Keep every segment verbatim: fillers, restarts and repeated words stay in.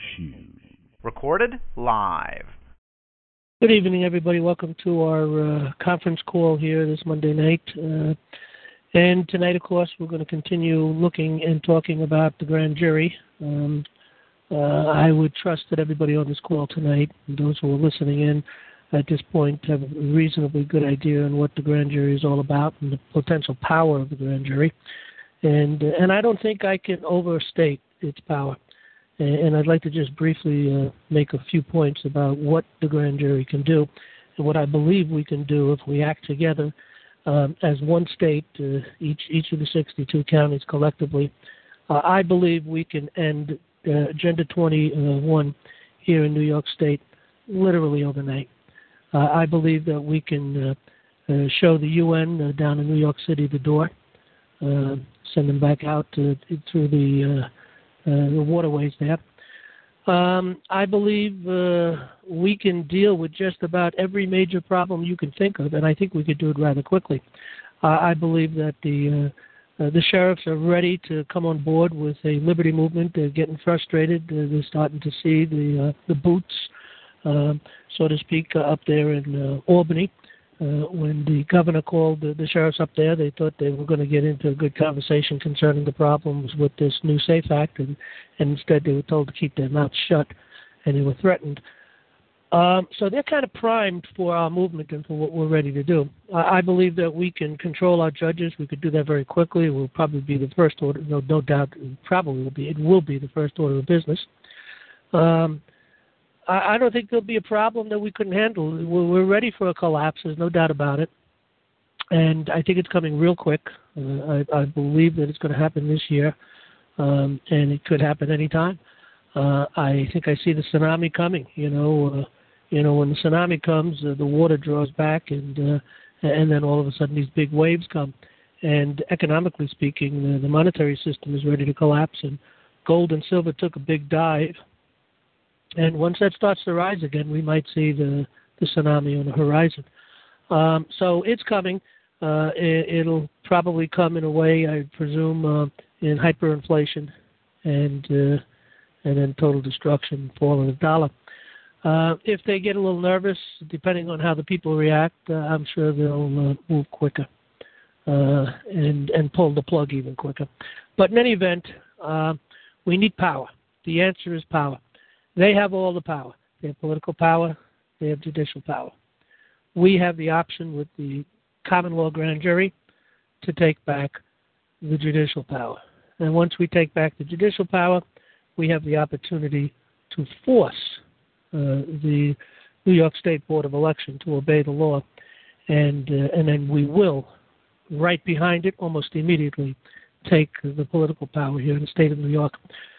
Shoes. Recorded live. Good evening, everybody. Welcome to our uh, conference call here this Monday night. Uh, and tonight, of course, we're going to continue looking and talking about the grand jury. Um, uh, I would trust that everybody on this call tonight, and those who are listening in at this point, have a reasonably good idea on what the grand jury is all about and the potential power of the grand jury. And, uh, and I don't think I can overstate its power. And I'd like to just briefly uh, make a few points about what the grand jury can do and what I believe we can do if we act together um, as one state, uh, each each of the sixty-two counties collectively. Uh, I believe we can end uh, Agenda twenty-one here in New York State literally overnight. Uh, I believe that we can uh, uh, show the U N uh, down in New York City the door, uh, send them back out uh, through the... Uh, Uh, the waterways there. Um, I believe uh, we can deal with just about every major problem you can think of, and I think we could do it rather quickly. Uh, I believe that the uh, uh, the sheriffs are ready to come on board with a liberty movement. They're getting frustrated. Uh, they're starting to see the uh, the boots, uh, so to speak, uh, up there in uh, Albany. Uh, when the governor called the, the sheriffs up there, they thought they were going to get into a good conversation concerning the problems with this new SAFE Act, and, and instead they were told to keep their mouths shut, and they were threatened. Um, so they're kind of primed for our movement and for what we're ready to do. Uh, I believe that we can control our judges. We could do that very quickly. It will probably be the first order, no, no doubt, it probably will be, it will be the first order of business. Um, I don't think there'll be a problem that we couldn't handle. We're ready for a collapse. There's no doubt about it. And I think it's coming real quick. Uh, I, I believe that it's going to happen this year, um, and it could happen any time. Uh, I think I see the tsunami coming. You know, uh, you know, when the tsunami comes, uh, the water draws back, and uh, and then all of a sudden these big waves come. And economically speaking, the, the monetary system is ready to collapse, and gold and silver took a big dive. And once that starts to rise again, we might see the, the tsunami on the horizon. Um, so it's coming. Uh, it, it'll probably come in a way, I presume, uh, in hyperinflation and uh, and then total destruction, fall of the dollar. Uh, if they get a little nervous, depending on how the people react, uh, I'm sure they'll uh, move quicker uh, and, and pull the plug even quicker. But in any event, uh, we need power. The answer is power. They have all the power. They have political power. They have judicial power. We have the option with the common law grand jury to take back the judicial power. And once we take back the judicial power, we have the opportunity to force uh, the New York State Board of Election to obey the law. And, uh, and then we will, right behind it, almost immediately, take the political power here in the state of New York.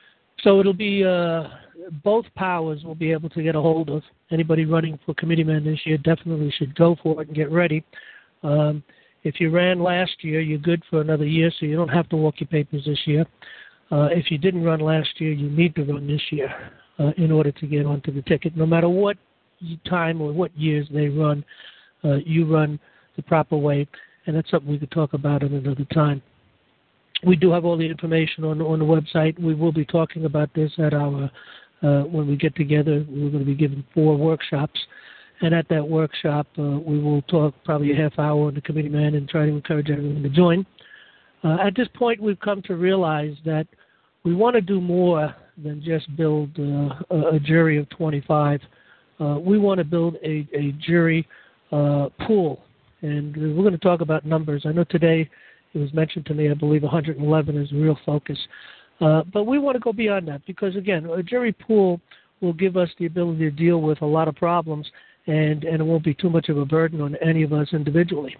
So it'll be... Uh, both powers will be able to get a hold of. Anybody running for committeeman this year definitely should go for it and get ready. Um, if you ran last year, you're good for another year, so you don't have to walk your papers this year. Uh, if you didn't run last year, you need to run this year uh, in order to get onto the ticket. No matter what time or what years they run, uh, you run the proper way, and that's something we could talk about at another time. We do have all the information on, on the website. We will be talking about this at our Uh, when we get together. We're going to be given four workshops, and at that workshop, uh, we will talk probably a half hour on the committee man and try to encourage everyone to join. Uh, at this point, we've come to realize that we want to do more than just build uh, a, a jury of twenty-five. Uh, we want to build a, a jury uh, pool, and we're going to talk about numbers. I know today it was mentioned to me, I believe one hundred eleven is the real focus. Uh, but we want to go beyond that because, again, a jury pool will give us the ability to deal with a lot of problems, and, and it won't be too much of a burden on any of us individually.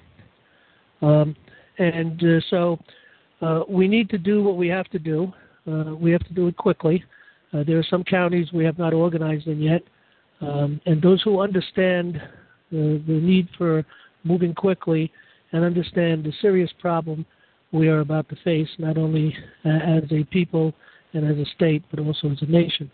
Um, and uh, so uh, we need to do what we have to do. Uh, we have to do it quickly. Uh, there are some counties we have not organized in yet, um, and those who understand uh, the need for moving quickly and understand the serious problem we are about to face, not only uh, as a people and as a state, but also as a nation.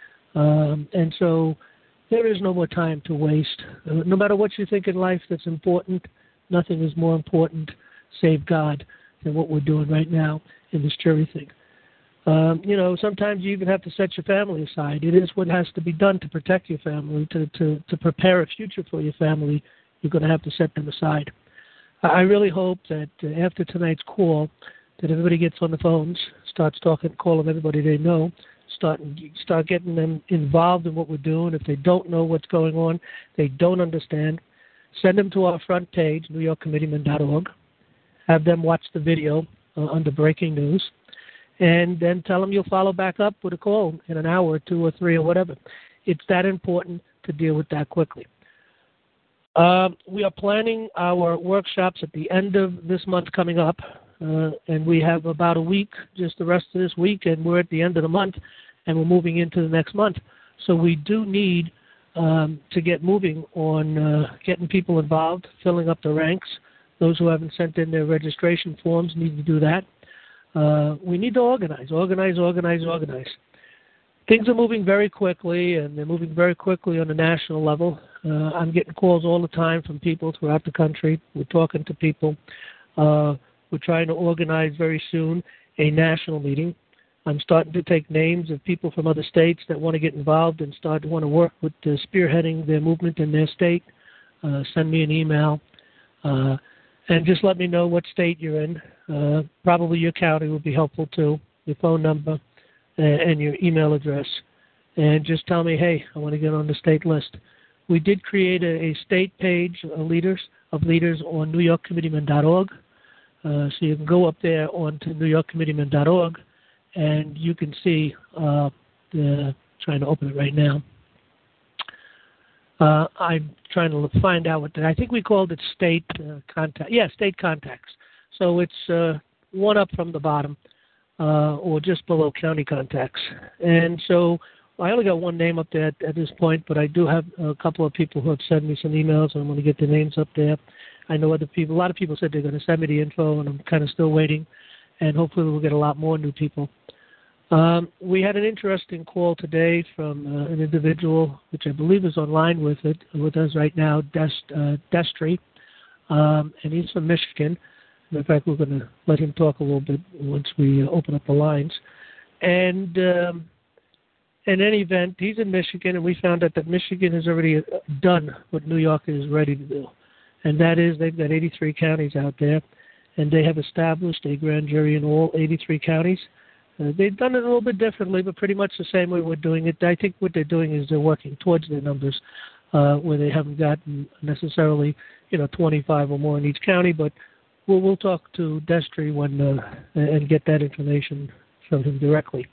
Um, and so there is no more time to waste. Uh, no matter what you think in life that's important, nothing is more important, save God, than what we're doing right now in this jury thing. Um, you know, sometimes you even have to set your family aside. It is what has to be done to protect your family, to, to, to prepare a future for your family. You're going to have to set them aside. I really hope that uh, after tonight's call, that everybody gets on the phones, starts talking, calling everybody they know, start start getting them involved in what we're doing. If they don't know what's going on, they don't understand, send them to our front page, new york committeemen dot org. Have them watch the video uh, under breaking news, and then tell them you'll follow back up with a call in an hour or two or three or whatever. It's that important to deal with that quickly. Uh, we are planning our workshops at the end of this month coming up, uh, and we have about a week, just the rest of this week, and we're at the end of the month, and we're moving into the next month. So we do need um, to get moving on uh, getting people involved, filling up the ranks. Those who haven't sent in their registration forms need to do that. Uh, we need to organize, organize, organize, organize. Things are moving very quickly, and they're moving very quickly on the national level. Uh, I'm getting calls all the time from people throughout the country. We're talking to people. Uh, we're trying to organize very soon a national meeting. I'm starting to take names of people from other states that want to get involved and start to want to work with uh, spearheading their movement in their state. Uh, send me an email. Uh, and just let me know what state you're in. Uh, probably your county would be helpful too, your phone number and your email address, and just tell me, hey, I want to get on the state list. We did create a, a state page of leaders of leaders on new york committeemen dot org, uh, so you can go up there onto new york committeemen dot org, and you can see. Uh, the, trying to open it right now. Uh, I'm trying to find out what the, I think we called it state uh, contact. Yeah, state contacts. So it's uh, one up from the bottom. Uh, or just below county contacts. And so I only got one name up there at, at this point, but I do have a couple of people who have sent me some emails, and I'm going to get their names up there. I know other people, a lot of people said they're going to send me the info, and I'm kind of still waiting, and hopefully we'll get a lot more new people. Um, we had an interesting call today from uh, an individual, which I believe is online with it, with us right now, Dest, uh, Destry, um, and he's from Michigan. In fact, we're going to let him talk a little bit once we open up the lines. And um, in any event, he's in Michigan, and we found out that Michigan has already done what New York is ready to do. And that is they've got eighty-three counties out there, and they have established a grand jury in all eighty-three counties. Uh, they've done it a little bit differently, but pretty much the same way we're doing it. I think what they're doing is they're working towards their numbers, uh, where they haven't gotten necessarily, you know, twenty-five or more in each county, but We'll, we'll talk to Destry when, uh, and get that information from him directly.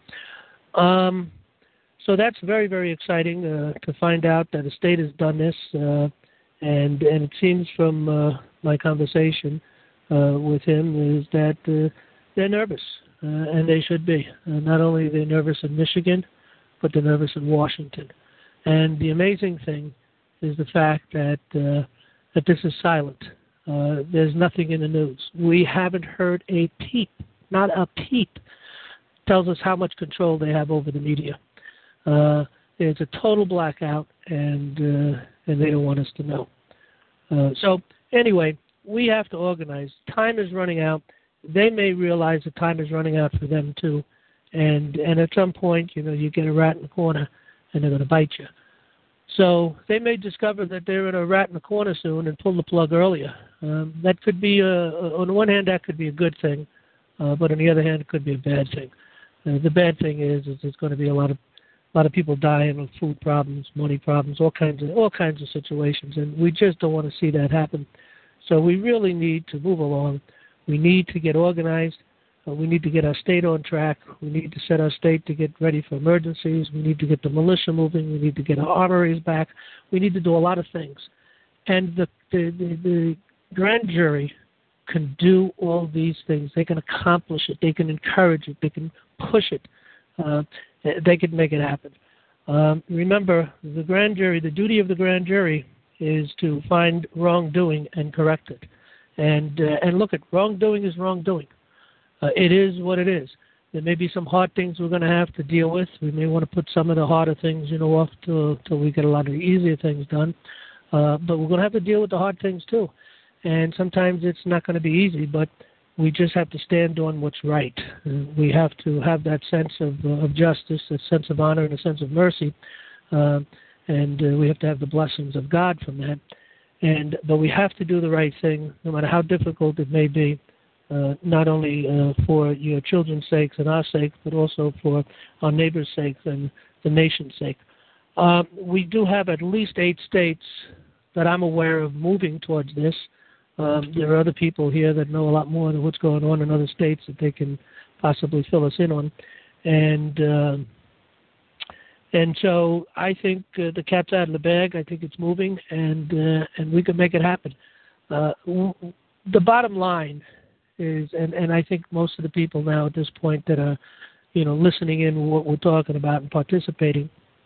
Um, so that's very, very exciting uh, to find out that the state has done this. Uh, and, and it seems from uh, my conversation uh, with him is that uh, they're nervous, uh, and they should be. Uh, not only are they nervous in Michigan, but they're nervous in Washington. And the amazing thing is the fact that, uh, that this is silent. Uh, there's nothing in the news. We haven't heard a peep, not a peep. Tells us how much control they have over the media. Uh, there's a total blackout, and uh, and they don't want us to know. Uh, so anyway, we have to organize. Time is running out. They may realize the time is running out for them too, and and at some point, you know, you get a rat in the corner, and they're going to bite you. So they may discover that they're in a rat in the corner soon and pull the plug earlier. Um, that could be, a, on the one hand, that could be a good thing, uh, but on the other hand, it could be a bad thing. Uh, the bad thing is, is there's going to be a lot of, a lot of people dying with food problems, money problems, all kinds of, all kinds of situations, and we just don't want to see that happen. So we really need to move along. We need to get organized. Uh, we need to get our state on track. We need to set our state to get ready for emergencies. We need to get the militia moving. We need to get our armories back. We need to do a lot of things. And the, the, the, the grand jury can do all these things. They can accomplish it. They can encourage it. They can push it. Uh, they can make it happen. Um, remember, the grand jury, the duty of the grand jury is to find wrongdoing and correct it. And, uh, and look, at wrongdoing is wrongdoing. Uh, it is what it is. There may be some hard things we're going to have to deal with. We may want to put some of the harder things, you know, off till, till we get a lot of the easier things done. Uh, but we're going to have to deal with the hard things too. And sometimes it's not going to be easy, but we just have to stand on what's right. Uh, we have to have that sense of, uh, of justice, a sense of honor, and a sense of mercy, uh, and uh, we have to have the blessings of God from that. And but we have to do the right thing, no matter how difficult it may be, uh, not only uh, for your children's sakes and our sake, but also for our neighbors' sakes and the nation's sake. Uh, we do have at least eight states that I'm aware of moving towards this. Um, there are other people here that know a lot more than what's going on in other states that they can possibly fill us in on. And uh, and so I think uh, the cat's out of the bag. I think it's moving, and uh, and we can make it happen. Uh, w- the bottom line is, and, and I think most of the people now at this point that are, you know, listening in what we're talking about and participating,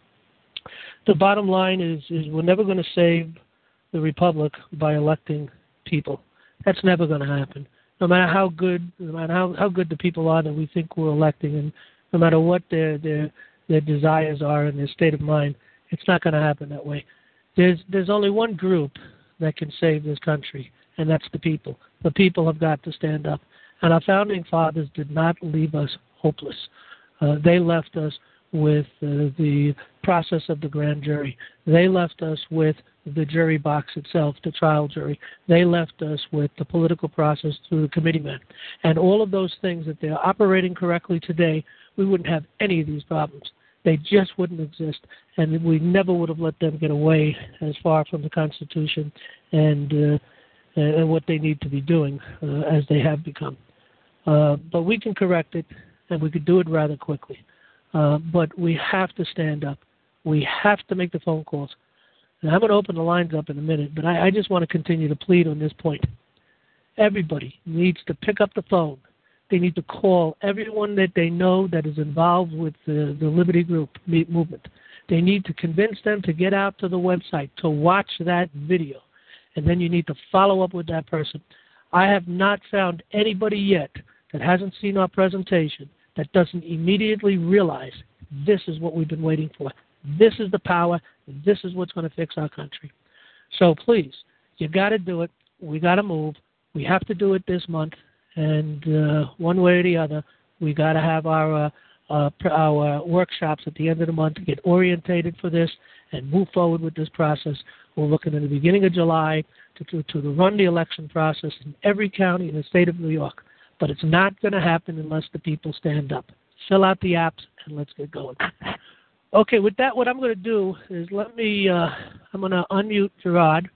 the bottom line is, is we're never going to save the republic by electing people. That's never going to happen. No matter how good, no matter how, how good the people are that we think we're electing, and no matter what their their their desires are and their state of mind, it's not going to happen that way. There's there's only one group that can save this country, and that's the people. The people have got to stand up. And our founding fathers did not leave us hopeless. Uh, they left us with uh, the process of the grand jury. They left us with the jury box itself, the trial jury. They left us with the political process through the committeemen. And all of those things, that they're operating correctly today, we wouldn't have any of these problems. They just wouldn't exist, and we never would have let them get away as far from the Constitution and uh, and what they need to be doing uh, as they have become. Uh, but we can correct it, and we could do it rather quickly. Uh, but we have to stand up. We have to make the phone calls. And I'm going to open the lines up in a minute, but I, I just want to continue to plead on this point. Everybody needs to pick up the phone. They need to call everyone that they know that is involved with the, the Liberty Group movement. They need to convince them to get out to the website, to watch that video. And then you need to follow up with that person. I have not found anybody yet that hasn't seen our presentation that doesn't immediately realize this is what we've been waiting for. This is the power. This is what's going to fix our country. So please, you got to do it. We got to move. We have to do it this month. And uh, one way or the other, we got to have our uh, uh, our workshops at the end of the month to get orientated for this and move forward with this process. We're looking at the beginning of July to, to, to run the election process in every county in the state of New York. But it's not going to happen unless the people stand up. Fill out the apps and let's get going. Okay, with that, what I'm going to do is let me, uh, I'm going to unmute Gerard,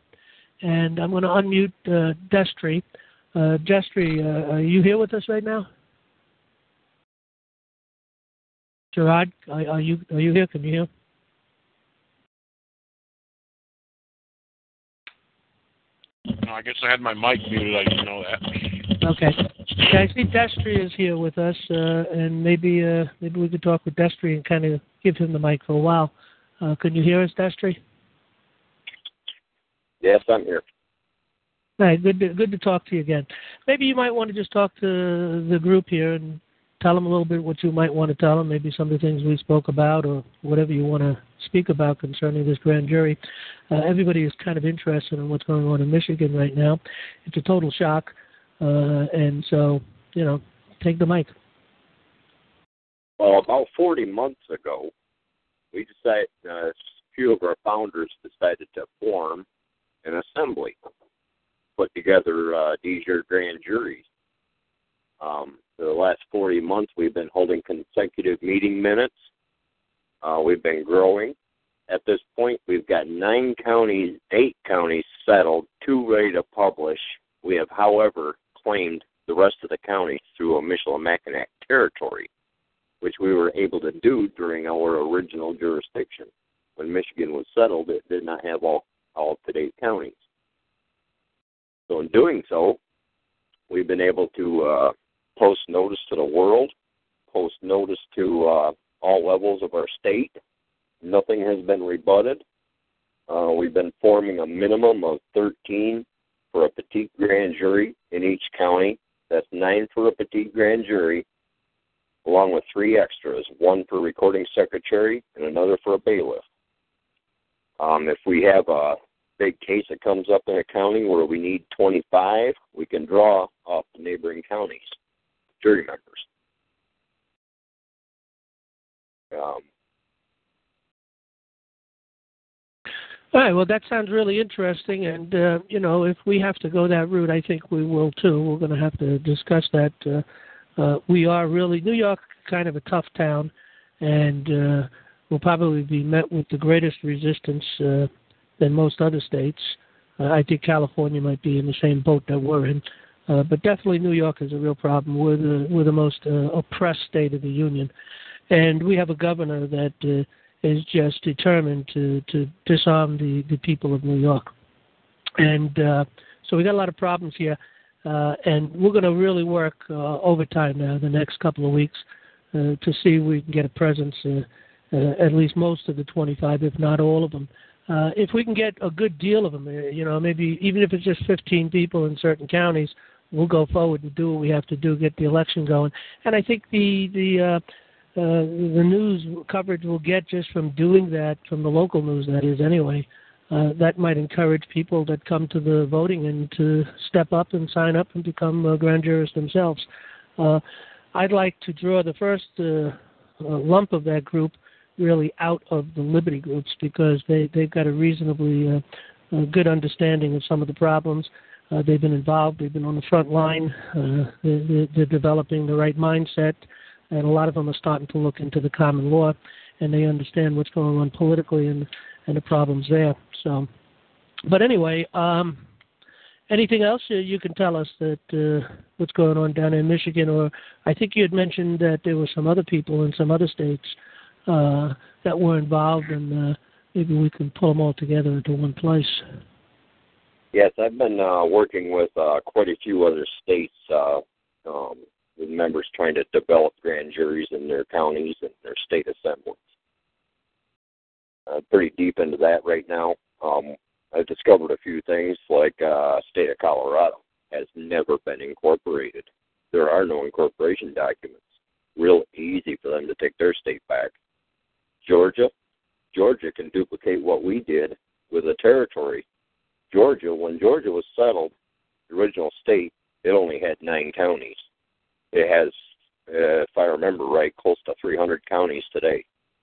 and I'm going to unmute uh, Destry. Uh, Destry, uh, are you here with us right now? Gerard, are, are you are you here? Can you hear? No, I guess I had my mic muted. I didn't know that. Okay. Yeah, I see Destry is here with us, uh, and maybe uh, maybe we could talk with Destry and kind of give him the mic for a while. Uh, can you hear us, Destry? Yes, I'm here. All right, good to, good to talk to you again. Maybe you might want to just talk to the group here and tell them a little bit what you might want to tell them, maybe some of the things we spoke about or whatever you want to speak about concerning this grand jury. Uh, everybody is kind of interested in what's going on in Michigan right now. It's a total shock, uh, and so, you know, take the mic. Well, about forty months ago, we decided, uh, a few of our founders decided to form an assembly, put together uh, these year grand juries. Um, for the last forty months, we've been holding consecutive meeting minutes. Uh, we've been growing. At this point, we've got nine counties, eight counties settled, two ready to publish. We have, however, claimed the rest of the counties through a Michilimackinac territory, which we were able to do during our original jurisdiction. When Michigan was settled, it did not have all, all today's counties. So in doing so, we've been able to uh, post notice to the world, post notice to uh, all levels of our state. Nothing has been rebutted. Uh, we've been forming a minimum of thirteen for a petite grand jury in each county. That's nine for a petite grand jury, along with three extras, one for recording secretary and another for a bailiff. Um, if we have a big case that comes up in a county where we need twenty-five, we can draw off the neighboring counties, jury members. Um, All right, well, that sounds really interesting, and, uh, you know, if we have to go that route, I think we will, too. We're going to have to discuss that. Uh, uh, we are really, New York, kind of a tough town, and uh, will probably be met with the greatest resistance uh, than most other states. Uh, I think California might be in the same boat that we're in, uh, but definitely New York is a real problem. We're the, we're the most uh, oppressed state of the Union, and we have a governor that... Uh, is just determined to, to disarm the, the people of New York. And uh, so we got a lot of problems here, uh, and we're going to really work uh, overtime now the next couple of weeks uh, to see if we can get a presence, uh, uh, at least most of the twenty-five, if not all of them. Uh, if we can get a good deal of them, uh, you know, maybe even if it's just fifteen people in certain counties, we'll go forward and do what we have to do, get the election going. And I think the, the uh, Uh, the news coverage we'll get just from doing that, from the local news, that is, anyway, uh, that might encourage people that come to the voting and to step up and sign up and become uh, grand jurors themselves. Uh, I'd like to draw the first uh, uh, lump of that group really out of the liberty groups because they, they've got a reasonably uh, uh, good understanding of some of the problems. Uh, they've been involved. They've been on the front line. Uh, they're, they're developing the right mindset. And a lot of them are starting to look into the common law, and they understand what's going on politically and, and the problems there. So, but anyway, um, anything else you can tell us that uh, what's going on down in Michigan? Or I think you had mentioned that there were some other people in some other states uh, that were involved, and uh, maybe we can pull them all together into one place. Yes, I've been uh, working with uh, quite a few other states. Uh, um, with members trying to develop grand juries in their counties and their state assemblies. Uh, pretty deep into that right now. Um, I've discovered a few things, like uh, state of Colorado has never been incorporated. There are no incorporation documents. Real easy for them to take their state back. Georgia, Georgia can duplicate what we did with a territory. Georgia, when Georgia was settled, the original state, it only had nine counties. It has, uh, if I remember right, close to three hundred counties today.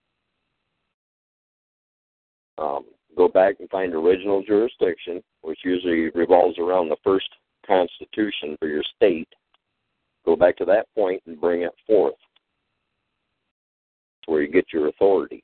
Um, go back and find original jurisdiction, which usually revolves around the first constitution for your state. Go back to that point and bring it forth. That's where you get your authority.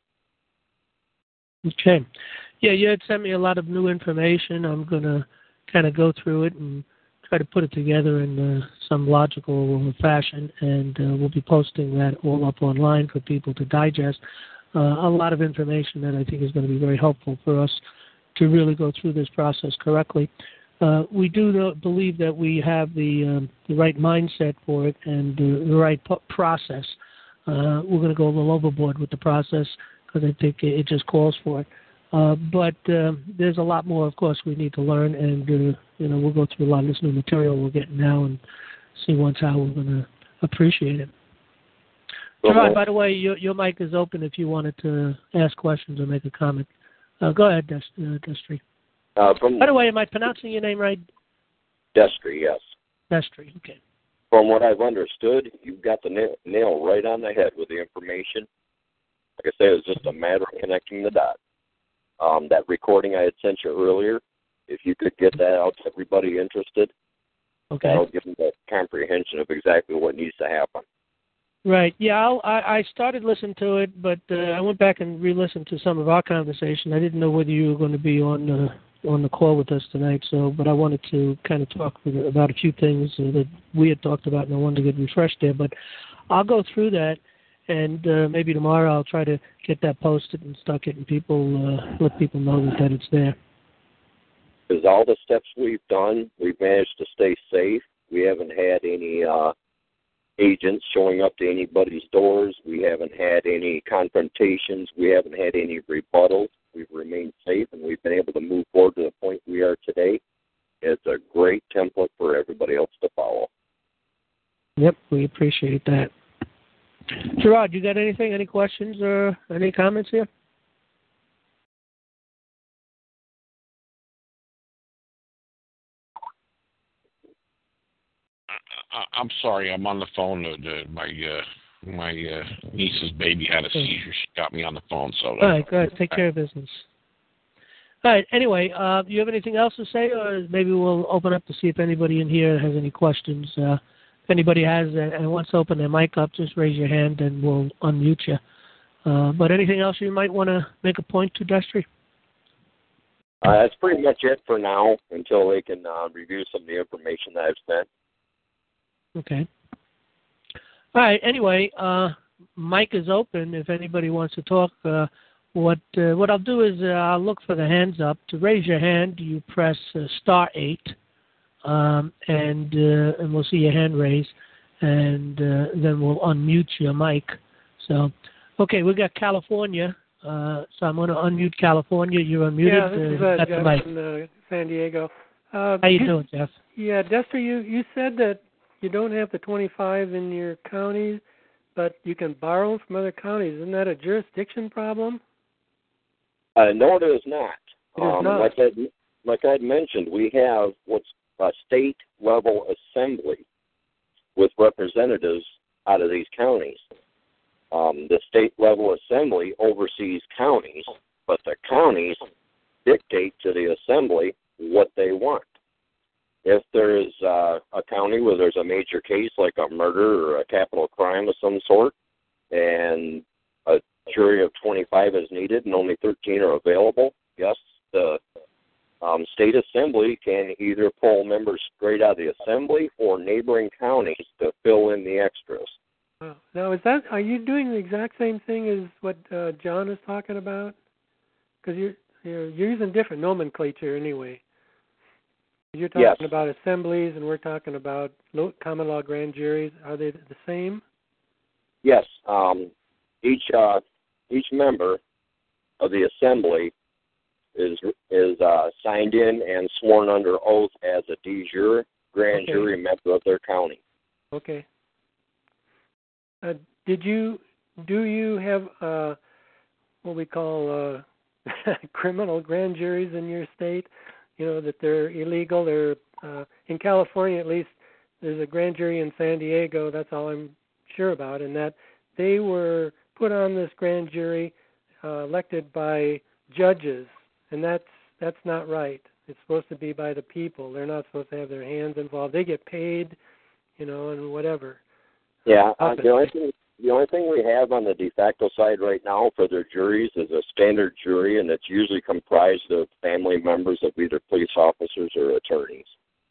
Okay. Yeah, you had sent me a lot of new information. I'm going to kind of go through it and try to put it together in uh, some logical fashion, and uh, we'll be posting that all up online for people to digest. Uh, a lot of information that I think is going to be very helpful for us to really go through this process correctly. Uh, we do know, believe that we have the, um, the right mindset for it and uh, the right p- process. Uh, we're going to go a little overboard with the process because I think it just calls for it. Uh, but uh, there's a lot more, of course, we need to learn, and uh, you know, we'll go through a lot of this new material we're getting now and see once how we're going to appreciate it. Well, Gerard, by the way, your, your mic is open if you wanted to ask questions or make a comment. Uh, go ahead, Dest- uh, Destry. Uh, from By the way, am I pronouncing your name right? Destry, yes. Destry, okay. From what I've understood, you've got the nail, nail right on the head with the information. Like I say, it was just a matter of connecting the dots. Um, that recording I had sent you earlier, if you could get that out to everybody interested, Okay. that'll give them the comprehension of exactly what needs to happen. Right. Yeah, I'll, I I started listening to it, but uh, I went back and re-listened to some of our conversation. I didn't know whether you were going to be on uh, on the call with us tonight, so but I wanted to kind of talk with, about a few things uh, that we had talked about, and I wanted to get refreshed there. But I'll go through that, and uh, maybe tomorrow I'll try to get that posted and start getting people, uh, let people know that, that it's there. Because all the steps we've done, we've managed to stay safe. We haven't had any uh, agents showing up to anybody's doors. We haven't had any confrontations. We haven't had any rebuttals. We've remained safe, and we've been able to move forward to the point we are today. It's a great template for everybody else to follow. Yep, we appreciate that. Gerard, you got anything, any questions or any comments here? I'm sorry. I'm on the phone. Uh, the, my uh, my uh, niece's baby had a seizure. She got me on the phone. So. All right, go ahead. Take care of business. All right. Anyway, uh, do you have anything else to say, or maybe we'll open up to see if anybody in here has any questions? Uh, if anybody has uh, and wants to open their mic up, just raise your hand and we'll unmute you. Uh, but anything else you might want to make a point to, Destry? Uh, that's pretty much it for now until they can uh, review some of the information that I've sent. Okay. All right. Anyway, uh, mic is open if anybody wants to talk. Uh, What uh, what I'll do is uh, I'll look for the hands up. To raise your hand, you press uh, star eight, um, and uh, and we'll see your hand raised, and uh, then we'll unmute your mic. So, okay, we got California. Uh, so I'm going to unmute California. You're unmuted. Yeah, this is uh, uh, Jeff from uh, San Diego. Uh, How you, you doing, Jeff? Yeah, Dester, you you said that you don't have the twenty-five in your county, but you can borrow from other counties. Isn't that a jurisdiction problem? Uh, no, it is not. It is um, not. Like I'd, like I'd mentioned, we have what's a state-level assembly with representatives out of these counties. Um, the state-level assembly oversees counties, but the counties dictate to the assembly what they want. If there's uh, a county where there's a major case like a murder or a capital crime of some sort, and a jury of twenty-five is needed and only thirteen are available, yes, the um, state assembly can either pull members straight out of the assembly or neighboring counties to fill in the extras. Wow. Now, is that are you doing the exact same thing as what uh, John was talking about? Because you're, you're you're using different nomenclature anyway. You're talking Yes. about assemblies, and we're talking about common law grand juries. Are they the same? Yes, um, each uh, each member of the assembly is is uh, signed in and sworn under oath as a de jure grand Okay. jury member of their county. Okay. Uh, did you do you have uh, what we call uh, criminal grand juries in your state? You know that they're illegal. They're uh, in California, at least. There's a grand jury in San Diego. That's all I'm sure about, and that they were put on this grand jury, uh, elected by judges, and that's that's not right. It's supposed to be by the people. They're not supposed to have their hands involved. They get paid, you know, and whatever. Yeah, uh, the only thing the only thing we have on the de facto side right now for their juries is a standard jury, and it's usually comprised of family members of either police officers or attorneys.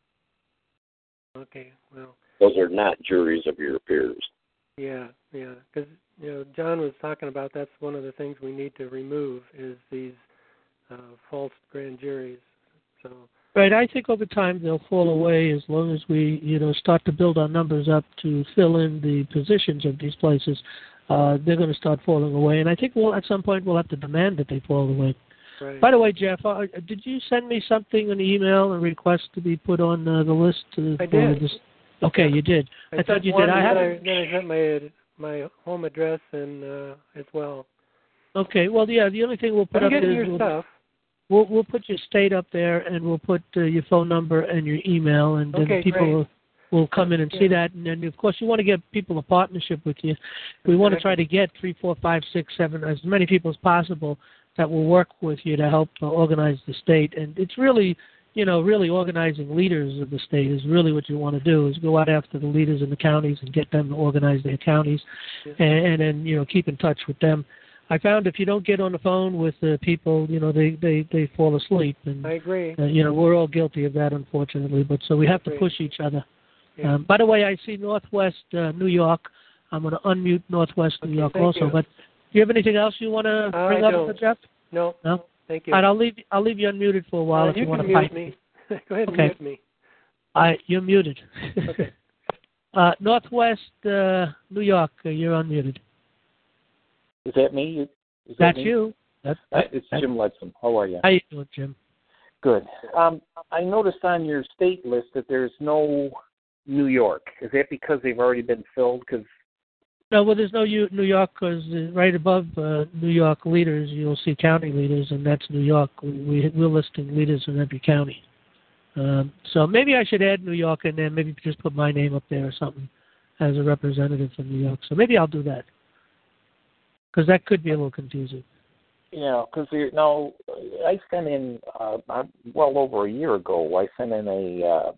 Okay, well. Those are not juries of your peers. Yeah, yeah, because you know John was talking about that's one of the things we need to remove is these uh, false grand juries. So. Right, I think over time they'll fall away as long as we, you know, start to build our numbers up to fill in the positions of these places. Uh, they're going to start falling away, and I think we'll at some point we'll have to demand that they fall away. Right. By the way, Jeff, uh, did you send me something, an email, a request to be put on uh, the list? To, I did. This? Okay, you did. I, I thought you one, did. I then haven't. I, then I sent my my home address and uh, as well. Okay, well, yeah. The only thing we'll put I'm up getting is your we'll, stuff. We'll we'll put your state up there, and we'll put uh, your phone number and your email, and then Okay, people great. will, will come in and Yeah. see that. And then, of course, you want to get people a partnership with you. We want to try to get three, four, five, six, seven, as many people as possible that will work with you to help uh, organize the state. And it's really, you know, really organizing leaders of the state is really what you want to do, is go out after the leaders in the counties and get them to organize their counties, Yeah. and, and then, you know, keep in touch with them. I found if you don't get on the phone with uh, people, you know, they, they, they fall asleep. And, I agree. uh, you know, we're all guilty of that, unfortunately. But so we have to Agree. push each other. Yeah. Um, by the way, I see Northwest uh, New York. I'm going to unmute Northwest Okay, New York thank also. you. But do you have anything else you want to Uh, bring I up, don't. Jeff? No. No? Thank you. All right, I'll leave, I'll leave you unmuted for a while Uh, if you you want can to mute fight. me. Go ahead and Okay. mute me. All right, you're muted. Okay. uh, Northwest uh, New York, uh, you're unmuted. Is that me? Is that That's me? you. That, Uh, it's Jim Ledson. How are you? How you doing, Jim? Good. Um, I noticed on your state list that there's no New York. Is that because they've already been filled? Because No, well, there's no U- New York because uh, right above uh, New York leaders, you'll see county leaders, and that's New York. We, we, we're listing leaders in every county. Um, so maybe I should add New York in there. Maybe just put my name up there or something as a representative from New York. So maybe I'll do that because that could be a little confusing. Yeah, because now I sent in uh, well over a year ago. I sent in a uh,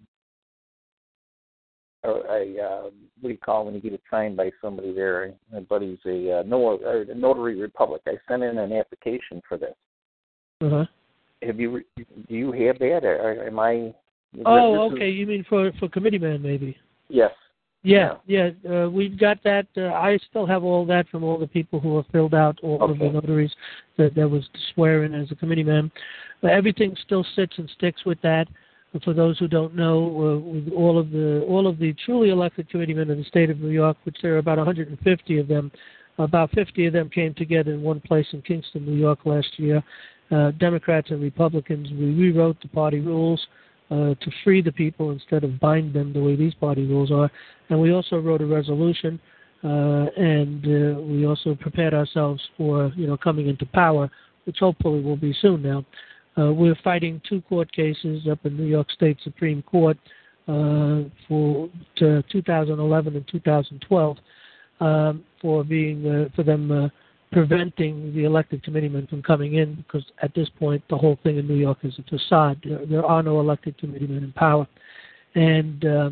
a, a uh, what do you call it when you get it signed by somebody there? But he's a uh, no, or a notary republic. I sent in an application for this. Uh-huh. Have you? Do you have that? Or am I? Oh, okay. Is, you mean for for committeeman maybe? Yes. Yeah, yeah. Uh, we've got that. Uh, I still have all that from all the people who have filled out all okay. of the notaries that that was to swear in as a committeeman. But everything still sits and sticks with that. For those who don't know, uh, with all of the all of the truly elected committeemen in the state of New York, which there are about one hundred fifty of them, about fifty of them came together in one place in Kingston, New York last year. Uh, Democrats and Republicans, we rewrote the party rules uh, to free the people instead of bind them the way these party rules are. And we also wrote a resolution, uh, and uh, we also prepared ourselves for, you know, coming into power, which hopefully will be soon now. Uh, we're fighting two court cases up in New York State Supreme Court uh, for to two thousand eleven and two thousand twelve um, for being uh, for them uh, preventing the elected committeemen from coming in, because at this point the whole thing in New York is a facade. There, there are no elected committeemen in power, and uh,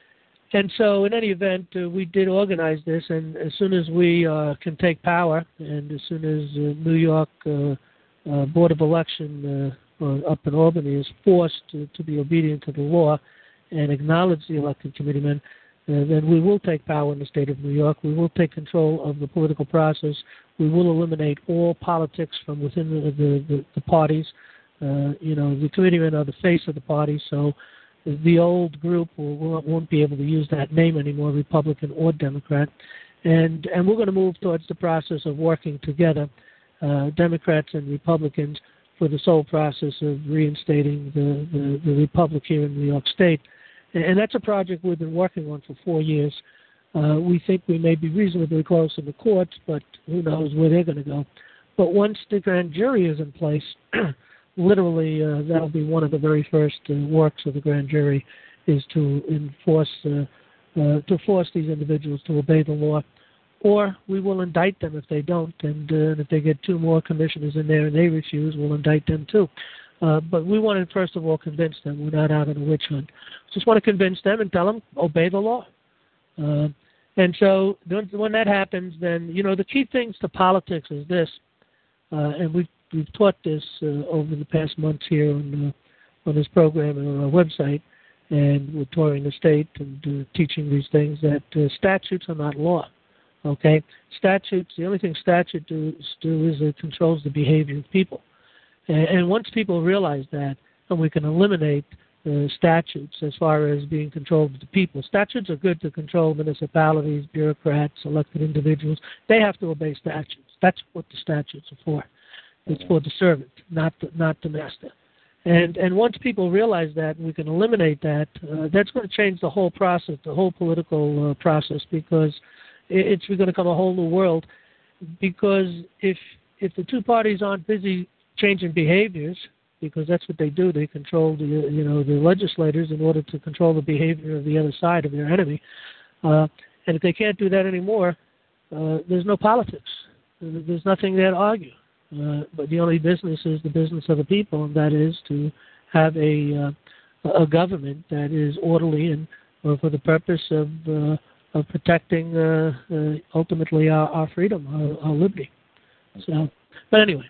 and so in any event, uh, we did organize this, and as soon as we uh, can take power, and as soon as uh, New York uh, uh, Board of Election uh, up in Albany is forced to, to be obedient to the law and acknowledge the elected committeemen, Uh, then we will take power in the state of New York. We will take control of the political process. We will eliminate all politics from within the, the, the, the parties. Uh, you know, the committeemen are the face of the party, so the old group will, will, won't be able to use that name anymore, Republican or Democrat. And, and we're going to move towards the process of working together, uh, Democrats and Republicans, for the sole process of reinstating the, the, the republic here in New York State. And that's a project we've been working on for four years. Uh, we think we may be reasonably close in the courts, but who knows where they're going to go. But once the grand jury is in place, literally uh, that'll be one of the very first uh, works of the grand jury, is to enforce, uh, uh, to force these individuals to obey the law. Or we will indict them if they don't, and uh, if they get two more commissioners in there and they refuse, we'll indict them too. Uh, but we want to, first of all, convince them. We're not out on a witch hunt. Just want to convince them and tell them, obey the law. Uh, and so when that happens, then, you know, the key things to politics is this, uh, and we've, we've taught this uh, over the past months here on, uh, on this program and on our website, and we're touring the state and uh, teaching these things, that uh, statutes are not law. Okay? Statutes, the only thing statutes do, do is it controls the behavior of people. And once people realize that, and we can eliminate uh, statutes as far as being controlled by the people. Statutes are good to control municipalities, bureaucrats, elected individuals. They have to obey statutes. That's what the statutes are for. It's for the servant, not the, not the master. And and once people realize that, we can eliminate that, uh, that's going to change the whole process, the whole political uh, process, because it's going to become a whole new world. Because if if the two parties aren't busy changing behaviors, because that's what they do. They control the, you know, the legislators in order to control the behavior of the other side, of their enemy. Uh, and if they can't do that anymore, uh, there's no politics. There's nothing there to argue. Uh, but the only business is the business of the people, and that is to have a uh, a government that is orderly and uh, for the purpose of uh, of protecting uh, uh, ultimately our, our freedom, our, our liberty. So, but anyway.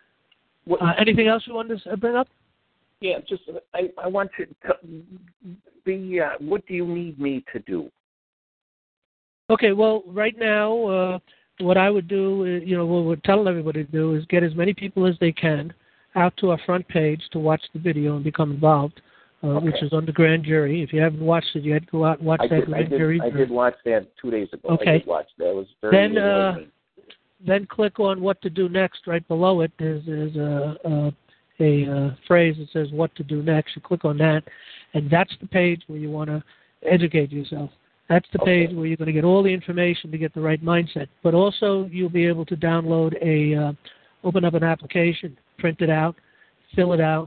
Uh, anything else you wanted to bring up? Yeah, just I, I want to be. Uh, what do you need me to do? Okay, well, right now, uh, what I would do, is, you know, what we're telling everybody to do is get as many people as they can out to our front page to watch the video and become involved, uh, okay. which is on the grand jury. If you haven't watched it yet, go out and watch I that did, grand I did, jury. I did watch that two days ago. Okay. I did watch that. It was very then, uh, Then click on what to do next. Right below it is, is a, a, a, a phrase that says what to do next. You click on that, and that's the page where you want to educate yourself. That's the okay. page where you're going to get all the information to get the right mindset. But also you'll be able to download a, uh, open up an application, print it out, fill it out,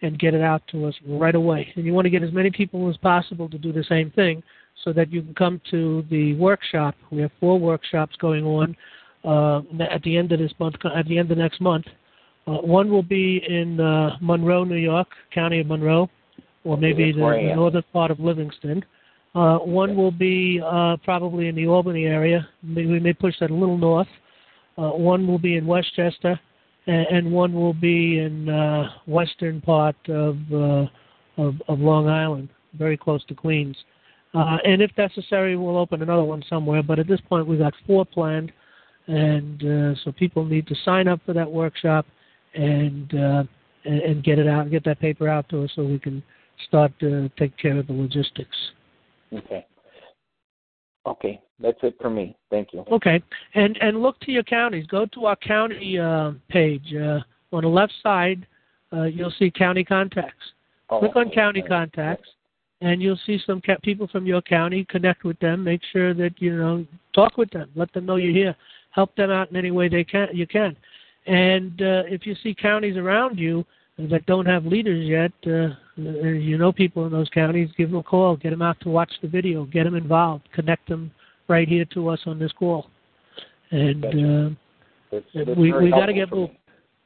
and get it out to us right away. And you want to get as many people as possible to do the same thing so that you can come to the workshop. We have four workshops going on uh, at the end of this month, at the end of next month. Uh, one will be in uh, Monroe, New York, County of Monroe, or maybe the, the northern part of Livingston. Uh, one will be uh, probably in the Albany area. Maybe we may push that a little north. Uh, one will be in Westchester, and, and one will be in uh, western part of, uh, of of Long Island, very close to Queens. Uh, and if necessary, we'll open another one somewhere. But at this point, we've got four planned, and uh, so people need to sign up for that workshop and, uh, and and get it out, get that paper out to us so we can start to take care of the logistics. Okay. Okay, that's it for me. Thank you. Okay, and and look to your counties. Go to our county uh, page. Uh, on the left side, uh, you'll see county contacts. Oh, Click on okay. county contacts, and you'll see some ca- people from your county. Connect with them. Make sure that, you know, talk with them. Let them know you're here. Help them out in any way they can. You can. And uh, if you see counties around you that don't have leaders yet, uh, you know people in those counties, give them a call. Get them out to watch the video. Get them involved. Connect them right here to us on this call. And uh, that's, that's we we got to get moved.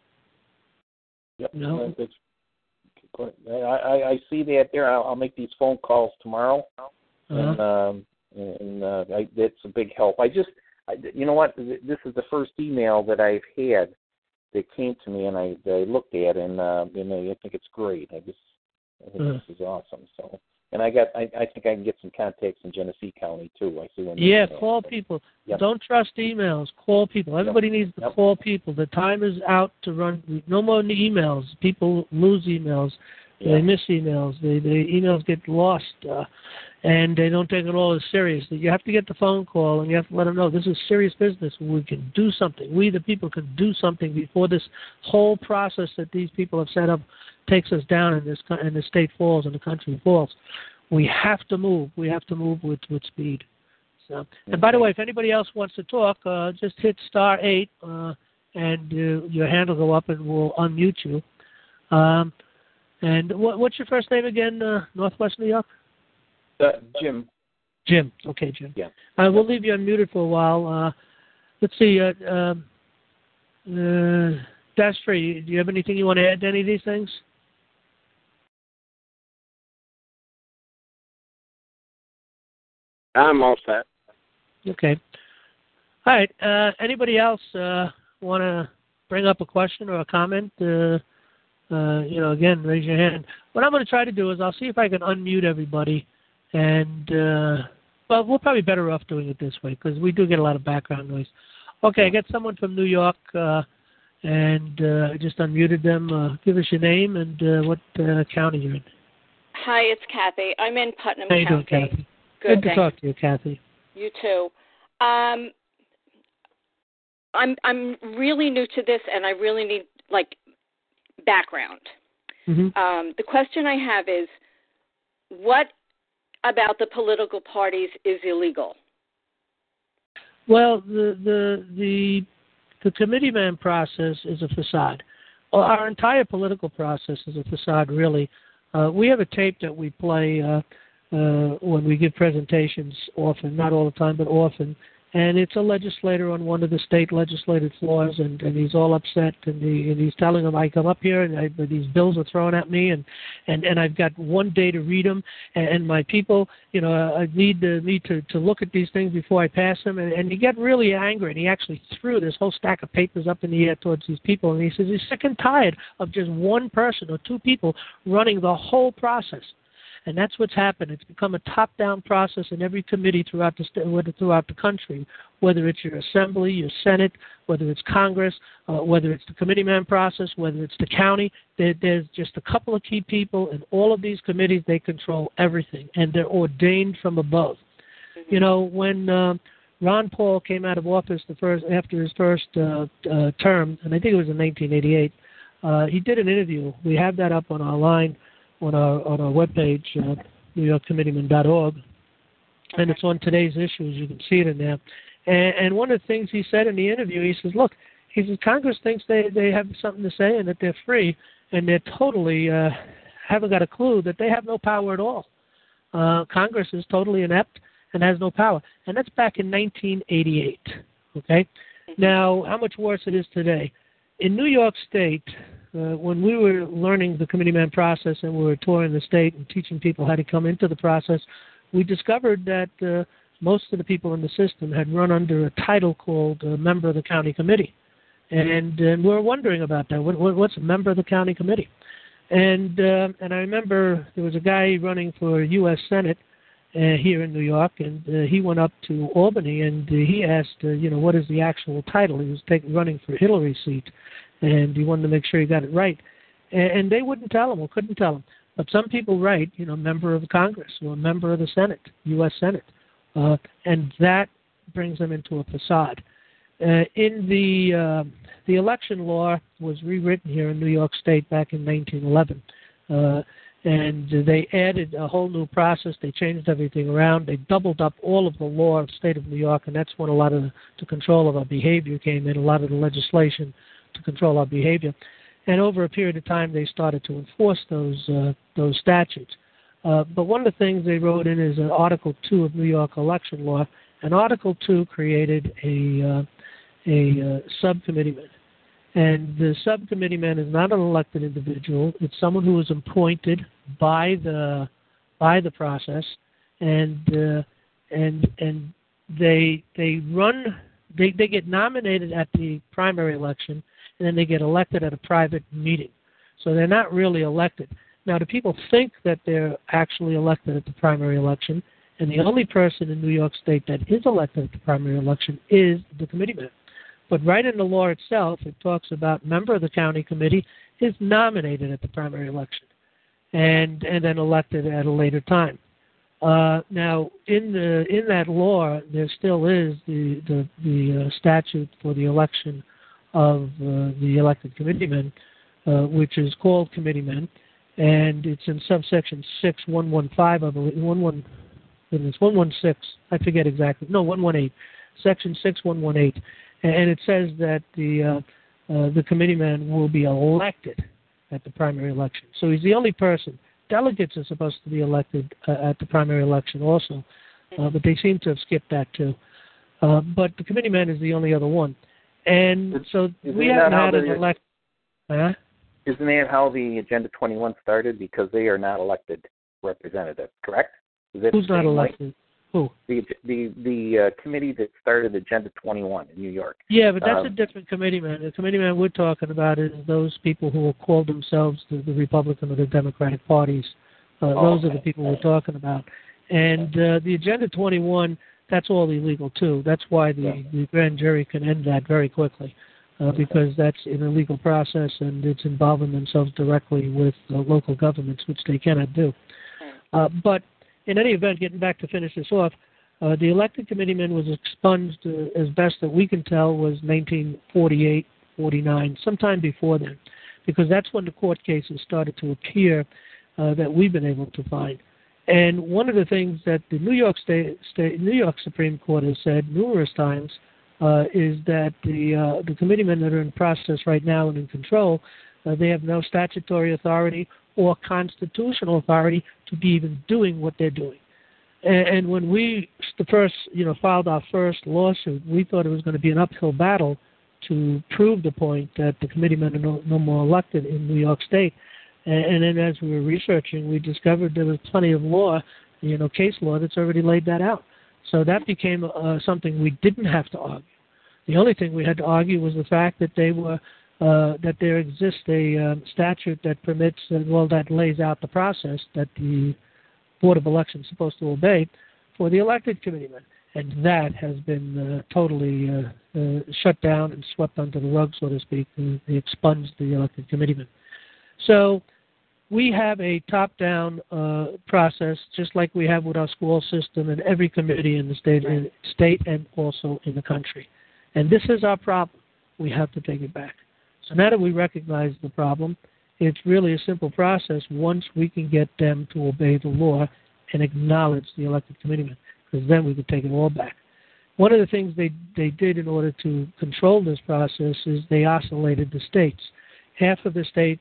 Yep. No. That's, I, I, I see that there. I'll, I'll make these phone calls tomorrow, uh-huh. and um, and uh, I, that's a big help. I just, I, you know what? This is the first email that I've had that came to me, and I, I looked at, and uh, and I think it's great. I just, I think uh-huh. this is awesome. So, and I got, I, I think I can get some contacts in Genesee County too. I see when. Yeah, call people. Yep. Don't trust emails. Call people. Everybody yep. needs to yep. call people. The time is out to run. No more emails. People lose emails. Yep. They miss emails. They, the emails get lost, uh, and they don't take it all as serious. You have to get the phone call, and you have to let them know this is serious business. We can do something. We, the people, can do something before this whole process that these people have set up takes us down, and this and the state falls and the country falls. We have to move. We have to move with, with speed. So, and by the way, if anybody else wants to talk, uh, just hit star eight, uh, and uh, your hand will go up, and we'll unmute you. Um, and what, what's your first name again? Uh, Northwest New York. Uh, Jim. Jim. Okay, Jim. Yeah. Uh, we'll leave you unmuted for a while. Uh, let's see. Uh, um, uh, Dash Free, do you have anything you want to add to any of these things? I'm all set. Okay. All right. Uh, anybody else uh, want to bring up a question or a comment? Uh, uh, you know, again, raise your hand. What I'm going to try to do is I'll see if I can unmute everybody. And, uh, well, we're probably better off doing it this way because we do get a lot of background noise. Okay, I got someone from New York, uh, and uh, I just unmuted them. Uh, give us your name and uh, what uh, county you're in. Hi, it's Kathy. I'm in Putnam How you County. doing, Kathy? Good, Good to talk to you, Kathy. You too. Um, I'm I'm really new to this, and I really need like background. Mm-hmm. Um, the question I have is, what about the political parties is illegal? Well, the the the the committeeman process is a facade. Well, our entire political process is a facade, really. Uh, we have a tape that we play uh, uh, when we give presentations often, not all the time, but often. And it's a legislator on one of the state legislative floors, and, and he's all upset, and, he, and he's telling them, I come up here, and I, these bills are thrown at me, and, and, and I've got one day to read them, and, and my people, you know, I need to, need to, to look at these things before I pass them, and, and he got really angry, and he actually threw this whole stack of papers up in the air towards these people, and he says he's sick and tired of just one person or two people running the whole process. And that's what's happened. It's become a top-down process in every committee throughout the st- throughout the country, whether it's your assembly, your Senate, whether it's Congress, uh, whether it's the committeeman process, whether it's the county. There, there's just a couple of key people in all of these committees. They control everything, and they're ordained from above. Mm-hmm. You know, when uh, Ron Paul came out of office the first after his first uh, uh, term, and I think it was in nineteen eighty-eight, uh, he did an interview. We have that up on our line. on our on our webpage, uh, new york committeeman dot org, okay. And it's on today's issues. You can see it in there. And, and one of the things he said in the interview, he says, look, he says, Congress thinks they, they have something to say and that they're free, and they're totally uh, haven't got a clue that they have no power at all. Uh, Congress is totally inept and has no power. And that's back in nineteen eighty-eight. Okay? Now, how much worse it is today. In New York State, uh, when we were learning the committeeman process and we were touring the state and teaching people how to come into the process, we discovered that uh, most of the people in the system had run under a title called uh, member of the county committee. And, and we were wondering about that. What, what, what's a member of the county committee? And uh, and I remember there was a guy running for U S Senate uh, here in New York, and uh, he went up to Albany, and uh, he asked, uh, you know, what is the actual title? He was taking, running for Hillary's seat, and he wanted to make sure he got it right. And, and they wouldn't tell him or couldn't tell him. But some people write, you know, member of Congress or member of the Senate, U S Senate, uh, and that brings them into a facade. Uh, in the uh, the election law was rewritten here in New York State back in nineteen eleven, uh, and they added a whole new process. They changed everything around. They doubled up all of the law of the state of New York, and that's when a lot of the, the control of our behavior came in. A lot of the legislation to control our behavior, and over a period of time, they started to enforce those uh, those statutes. Uh, but one of the things they wrote in is uh, Article Two of New York election law, and Article Two created a uh, a uh, subcommitteeman. And the subcommitteeman is not an elected individual. It's someone who is appointed by the by the process, and uh, and and they they run they they get nominated at the primary election, and then they get elected at a private meeting. So they're not really elected. Now, do people think that they're actually elected at the primary election? And the only person in New York State that is elected at the primary election is the committeeman. But right in the law itself, it talks about member of the county committee is nominated at the primary election and and then elected at a later time. Uh, now, in the in that law, there still is the the, the uh, statute for the election of uh, the elected committeemen, uh, which is called committeemen, and it's in subsection six one one five, I believe, one one, it's one one six, I forget exactly, no, one one eight, section six one one eight. And it says that the uh, uh, the committeeman will be elected at the primary election. So he's the only person. Delegates are supposed to be elected uh, at the primary election also, uh, but they seem to have skipped that too. Uh, but the committeeman is the only other one. And so Isn't we haven't had an the, elect. Huh? Isn't that how the Agenda twenty-one started? Because they are not elected representatives, correct? Is it Who's not elected? Way? Who? The the the uh, committee that started Agenda twenty-one in New York. Yeah, but that's um, a different committeeman. The committeeman we're talking about is those people who will call themselves the, the Republican or the Democratic parties. Uh, oh, those okay. are the people we're talking about. And uh, the Agenda twenty-one, that's all illegal too. That's why the, yeah. the grand jury can end that very quickly, uh, okay. because that's an illegal process and it's involving themselves directly with uh, local governments, which they cannot do. Uh, but in any event, getting back to finish this off, uh, the elected committeeman was expunged, uh, as best that we can tell, was nineteen forty-eight, forty-nine, sometime before then, because that's when the court cases started to appear uh, that we've been able to find. And one of the things that the New York State, State New York Supreme Court has said numerous times uh, is that the uh, the committeemen that are in process right now and in control, uh, they have no statutory authority or constitutional authority to be even doing what they're doing. And, and when we the first, you know, filed our first lawsuit, we thought it was going to be an uphill battle to prove the point that the committeemen are no, no more elected in New York State. And, and then as we were researching, we discovered there was plenty of law, you know, case law that's already laid that out. So that became uh, something we didn't have to argue. The only thing we had to argue was the fact that they were Uh, that there exists a um, statute that permits, uh, well, that lays out the process that the Board of Elections is supposed to obey for the elected committeemen. And that has been uh, totally uh, uh, shut down and swept under the rug, so to speak. They, they expunged the elected committeemen. So we have a top-down uh, process, just like we have with our school system and every committee in the state, in, state and also in the country. And this is our problem. We have to take it back. So now that we recognize the problem, it's really a simple process once we can get them to obey the law and acknowledge the elected committeemen, because then we can take it all back. One of the things they, they did in order to control this process is they oscillated the states. Half of the states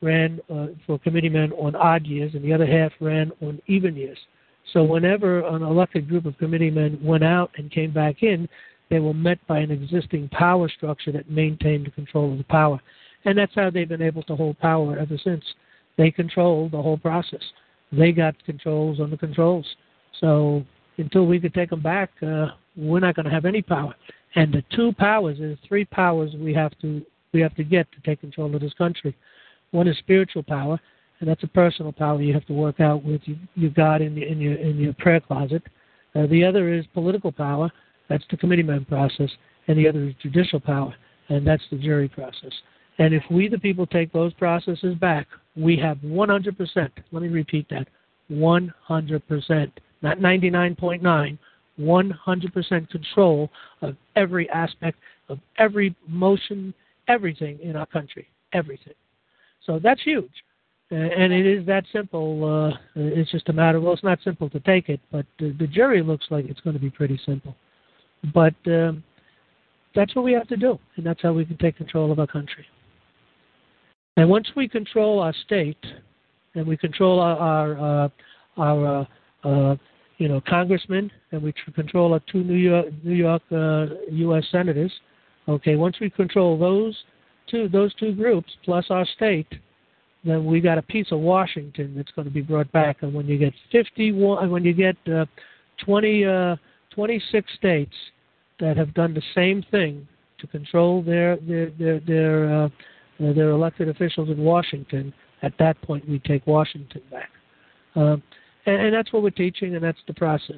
ran uh, for committeemen on odd years, and the other half ran on even years. So whenever an elected group of committeemen went out and came back in, they were met by an existing power structure that maintained the control of the power. And that's how they've been able to hold power ever since. They control the whole process. They got controls on the controls. So until we could take them back, uh, we're not going to have any power. And the two powers, there's three powers we have to we have to get to take control of this country. One is spiritual power, and that's a personal power you have to work out with you, you God in, the, in your in your prayer closet. Uh, the other is political power. That's the committeeman process. And the other is judicial power, and that's the jury process. And if we, the people, take those processes back, we have one hundred percent, let me repeat that, one hundred percent, not ninety-nine point nine, one hundred percent control of every aspect of every motion, everything in our country, everything. So that's huge. Uh, and it is that simple. Uh, it's just a matter, well, it's not simple to take it, but uh, the jury looks like it's going to be pretty simple. But um, that's what we have to do, and that's how we can take control of our country. And once we control our state, and we control our, our, uh, our uh, uh, you know, congressmen, and we tr- control our two New York, New York uh, U S senators, okay, once we control those two, those two groups plus our state, then we got a piece of Washington that's going to be brought back. And when you get fifty-one, when you get uh, twenty, uh, twenty-six states that have done the same thing to control their their their their, uh, their elected officials in Washington, at that point we take Washington back. Um, and, and that's what we're teaching, and that's the process.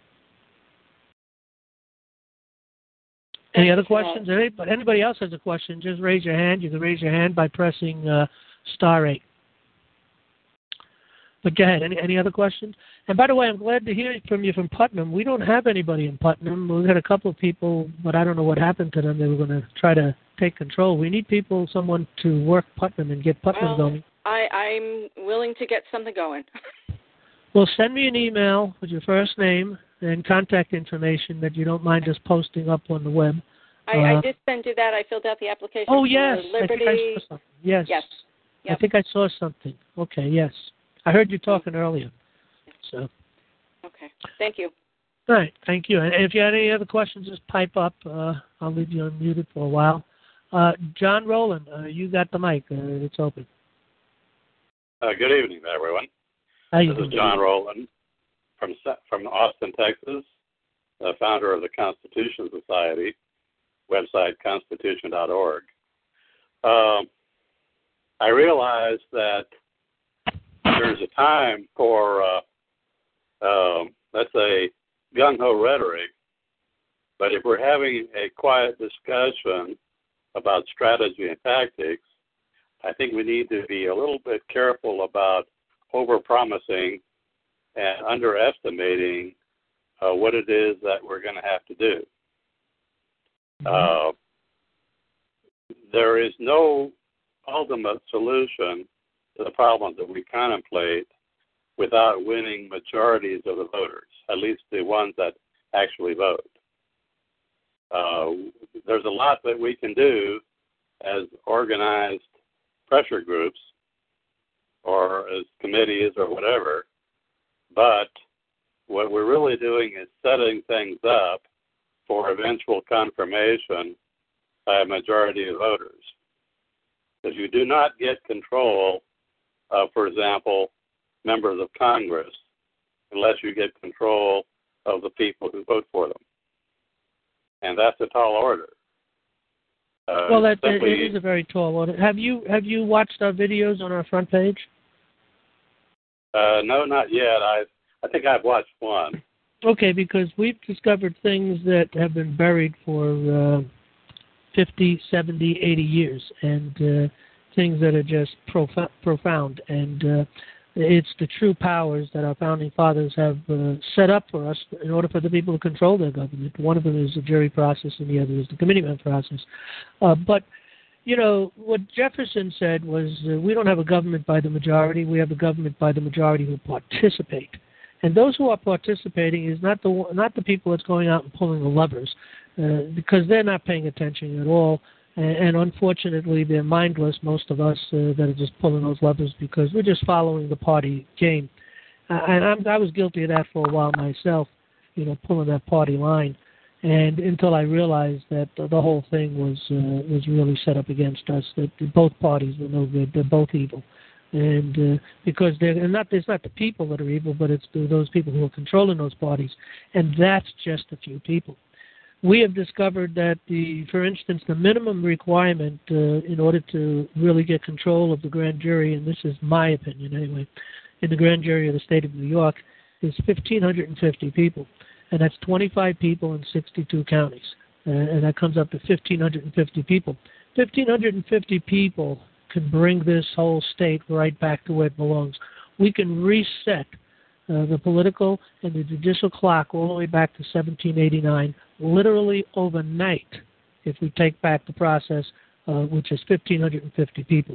Any other questions? Anybody, anybody else has a question, just raise your hand. You can raise your hand by pressing uh, star eight. But go ahead. Any, any other questions? And by the way, I'm glad to hear from you from Putnam. We don't have anybody in Putnam. We had a couple of people, but I don't know what happened to them. They were going to try to take control. We need people, someone to work Putnam and get Putnam well, going. I, I'm willing to get something going. Well, send me an email with your first name and contact information that you don't mind us posting up on the web. I, uh, I did send you that. I filled out the application oh, for yes. Liberty. I think I saw something. Yes. Yes. Yep. I think I saw something. Okay, yes. I heard you talking earlier. So. Okay. Thank you. All right. Thank you. And if you have any other questions, just pipe up. Uh, I'll leave you unmuted for a while. Uh, John Rowland, uh, you got the mic. Uh, it's open. Uh, good evening, everyone. How you this doing? is John Rowland from from Austin, Texas, the founder of the Constitution Society, website constitution dot org. Um, I realize that there's a time for, uh, um, let's say, gung-ho rhetoric, but if we're having a quiet discussion about strategy and tactics, I think we need to be a little bit careful about over-promising and underestimating uh, what it is that we're going to have to do. Uh, there is no ultimate solution to the problems that we contemplate without winning majorities of the voters, at least the ones that actually vote. Uh, there's a lot that we can do as organized pressure groups or as committees or whatever, but what we're really doing is setting things up for eventual confirmation by a majority of voters. Because you do not get control of, for example, members of Congress unless you get control of the people who vote for them. And that's a tall order. Uh, well, that simply, it is a very tall order. Have you have you watched our videos on our front page? Uh, no, not yet. I I think I've watched one. Okay, because we've discovered things that have been buried for uh, fifty, seventy, eighty years, and uh, things that are just prof- profound. And uh, it's the true powers that our founding fathers have uh, set up for us in order for the people to control their government. One of them is the jury process, and the other is the committeeman process. Uh, but, you know, what Jefferson said was uh, we don't have a government by the majority. We have a government by the majority who participate. And those who are participating is not the not the people that's going out and pulling the levers, uh, because they're not paying attention at all, And, and unfortunately, they're mindless, most of us uh, that are just pulling those levers because we're just following the party game. Uh, and I'm, I was guilty of that for a while myself, you know, pulling that party line. And until I realized that the, the whole thing was uh, was really set up against us, that both parties were no good, they're both evil. And uh, because they're not, it's not the people that are evil, but it's the, those people who are controlling those parties. And that's just a few people. We have discovered that, the, for instance, the minimum requirement uh, in order to really get control of the grand jury, and this is my opinion anyway, in the grand jury of the state of New York, is one thousand five hundred fifty people. And that's twenty-five people in sixty-two counties. Uh, and that comes up to one thousand five hundred fifty people. one thousand five hundred fifty people can bring this whole state right back to where it belongs. We can reset uh, the political and the judicial clock all the way back to seventeen eighty-nine, literally overnight, if we take back the process, uh, which is one thousand five hundred fifty people.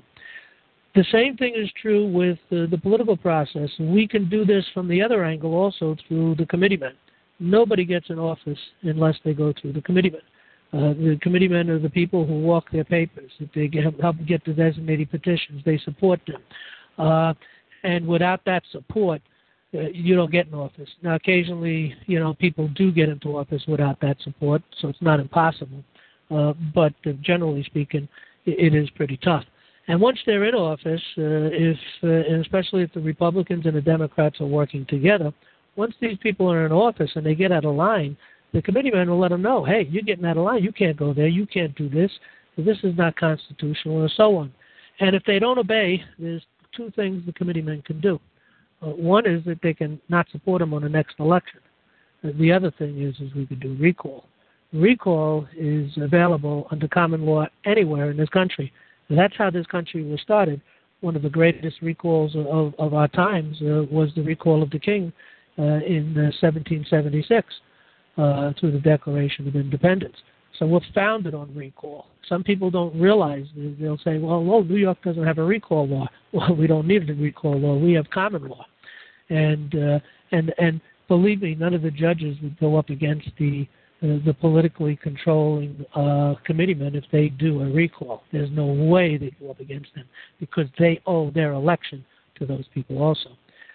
The same thing is true with uh, the political process. We can do this from the other angle also through the committeemen. Nobody gets in office unless they go through the committeemen. Uh, the committeemen are the people who walk their papers. If they get, help get the designated petitions, they support them. Uh, and without that support, uh, you don't get in office. Now, occasionally, you know, people do get into office without that support, so it's not impossible. Uh, but uh, generally speaking, it, it is pretty tough. And once they're in office, uh, if uh, and especially if the Republicans and the Democrats are working together, once these people are in office and they get out of line, the committeemen will let them know, hey, you're getting out of line. You can't go there. You can't do this. This is not constitutional, and so on. And if they don't obey, there's two things the committeemen can do. Uh, one is that they can not support them on the next election. Uh, the other thing is, is we could do recall. Recall is available under common law anywhere in this country. And that's how this country was started. One of the greatest recalls of, of our times uh, was the recall of the king uh, in uh, seventeen seventy-six uh, through the Declaration of Independence. So we're founded on recall. Some people don't realize. They'll say, well, well, New York doesn't have a recall law. Well, we don't need a recall law. We have common law. And uh, and and believe me, none of the judges would go up against the uh, the politically controlling uh, committeemen if they do a recall. There's no way they'd go up against them because they owe their election to those people also.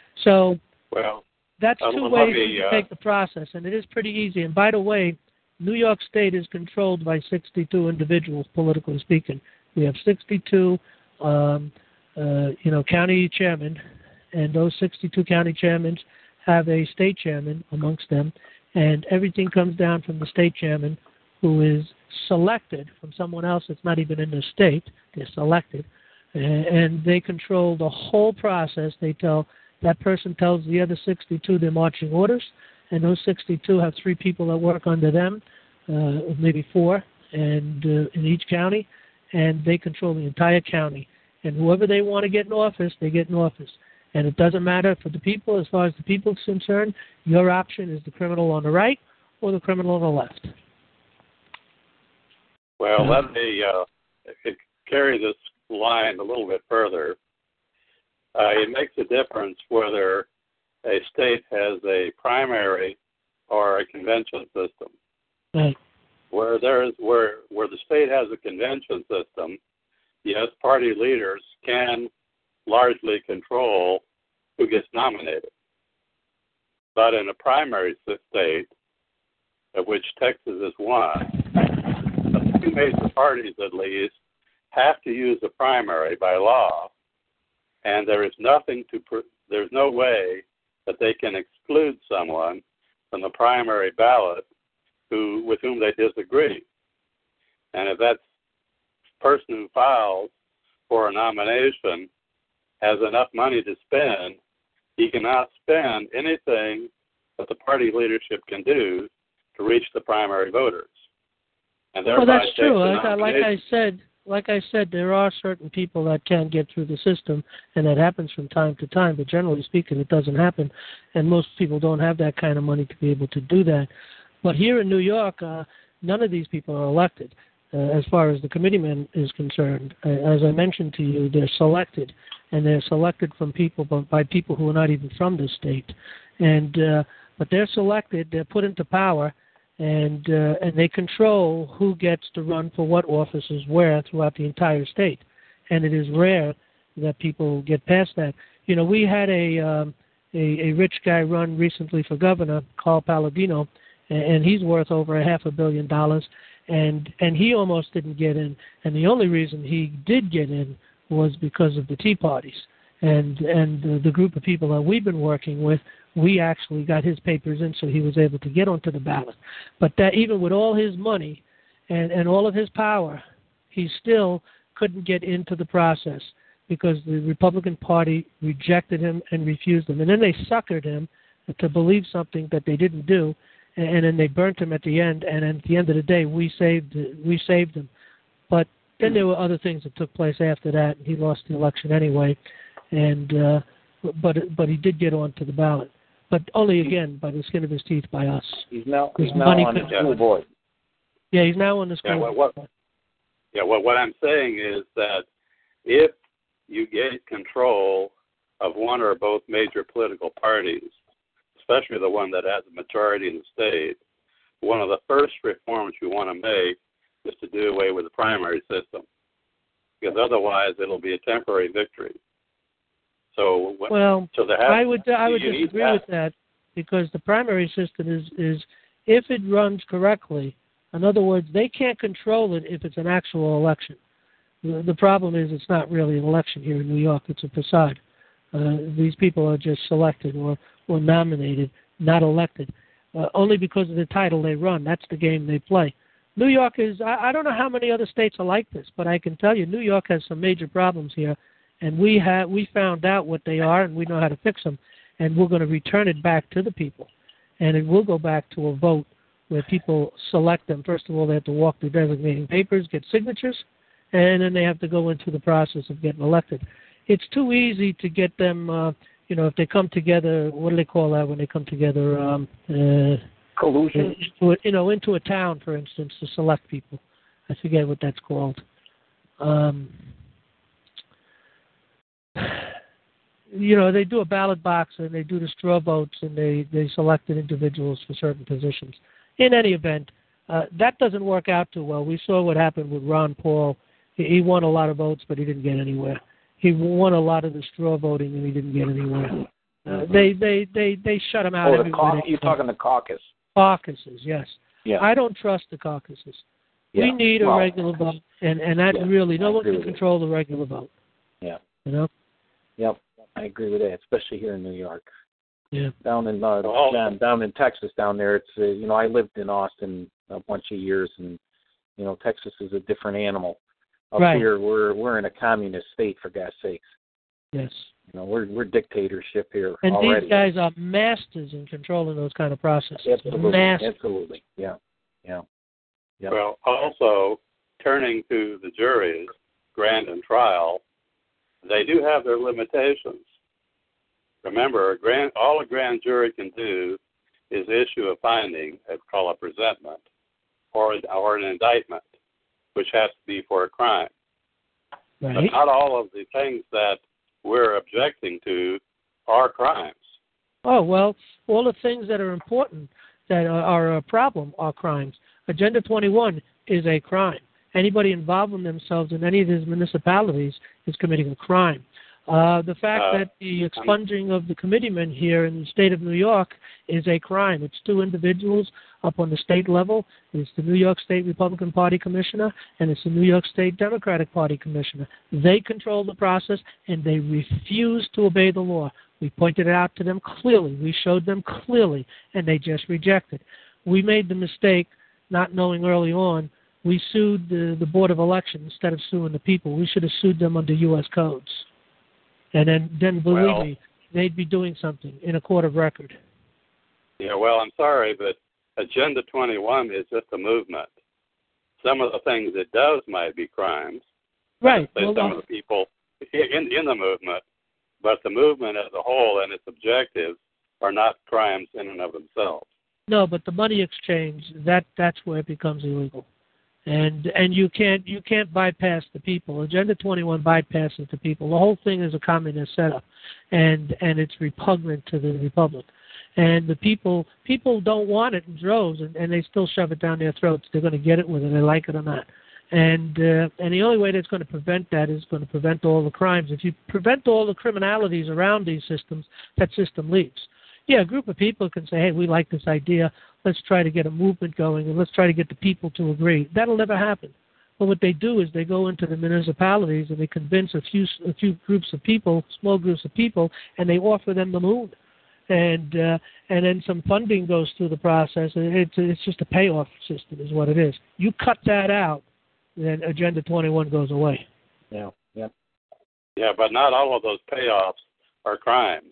So well, that's uh, two let ways me, to uh, take the process, and it is pretty easy. And by the way, New York State is controlled by sixty-two individuals, politically speaking. We have sixty-two, um, uh, you know, county chairmen, and those sixty-two county chairmen have a state chairman amongst them, and everything comes down from the state chairman, who is selected from someone else that's not even in the state. They're selected, and they control the whole process. They tell that person tells the other sixty-two their marching orders. And those sixty-two have three people that work under them, uh, maybe four, and uh, in each county, and they control the entire county. And whoever they want to get in office, they get in office. And it doesn't matter for the people. As far as the people is concerned, your option is the criminal on the right or the criminal on the left. Well, let me uh, carry this line a little bit further. Uh, it makes a difference whether a state has a primary or a convention system. Right. Where there is where where the state has a convention system, yes, party leaders can largely control who gets nominated. But in a primary state, of which Texas is one, the two major parties at least have to use a primary by law, and there is nothing to pr- there's no way that they can exclude someone from the primary ballot who with whom they disagree. And if that person who files for a nomination has enough money to spend, he cannot spend anything that the party leadership can do to reach the primary voters. And thereby well, that's true. Like, I, like I said, like I said, there are certain people that can get through the system, and that happens from time to time. But generally speaking, it doesn't happen, and most people don't have that kind of money to be able to do that. But here in New York, uh, none of these people are elected. Uh, as far as the committeeman is concerned, uh, as I mentioned to you, they're selected, and they're selected from people by people who are not even from the state. And uh, but they're selected, they're put into power, and uh, and they control who gets to run for what offices where throughout the entire state. And it is rare that people get past that. You know, we had a um, a, a rich guy run recently for governor, Carl Palladino, and, and he's worth over a half a billion dollars, and and he almost didn't get in. And the only reason he did get in was because of the Tea Parties. And and the, the group of people that we've been working with, we actually got his papers in, so he was able to get onto the ballot. But that even with all his money and, and all of his power, he still couldn't get into the process because the Republican Party rejected him and refused him. And then they suckered him to believe something that they didn't do, and, and then they burnt him at the end. And at the end of the day, we saved we saved him. But then there were other things that took place after that, and he lost the election anyway. And uh, but but he did get onto the ballot, but only again by the skin of his teeth by us. He's now he's His now money on the could- school board. Yeah, he's now on the school. Yeah, what, what, yeah, what, what I'm saying is that if you get control of one or both major political parties, especially the one that has a majority in the state, one of the first reforms you want to make is to do away with the primary system, because otherwise it'll be a temporary victory. So, Well, so there has, I would I would you need disagree that. with that because the primary system is is if it runs correctly. In other words, they can't control it if it's an actual election. The, the problem is it's not really an election here in New York. It's a facade. Uh, these people are just selected or, or nominated, not elected. Uh, only because of the title they run. That's the game they play. New York is, I, I don't know how many other states are like this, but I can tell you New York has some major problems here. And we have we found out what they are, and we know how to fix them. And we're going to return it back to the people. And it will go back to a vote where people select them. First of all, they have to walk through designating papers, get signatures, and then they have to go into the process of getting elected. It's too easy to get them, uh, you know, if they come together, what do they call that when they come together? Um, uh, Collusion? into a, you know, into a town, for instance, to select people. I forget what that's called. Um You know, they do a ballot box and they do the straw votes and they, they selected individuals for certain positions. In any event, uh, that doesn't work out too well. We saw what happened with Ron Paul. He, he won a lot of votes, but he didn't get anywhere. He won a lot of the straw voting and he didn't get anywhere. Uh, they, they, they, they shut him out Oh, the everywhere. cau- you're talking the caucus. Caucuses, yes. Yeah. I don't trust the caucuses. Yeah. We need a Well, regular vote, and, and that yeah, really, no I one agree can with you. control the regular vote. Yeah. You know? Yep. I agree with that, especially here in New York. Yeah. Down in uh, Oh. down, down in Texas, down there, it's uh, you know I lived in Austin a bunch of years, and you know Texas is a different animal. Up Right. here, we're we're in a communist state, for God's sakes. Yes. You know, we're we're dictatorship here And already. these guys are masters in controlling those kind of processes. Absolutely, Masters. absolutely, yeah, yeah, yeah. Well, also, turning to the juries, grand and trial, they do have their limitations. Remember, a grand, all a grand jury can do is issue a finding, it's called a presentment, or, or an indictment, which has to be for a crime. But Right. not all of the things that we're objecting to are crimes. Oh, well, all the things that are important that are, are a problem are crimes. Agenda twenty-one is a crime. Anybody involving themselves in any of these municipalities is committing a crime. Uh, the fact Uh, that the expunging of the committeemen here in the state of New York is a crime. It's two individuals up on the state level. It's the New York State Republican Party Commissioner and it's the New York State Democratic Party Commissioner. They control the process and they refuse to obey the law. We pointed it out to them clearly. We showed them clearly, and they just rejected. We made the mistake, not knowing early on, we sued the, the Board of Elections instead of suing the people. We should have sued them under U S codes. And then, then believe Well- me, they'd be doing something in a court of record. Yeah, well, I'm sorry, but Agenda twenty-one is just a movement. Some of the things it does might be crimes. Right. Say Well, some no. of the people in, in the movement, but the movement as a whole and its objectives are not crimes in and of themselves. No, but the money exchange, that that's where it becomes illegal. And and you can't you can't bypass the people. Agenda twenty-one bypasses the people. The whole thing is a communist setup, and and it's repugnant to the republic. And the people people don't want it in droves, and, and they still shove it down their throats. They're going to get it whether they like it or not. And uh, and the only way that's going to prevent that is going to prevent all the crimes. If you prevent all the criminalities around these systems, that system leaves. Yeah, a group of people can say, hey, we like this idea. Let's try to get a movement going, and let's try to get the people to agree. That'll never happen. But what they do is they go into the municipalities and they convince a few a few groups of people, small groups of people, and they offer them the moon. And uh, and then some funding goes through the process. And it's, it's just a payoff system is what it is. You cut that out, then Agenda twenty-one goes away. Yeah, yeah. Yeah, but not all of those payoffs are crimes.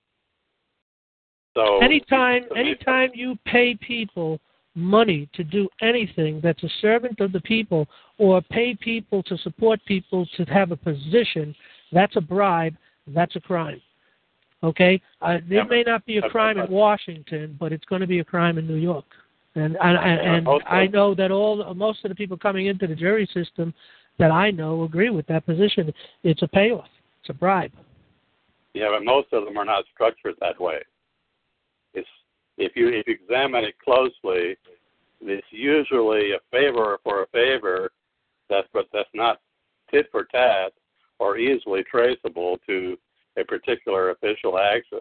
So anytime, anytime you pay people money to do anything that's a servant of the people, or pay people to support people to have a position, that's a bribe, that's a crime. Okay? Uh, it may not be a crime in Washington, but it's going to be a crime in New York. And, and, and I know that all most of the people coming into the jury system that I know agree with that position. It's a payoff. It's a bribe. Yeah, but most of them are not structured that way. It's If you if you examine it closely, it's usually a favor for a favor, that's but that's not tit for tat or easily traceable to a particular official action.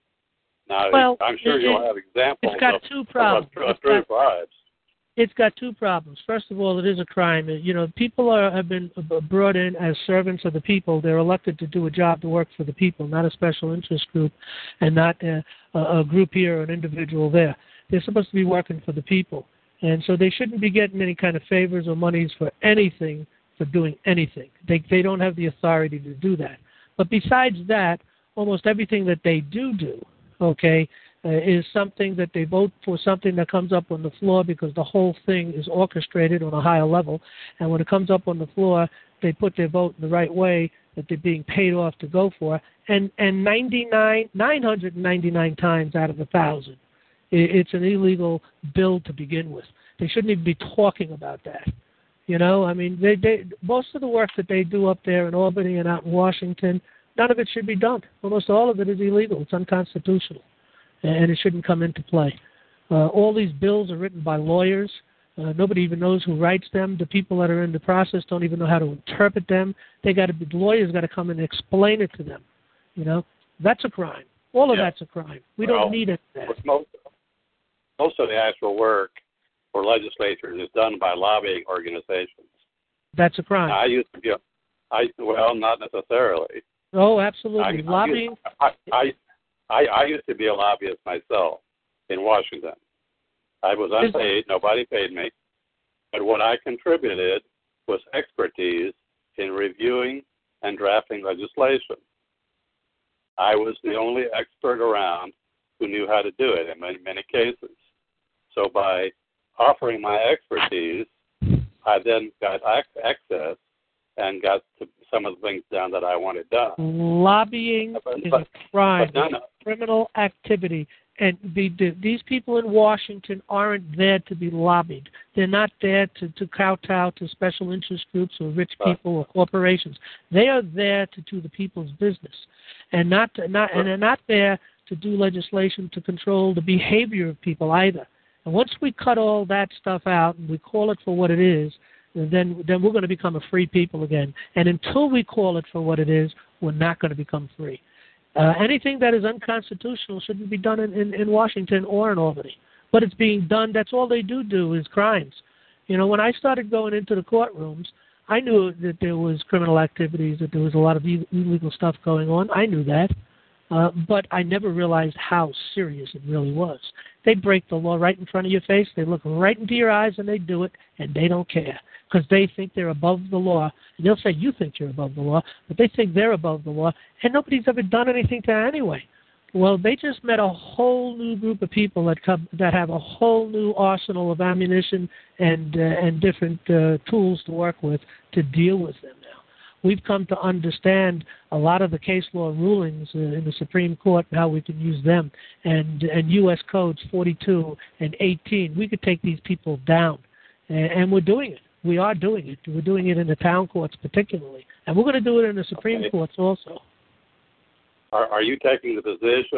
Now, well, I'm sure it, you'll have examples it's got of, two problems. of, of true bribes. It's got two problems. First of all, it is a crime. You know, people are have been brought in as servants of the people. They're elected to do a job to work for the people, not a special interest group, and not a, a group here or an individual there. They're supposed to be working for the people, and so they shouldn't be getting any kind of favors or monies for anything, for doing anything. They they don't have the authority to do that. But besides that, almost everything that they do do, okay, uh, is something that they vote for, something that comes up on the floor because the whole thing is orchestrated on a higher level. And when it comes up on the floor, they put their vote in the right way that they're being paid off to go for. And and ninety-nine, nine hundred ninety-nine times out of a thousand, it's an illegal bill to begin with. They shouldn't even be talking about that. You know, I mean, they, they most of the work that they do up there in Albany and out in Washington, none of it should be done. Almost all of it is illegal. It's unconstitutional, and it shouldn't come into play. Uh, all these bills are written by lawyers. Uh, nobody even knows who writes them. The people that are in the process don't even know how to interpret them. They got to be the lawyers got to come and explain it to them. You know, that's a crime. All of yeah. that's a crime. We well, don't need it. Most, most of the actual work for legislatures is done by lobbying organizations. That's a crime. Now, I used to be, a, I well, not necessarily. Oh, absolutely. I, lobbying. I, I, I, I used to be a lobbyist myself in Washington. I was unpaid. Nobody paid me. But what I contributed was expertise in reviewing and drafting legislation. I was the only expert around who knew how to do it in many, many cases. So by offering my expertise, I then got access and got to some of the things done that I wanted done. Lobbying but, is but, a crime, no, no. criminal activity. And the, the, these people in Washington aren't there to be lobbied. They're not there to, to kowtow to special interest groups or rich people or corporations. They are there to do the people's business, and not to, not and they're not there to do legislation to control the behavior of people either. And once we cut all that stuff out and we call it for what it is, then then we're going to become a free people again. And until we call it for what it is, we're not going to become free. Uh, anything that is unconstitutional shouldn't be done in, in, in Washington or in Albany. But it's being done. That's all they do do is crimes. You know, when I started going into the courtrooms, I knew that there was criminal activities, that there was a lot of illegal stuff going on. I knew that. Uh, but I never realized how serious it really was. They break the law right in front of your face. They look right into your eyes and they do it, and they don't care because they think they're above the law. And they'll say you think you're above the law, but they think they're above the law, and nobody's ever done anything to them anyway. Well, they just met a whole new group of people that come, that have a whole new arsenal of ammunition and uh, and different uh, tools to work with to deal with them now. We've come to understand a lot of the case law rulings uh, in the Supreme Court and how we can use them. And and U S codes forty-two and eighteen, we could take these people down. And, and we're doing it. We are doing it. We're doing it in the town courts particularly. And we're going to do it in the Supreme okay. Courts also. Are, are you taking the position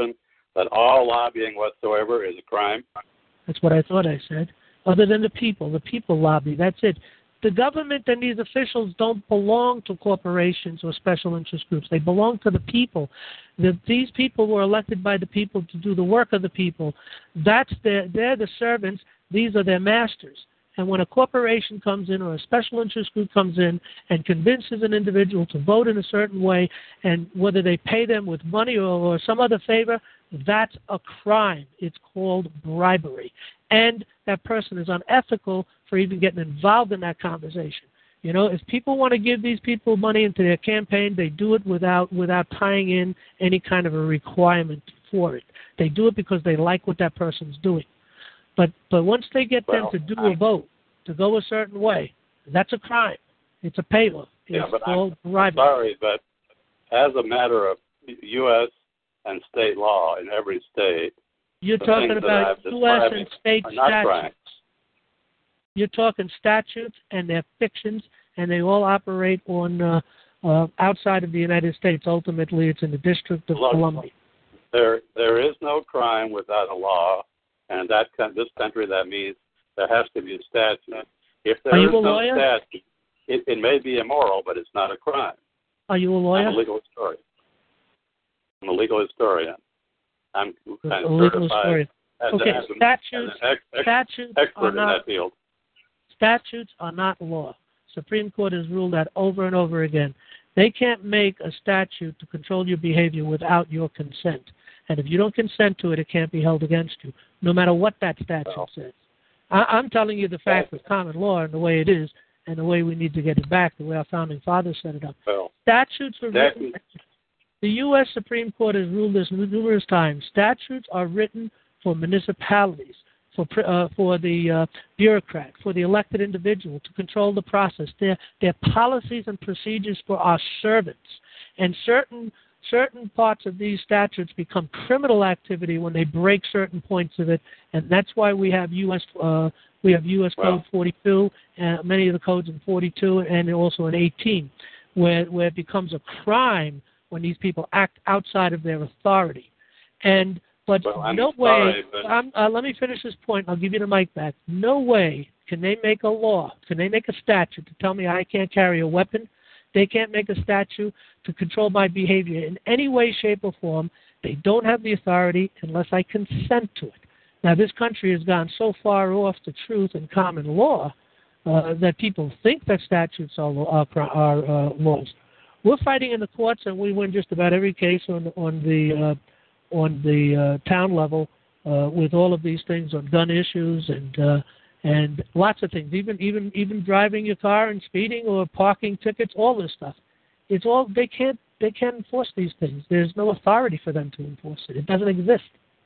that all lobbying whatsoever is a crime? That's what I thought I said. Other than the people. The people lobby. That's it. The government and these officials don't belong to corporations or special interest groups. They belong to the people. The, these people were elected by the people to do the work of the people. That's their, they're the servants. These are their masters. And when a corporation comes in or a special interest group comes in and convinces an individual to vote in a certain way, and whether they pay them with money or, or some other favor, that's a crime. It's called bribery. And that person is unethical for even getting involved in that conversation. You know, if people want to give these people money into their campaign, they do it without without tying in any kind of a requirement for it. They do it because they like what that person's doing. But but once they get well, them to do a vote, to go a certain way, that's a crime. It's a payment. It's yeah, but called I'm, bribery. I'm sorry, but as a matter of U S and state law in every state, you're talking about U S and state statutes. Crimes. You're talking statutes, and they're fictions, and they all operate on uh, uh, outside of the United States. Ultimately, it's in the District of Look, Columbia. There, there is no crime without a law, and that this country that means there has to be a statute. If there Are you is a no lawyer? statute, it, it may be immoral, but it's not a crime. Are you a lawyer? I'm a legal historian. I'm a legal historian. I'm kind of a legal certified historian. as, Okay, as, statutes, as an ex, ex, statutes expert are in not that field. statutes are not law. Supreme Court has ruled that over and over again. They can't make a statute to control your behavior without your consent. And if you don't consent to it, it can't be held against you, no matter what that statute well, says. I, I'm telling you the fact of common law and the way it is, and the way we need to get it back, the way our founding fathers set it up. Well, statutes are statute. written. The U S Supreme Court has ruled this numerous times. Statutes are written for municipalities, for uh, for the uh, bureaucrat, for the elected individual to control the process. They're, they're policies and procedures for our servants. And certain certain parts of these statutes become criminal activity when they break certain points of it, and that's why we have U S uh, we have U S Well, Code forty-two, uh, many of the codes in forty-two, and also in eighteen, where where it becomes a crime when these people act outside of their authority. And but well, no sorry, way. but... I'm, uh, let me finish this point. I'll give you the mic back. No way can they make a law, can they make a statute to tell me I can't carry a weapon. They can't make a statute to control my behavior in any way, shape, or form. They don't have the authority unless I consent to it. Now, this country has gone so far off the truth and common law uh, that people think that statutes are, are, are uh, laws. We're fighting in the courts, and we win just about every case on on the uh, on the uh, town level uh, with all of these things on gun issues and uh, and lots of things. Even even even driving your car and speeding or parking tickets, all this stuff. It's all they can't they can't enforce these things. There's no authority for them to enforce it. It doesn't exist.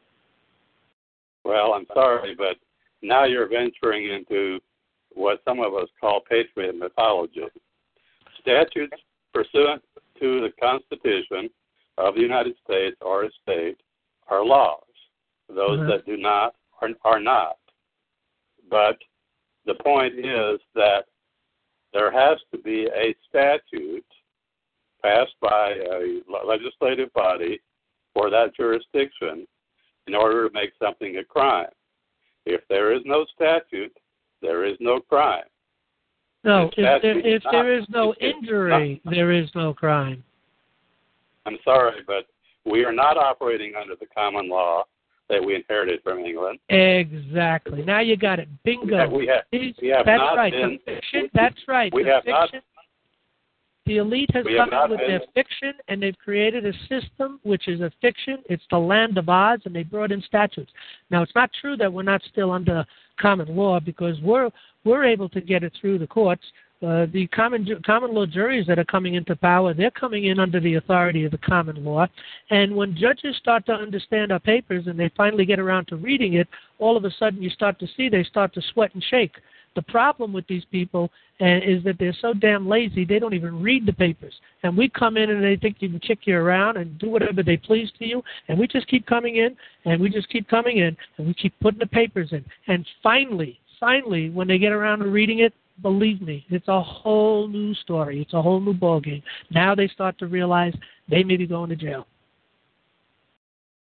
Well, I'm sorry, but now you're venturing into what some of us call patriot mythology. Statutes pursuant to the Constitution of the United States or a state are laws. Those Mm-hmm. that do not are, are not. But the point is that there has to be a statute passed by a legislative body for that jurisdiction in order to make something a crime. If there is no statute, there is no crime. No, if there, if not, there is no injury, not, there is no crime. I'm sorry, but we are not operating under the common law that we inherited from England. Exactly. Now you got it. Bingo. We have, we have that's not right. been, The fiction, that's right. We the have fiction, not. The elite has we come have in with been, their fiction, and they've created a system which is a fiction. It's the land of Oz, and they brought in statutes. Now, it's not true that we're not still under common law because we're we're able to get it through the courts. Uh, the common common law juries that are coming into power, they're coming in under the authority of the common law. And when judges start to understand our papers and they finally get around to reading it, all of a sudden you start to see they start to sweat and shake. The problem with these people uh, is that they're so damn lazy, they don't even read the papers. And we come in and they think you can kick you around and do whatever they please to you. And we just keep coming in, and we just keep coming in, and we keep putting the papers in. And finally, finally, when they get around to reading it, believe me, it's a whole new story. It's a whole new ballgame. Now they start to realize they may be going to jail.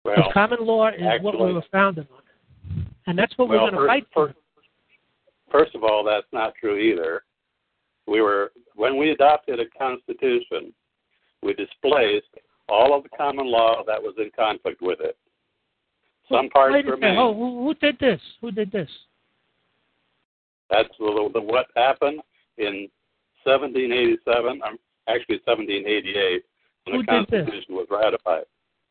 Well, the common law is actually, what we were founded on. And that's what well, we're going to fight for. First, first of all, that's not true either. We were when we adopted a constitution, we displaced all of the common law that was in conflict with it. Some parts Wait a remain. second. Oh, who, who did this? Who did this? That's the, the, what happened in seventeen eighty-seven, um, actually seventeen eighty-eight, when Who the did this? Constitution was ratified.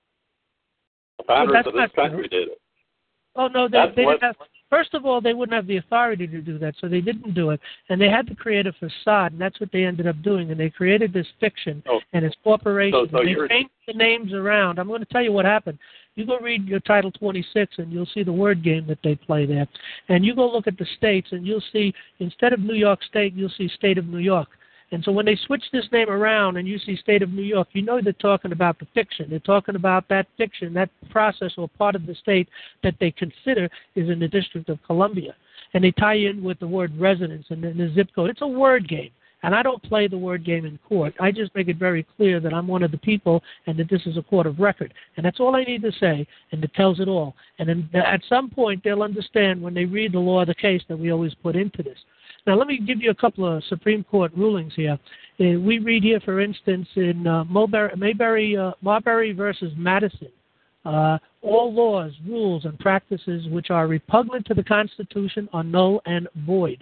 The founders that's of this not country true. did it. Oh, no, they, That's they what- didn't have. First of all, they wouldn't have the authority to do that, so they didn't do it. And they had to create a facade, and that's what they ended up doing. And they created this fiction Oh. and its corporation. So- so and they you're- changed the names around. I'm going to tell you what happened. You go read your Title twenty-six, and you'll see the word game that they play there. And you go look at the states, and you'll see, instead of New York State, you'll see State of New York. And so when they switch this name around and you see State of New York, you know they're talking about the fiction. They're talking about that fiction, that process or part of the state that they consider is in the District of Columbia. And they tie in with the word residence and then the zip code. It's a word game. And I don't play the word game in court. I just make it very clear that I'm one of the people and that this is a court of record. And that's all I need to say, and it tells it all. And then at some point they'll understand when they read the law of the case that we always put into this. Now, let me give you a couple of Supreme Court rulings here. Uh, we read here, for instance, in uh, Mulberry, Mayberry, uh, Marbury versus Madison, uh, all laws, rules, and practices which are repugnant to the Constitution are null and void.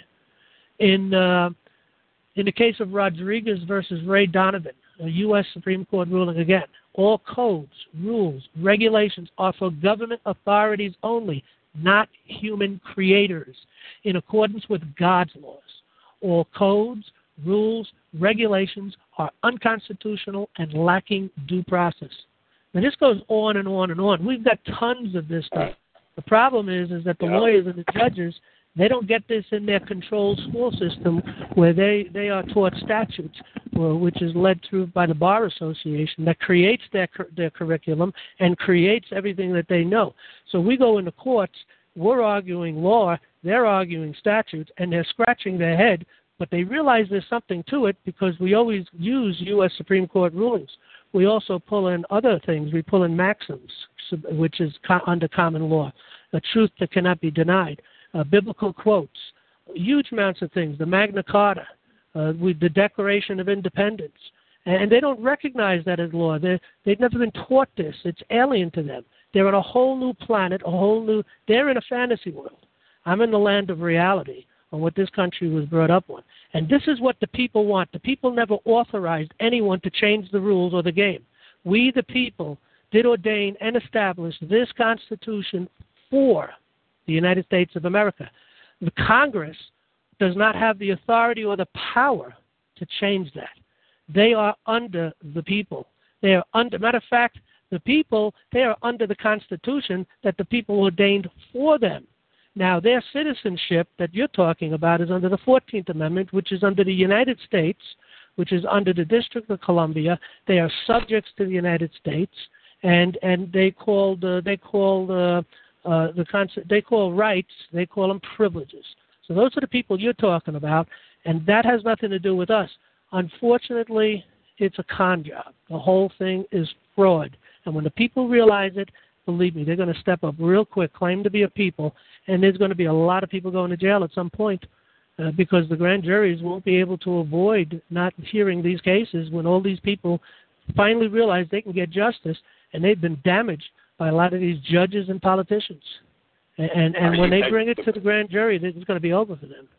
In uh, in the case of Rodriguez versus Ray Donovan, a U S Supreme Court ruling again, all codes, rules, regulations are for government authorities only, not human creators, in accordance with God's laws. All codes, rules, regulations are unconstitutional and lacking due process. Now, this goes on and on and on. We've got tons of this stuff. The problem is, is that the Yeah. lawyers and the judges, they don't get this in their controlled school system where they, they are taught statutes, well, which is led through by the Bar Association that creates their their curriculum and creates everything that they know. So we go into courts, we're arguing law, they're arguing statutes, and they're scratching their head, but they realize there's something to it because we always use U S Supreme Court rulings. We also pull in other things. We pull in maxims, which is co- under common law, a truth that cannot be denied. Uh, biblical quotes, huge amounts of things, the Magna Carta, uh, with the Declaration of Independence. And they don't recognize that as law. They're, they've never been taught this. It's alien to them. They're on a whole new planet, a whole new, they're in a fantasy world. I'm in the land of reality on what this country was brought up on. And this is what the people want. The people never authorized anyone to change the rules or the game. We, the people, did ordain and establish this Constitution for the United States of America. The Congress does not have the authority or the power to change that. They are under the people. They are under, matter of fact, the people, they are under the Constitution that the people ordained for them. Now, their citizenship that you're talking about is under the fourteenth Amendment, which is under the United States, which is under the District of Columbia. They are subjects to the United States, and and they called uh, they called uh, uh, the concept, they call rights, they call them privileges. So those are the people you're talking about, and that has nothing to do with us. Unfortunately, it's a con job. The whole thing is fraud, and when the people realize it, believe me, they're going to step up real quick, claim to be a people, and there's going to be a lot of people going to jail at some point uh, because the grand juries won't be able to avoid not hearing these cases when all these people finally realize they can get justice, and they've been damaged by a lot of these judges and politicians. And, and, and when they bring it to the grand jury, it's going to be over for them.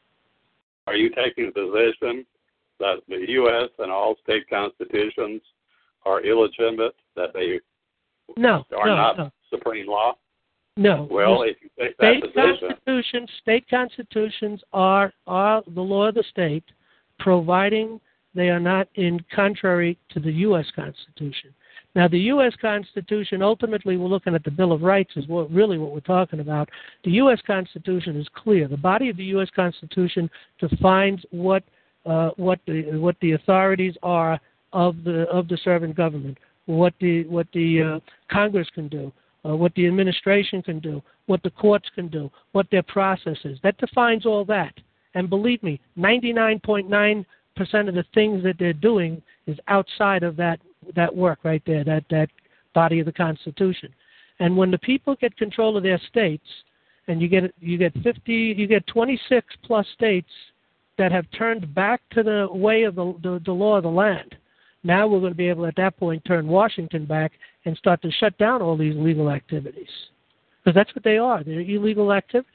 Are you taking the position that the U S and all state constitutions are illegitimate, that they No, are no, not no. supreme law? No. Well, The if you take that state position, constitutions, state constitutions are are the law of the state, providing they are not in contrary to the U S Constitution. Now, the U S Constitution, ultimately, we're looking at the Bill of Rights is what really what we're talking about. The U S Constitution is clear. The body of the U S Constitution defines what uh, what the what the authorities are of the of the servant government, what the what the uh, Congress can do, uh, what the administration can do, what the courts can do, what their process is. That defines all that. And believe me, ninety-nine point nine percent of the things that they're doing is outside of that that work right there, that that body of the Constitution. And when the people get control of their states, and you get you get fifty, you get twenty-six plus states that have turned back to the way of the, the, the law of the land. Now we're going to be able at that point turn Washington back and start to shut down all these legal activities. Because that's what they are. They're illegal activities.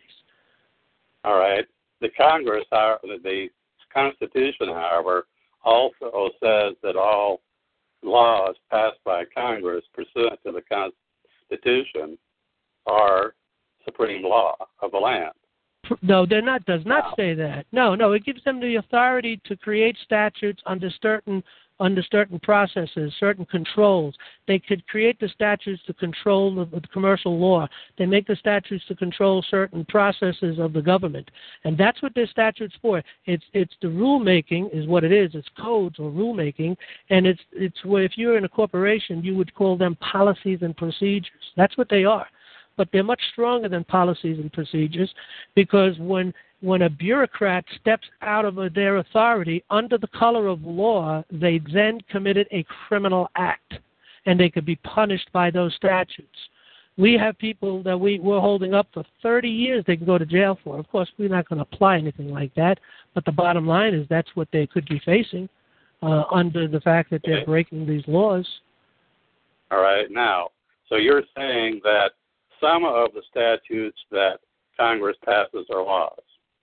All right. The Congress, the Constitution, however, also says that all laws passed by Congress pursuant to the Constitution are supreme law of the land. No, they're not. Does not say that. No, no. It gives them the authority to create statutes under certain under certain processes, certain controls. They could create the statutes to control the, the commercial law. They make the statutes to control certain processes of the government, and that's what their statutes for. It's it's the rulemaking is what it is. It's codes or rulemaking, and it's it's where if you're in a corporation, you would call them policies and procedures. That's what they are. But they're much stronger than policies and procedures, because when when a bureaucrat steps out of their authority under the color of law, they then committed a criminal act, and they could be punished by those statutes. We have people that we, we're holding up for thirty years they can go to jail for. Of course, we're not going to apply anything like that, but the bottom line is that's what they could be facing uh, under the fact that they're breaking these laws. All right. Now, so you're saying that some of the statutes that Congress passes are laws.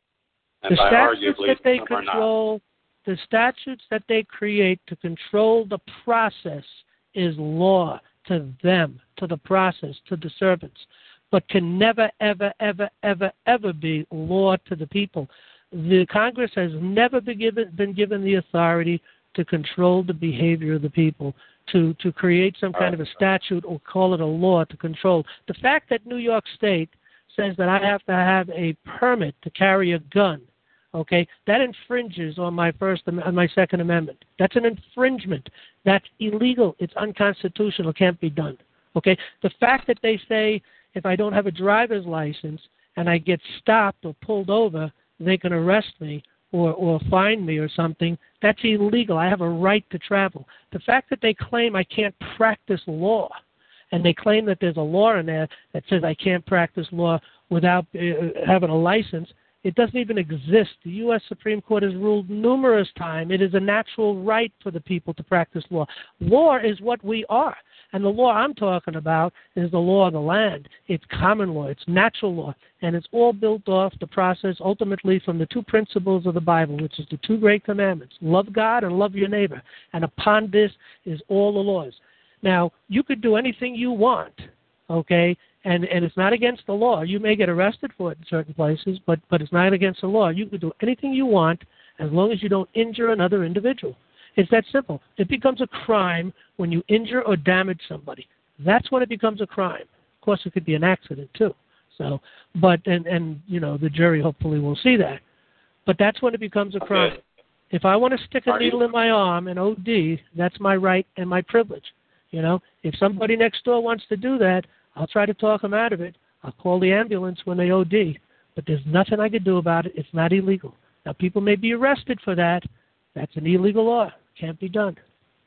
And the statutes arguably, that they some control, the statutes that they create to control the process is law to them, to the process, to the servants, but can never, ever, ever, ever, ever be law to the people. The Congress has never been given, been given the authority to control the behavior of the people, to, to create some kind of a statute or call it a law to control. The fact that New York State says that I have to have a permit to carry a gun, okay, that infringes on my first on my Second Amendment. That's an infringement. That's illegal. It's unconstitutional. It can't be done. Okay? The fact that they say if I don't have a driver's license and I get stopped or pulled over, they can arrest me or, or fine me or something, that's illegal. I have a right to travel. The fact that they claim I can't practice law, and they claim that there's a law in there that says I can't practice law without uh, having a license, it doesn't even exist. The U S Supreme Court has ruled numerous times it is a natural right for the people to practice law. Law is what we are. And the law I'm talking about is the law of the land. It's common law. It's natural law. And it's all built off the process ultimately from the two principles of the Bible, which is the two great commandments. Love God and love your neighbor. And upon this is all the laws. Now, you could do anything you want, okay, and, and it's not against the law. You may get arrested for it in certain places, but, but it's not against the law. You could do anything you want as long as you don't injure another individual. It's that simple. It becomes a crime when you injure or damage somebody. That's when it becomes a crime. Of course, it could be an accident, too. So, but, and, and you know, the jury hopefully will see that. But that's when it becomes a crime. Okay. If I want to stick a needle in my arm and O D, that's my right and my privilege. You know, if somebody next door wants to do that, I'll try to talk them out of it. I'll call the ambulance when they O D. But there's nothing I can do about it. It's not illegal. Now, people may be arrested for that. That's an illegal law. Can't be done.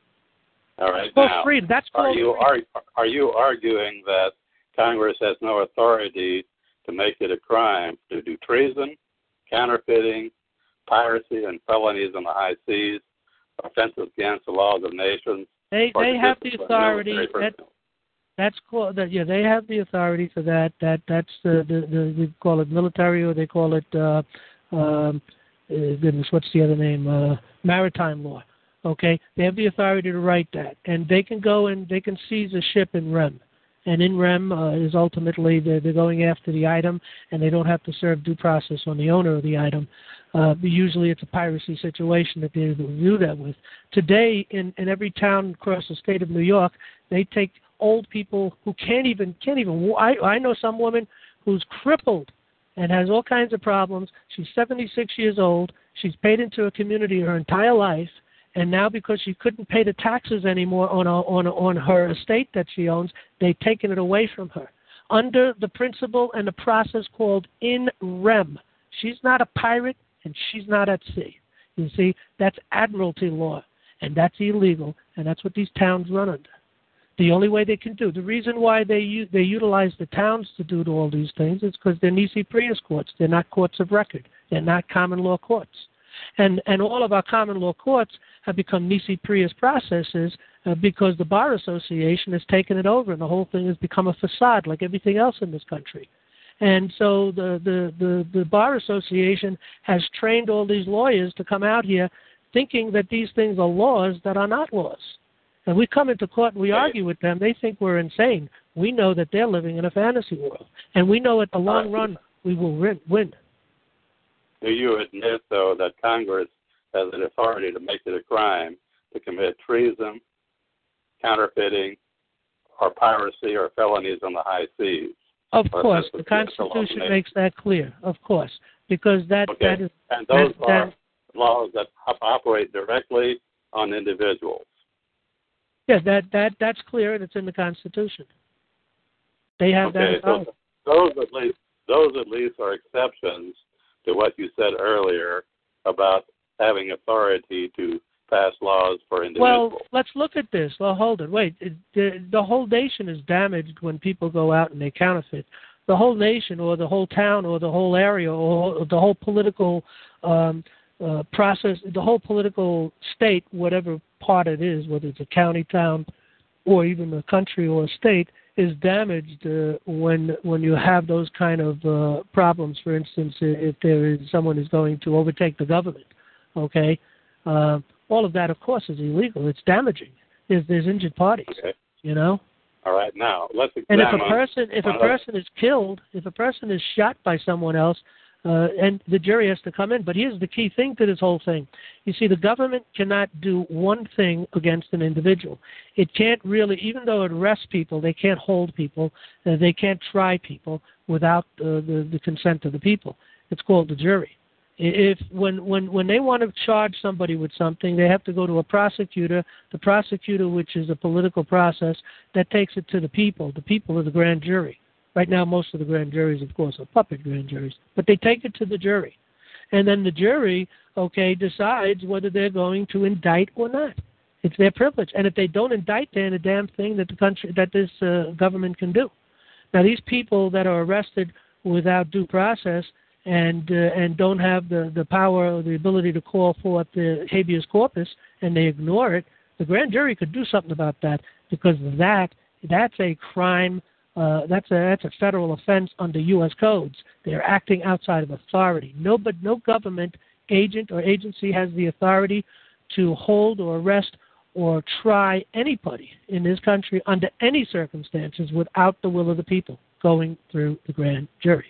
All right. That's now, freedom. That's are you freedom. are, are you arguing that Congress has no authority to make it a crime to do treason, counterfeiting, piracy, and felonies in the high seas, offenses against the laws of nations? They they have the authority. That, that's called that. Yeah, they have the authority for that. That that's the the, the they call it military, or they call it uh, um, uh, goodness, what's the other name? Uh, maritime law. Okay, they have the authority to write that, and they can go and they can seize a ship in R E M, and in R E M uh, is ultimately they're, they're going after the item, and they don't have to serve due process on the owner of the item. Uh, but usually it's a piracy situation that they do that with. Today, in, in every town across the state of New York, they take old people who can't even can't even. I, I know some woman who's crippled and has all kinds of problems. She's seventy-six years old. She's paid into a community her entire life, and now because she couldn't pay the taxes anymore on a, on a, on her estate that she owns, they've taken it away from her under the principle and the process called in R E M. She's not a pirate. And she's not at sea. You see, that's admiralty law, and that's illegal, and that's what these towns run under. The only way they can do. The reason why they u- they utilize the towns to do all these things is because they're nisi prius courts. They're not courts of record. They're not common law courts. And and all of our common law courts have become nisi prius processes uh, because the Bar Association has taken it over, and the whole thing has become a facade like everything else in this country. And so the, the, the, the Bar Association has trained all these lawyers to come out here thinking that these things are laws that are not laws. And we come into court and we argue with them. They think we're insane. We know that they're living in a fantasy world. And we know at the long run we will win. Do you admit, though, that Congress has an authority to make it a crime to commit treason, counterfeiting, or piracy or felonies on the high seas? Of course, the Constitution makes that clear. Of course, because that okay. that is and those that, are that, laws that operate directly on individuals. Yeah, that that that's clear, and it's in the Constitution. They have okay, that authority. So those at least those at least are exceptions to what you said earlier about having authority to pass laws for individuals. Well, let's look at this. Well, hold it. Wait. It, the, the whole nation is damaged when people go out and they counterfeit. The whole nation or the whole town or the whole area or the whole political um, uh, process, the whole political state, whatever part it is, whether it's a county, town, or even a country or a state, is damaged uh, when when you have those kind of uh, problems. For instance, if there is someone is going to overtake the government, okay, uh, all of that, of course, is illegal. It's damaging. There's there's injured parties, okay. you know. All right, now let's examine. And if a person if a person is killed, if a person is shot by someone else, uh, and the jury has to come in. But here's the key thing to this whole thing. You see, the government cannot do one thing against an individual. It can't really, even though it arrests people, they can't hold people. Uh, they can't try people without uh, the the consent of the people. It's called the jury. If when, when, when they want to charge somebody with something, they have to go to a prosecutor, the prosecutor, which is a political process, that takes it to the people. The people are the grand jury. Right now, most of the grand juries, of course, are puppet grand juries. But they take it to the jury. And then the jury, okay, decides whether they're going to indict or not. It's their privilege. And if they don't indict, they're in a damn thing that the country, that this uh, government can do. Now, these people that are arrested without due process and uh, and don't have the, the power or the ability to call forth the habeas corpus, and they ignore it, the grand jury could do something about that, because that that's a crime. Uh, that's a that's a federal offense under U S codes. They're acting outside of authority. No, but no government agent or agency has the authority to hold or arrest or try anybody in this country under any circumstances without the will of the people going through the grand jury.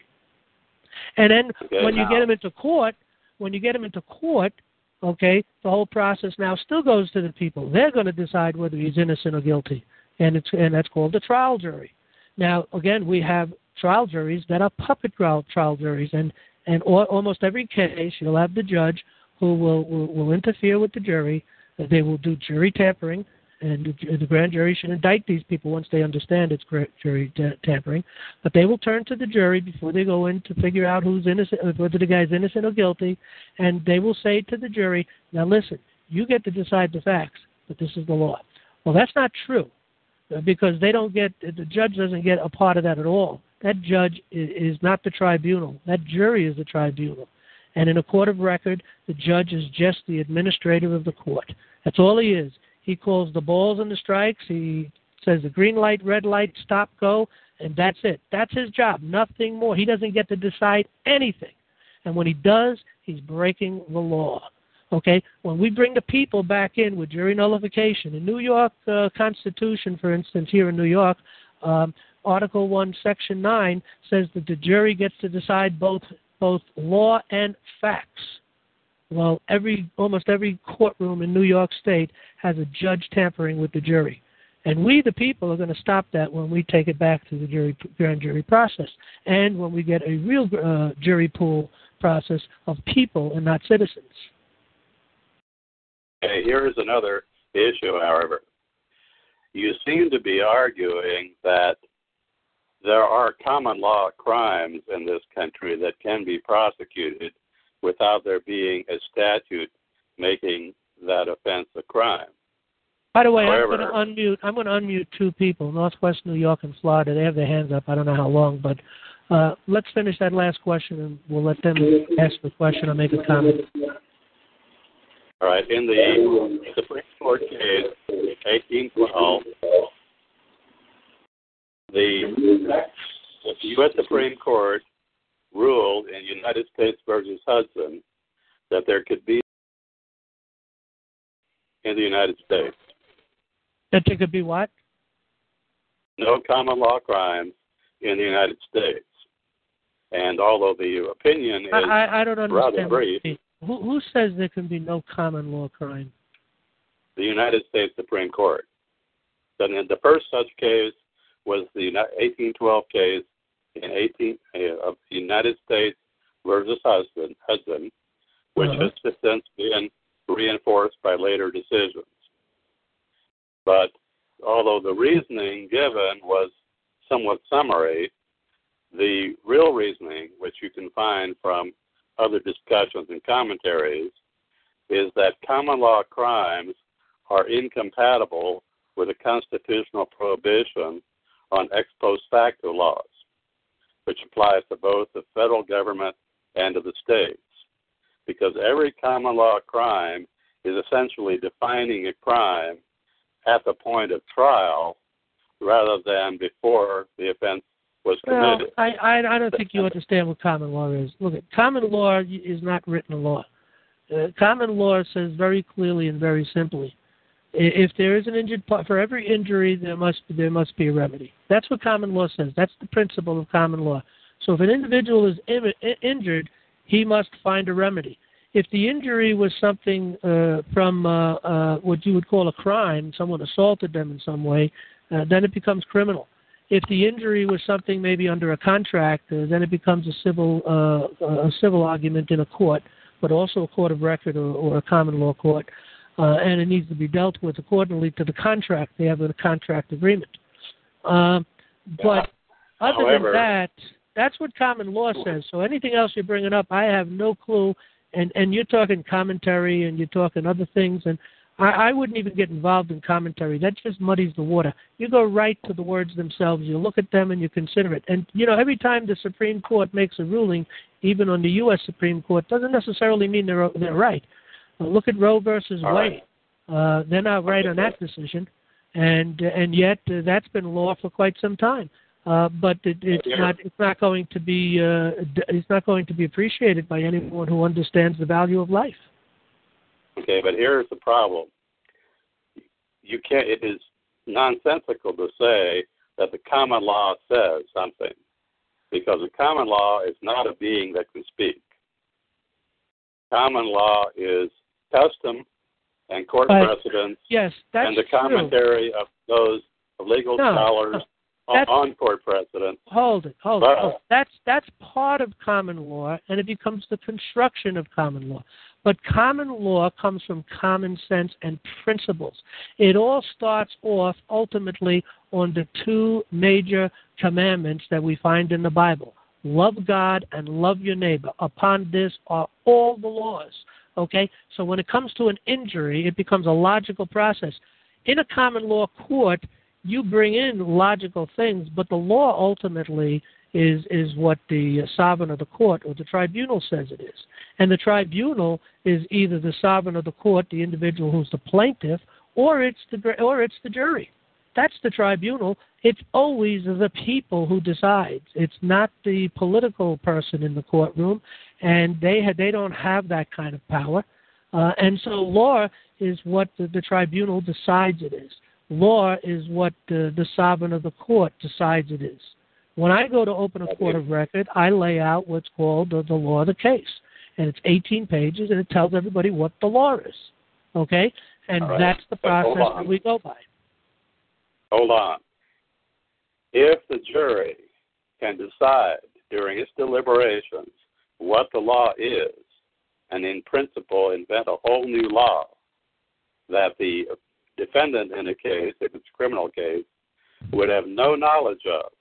And then okay, when now. you get them into court, when you get them into court, okay, the whole process now still goes to the people. They're going to decide whether he's innocent or guilty, and it's and that's called the trial jury. Now, again, we have trial juries that are puppet trial, trial juries, and and all, almost every case you'll have the judge who will, will, will interfere with the jury. They will do jury tampering, and the, the grand jury should indict these people once they understand it's jury ta- tampering. But they will turn to the jury before they go in to figure out who's innocent, whether the guy's innocent or guilty, and they will say to the jury, now listen, you get to decide the facts, but this is the law. Well, that's not true, because they don't get, the judge doesn't get a part of that at all. That judge is, is not the tribunal. That jury is the tribunal. And in a court of record, the judge is just the administrator of the court. That's all he is. He calls the balls and the strikes. He says the green light, red light, stop, go, and that's it. That's his job, nothing more. He doesn't get to decide anything. And when he does, he's breaking the law. Okay? When we bring the people back in with jury nullification, the New York uh, Constitution, for instance, here in New York, um, Article one, Section nine says that the jury gets to decide both both law and facts. Well, every almost every courtroom in New York State has a judge tampering with the jury. And we, the people, are going to stop that when we take it back to the jury, grand jury process, and when we get a real uh, jury pool process of people and not citizens. Okay, here's another issue, however. You seem to be arguing that there are common law crimes in this country that can be prosecuted without there being a statute making that offense a crime. By the way, However, I'm going to unmute. I'm going to unmute two people, Northwest New York and Florida. They have their hands up. I don't know how long, but uh, let's finish that last question, and we'll let them ask the question or make a comment. All right. In the Supreme Court case, eighteen twelve, the, the U S Supreme Court ruled in United States versus Hudson that there could be in the United States. That there could be what? No common law crimes in the United States. And although the opinion is I, I, I don't rather understand. brief, Who, who says there can be no common law crime? the United States Supreme Court. Then the first such case was the eighteen twelve case in eighteen uh, of the United States versus Hudson, Hudson which Uh-huh. has since been reinforced by later decisions. But although the reasoning given was somewhat summary, the real reasoning, which you can find from other discussions and commentaries, is that common law crimes are incompatible with a constitutional prohibition on ex post facto laws, which applies to both the federal government and to the states. Because every common law crime is essentially defining a crime at the point of trial rather than before the offense was committed. Well, I, I, I don't think you understand what common law is. Look, common law is not written law. Uh, common law says very clearly and very simply, if there is an injured part, for every injury there must be, there must be a remedy. That's what common law says. That's the principle of common law. So if an individual is Im- injured, he must find a remedy. If the injury was something uh, from uh, uh, what you would call a crime, someone assaulted them in some way, uh, then it becomes criminal. If the injury was something maybe under a contract, uh, then it becomes a civil uh, a civil argument in a court, but also a court of record or, or a common law court, uh, and it needs to be dealt with accordingly to the contract. They have a contract agreement. Um, but Yeah. other However, than that, that's what common law says. So anything else you're bringing up, I have no clue. And and you're talking commentary and you're talking other things, and I, I wouldn't even get involved in commentary. That just muddies the water. You go right to the words themselves. You look at them and you consider it. And, you know, every time the Supreme Court makes a ruling, even on the U S Supreme Court, doesn't necessarily mean they're they're right. Uh, look at Roe versus All Wade. right. Uh, they're not right on that decision, and and yet uh, that's been law for quite some time. Uh, but it, it's Yeah. not it's not going to be uh, it's not going to be appreciated by anyone who understands the value of life. Okay, but here's the problem. You can't. It is nonsensical to say that the common law says something, because the common law is not a being that can speak. Common law is custom and court But, precedents, yes, that's and the true. commentary of those legal No, scholars no, on, that's- on court precedents. Hold it, hold But- it. Hold it. That's that's part of common law, and it becomes the construction of common law. But common law comes from common sense and principles. It all starts off ultimately on the two major commandments that we find in the Bible: love God and love your neighbor. Upon this are all the laws. Okay, so when it comes to an injury, it becomes a logical process. In a common law court, you bring in logical things, but the law ultimately is is what the sovereign of the court or the tribunal says it is. And the tribunal is either the sovereign of the court, the individual who's the plaintiff, or it's the or it's the jury. That's the tribunal. It's always the people who decides. It's not the political person in the courtroom, and they ha- they don't have that kind of power. Uh, and so law is what the, the tribunal decides it is. Law is what the, the sovereign of the court decides it is. When I go to open a court of record, I lay out what's called the, the law of the case. And it's eighteen pages, and it tells everybody what the law is. Okay? And Right. that's the But hold process on. that we go by. Hold on. If the jury can decide during its deliberations what the law is, and in principle invent a whole new law that the defendant in a case, if it's a criminal case, would have no knowledge of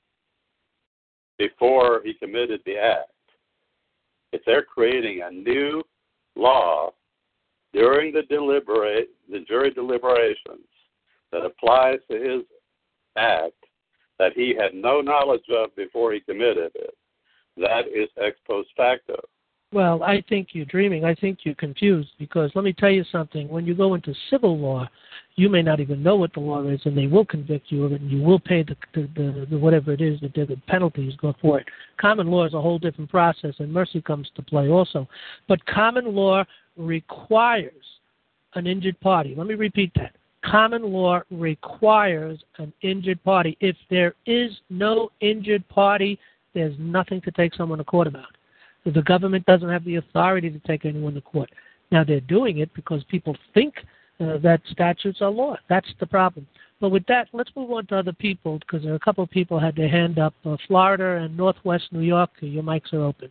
before he committed the act, if they're creating a new law during the deliberate the jury deliberations that applies to his act that he had no knowledge of before he committed it, that is ex post facto. Well, I think you're dreaming. I think you're confused because let me tell you something. When you go into civil law, you may not even know what the law is, and they will convict you of it, and you will pay the the, the, the whatever it is that the penalties go for it. Common law is a whole different process, and mercy comes to play also. But common law requires an injured party. Let me repeat that. Common law requires an injured party. If there is no injured party, there's nothing to take someone to court about. The government doesn't have the authority to take anyone to court. Now, they're doing it because people think uh, that statutes are law. That's the problem. But with that, let's move on to other people because there are a couple of people had their hand up. Uh, Florida and Northwest New York, your mics are open.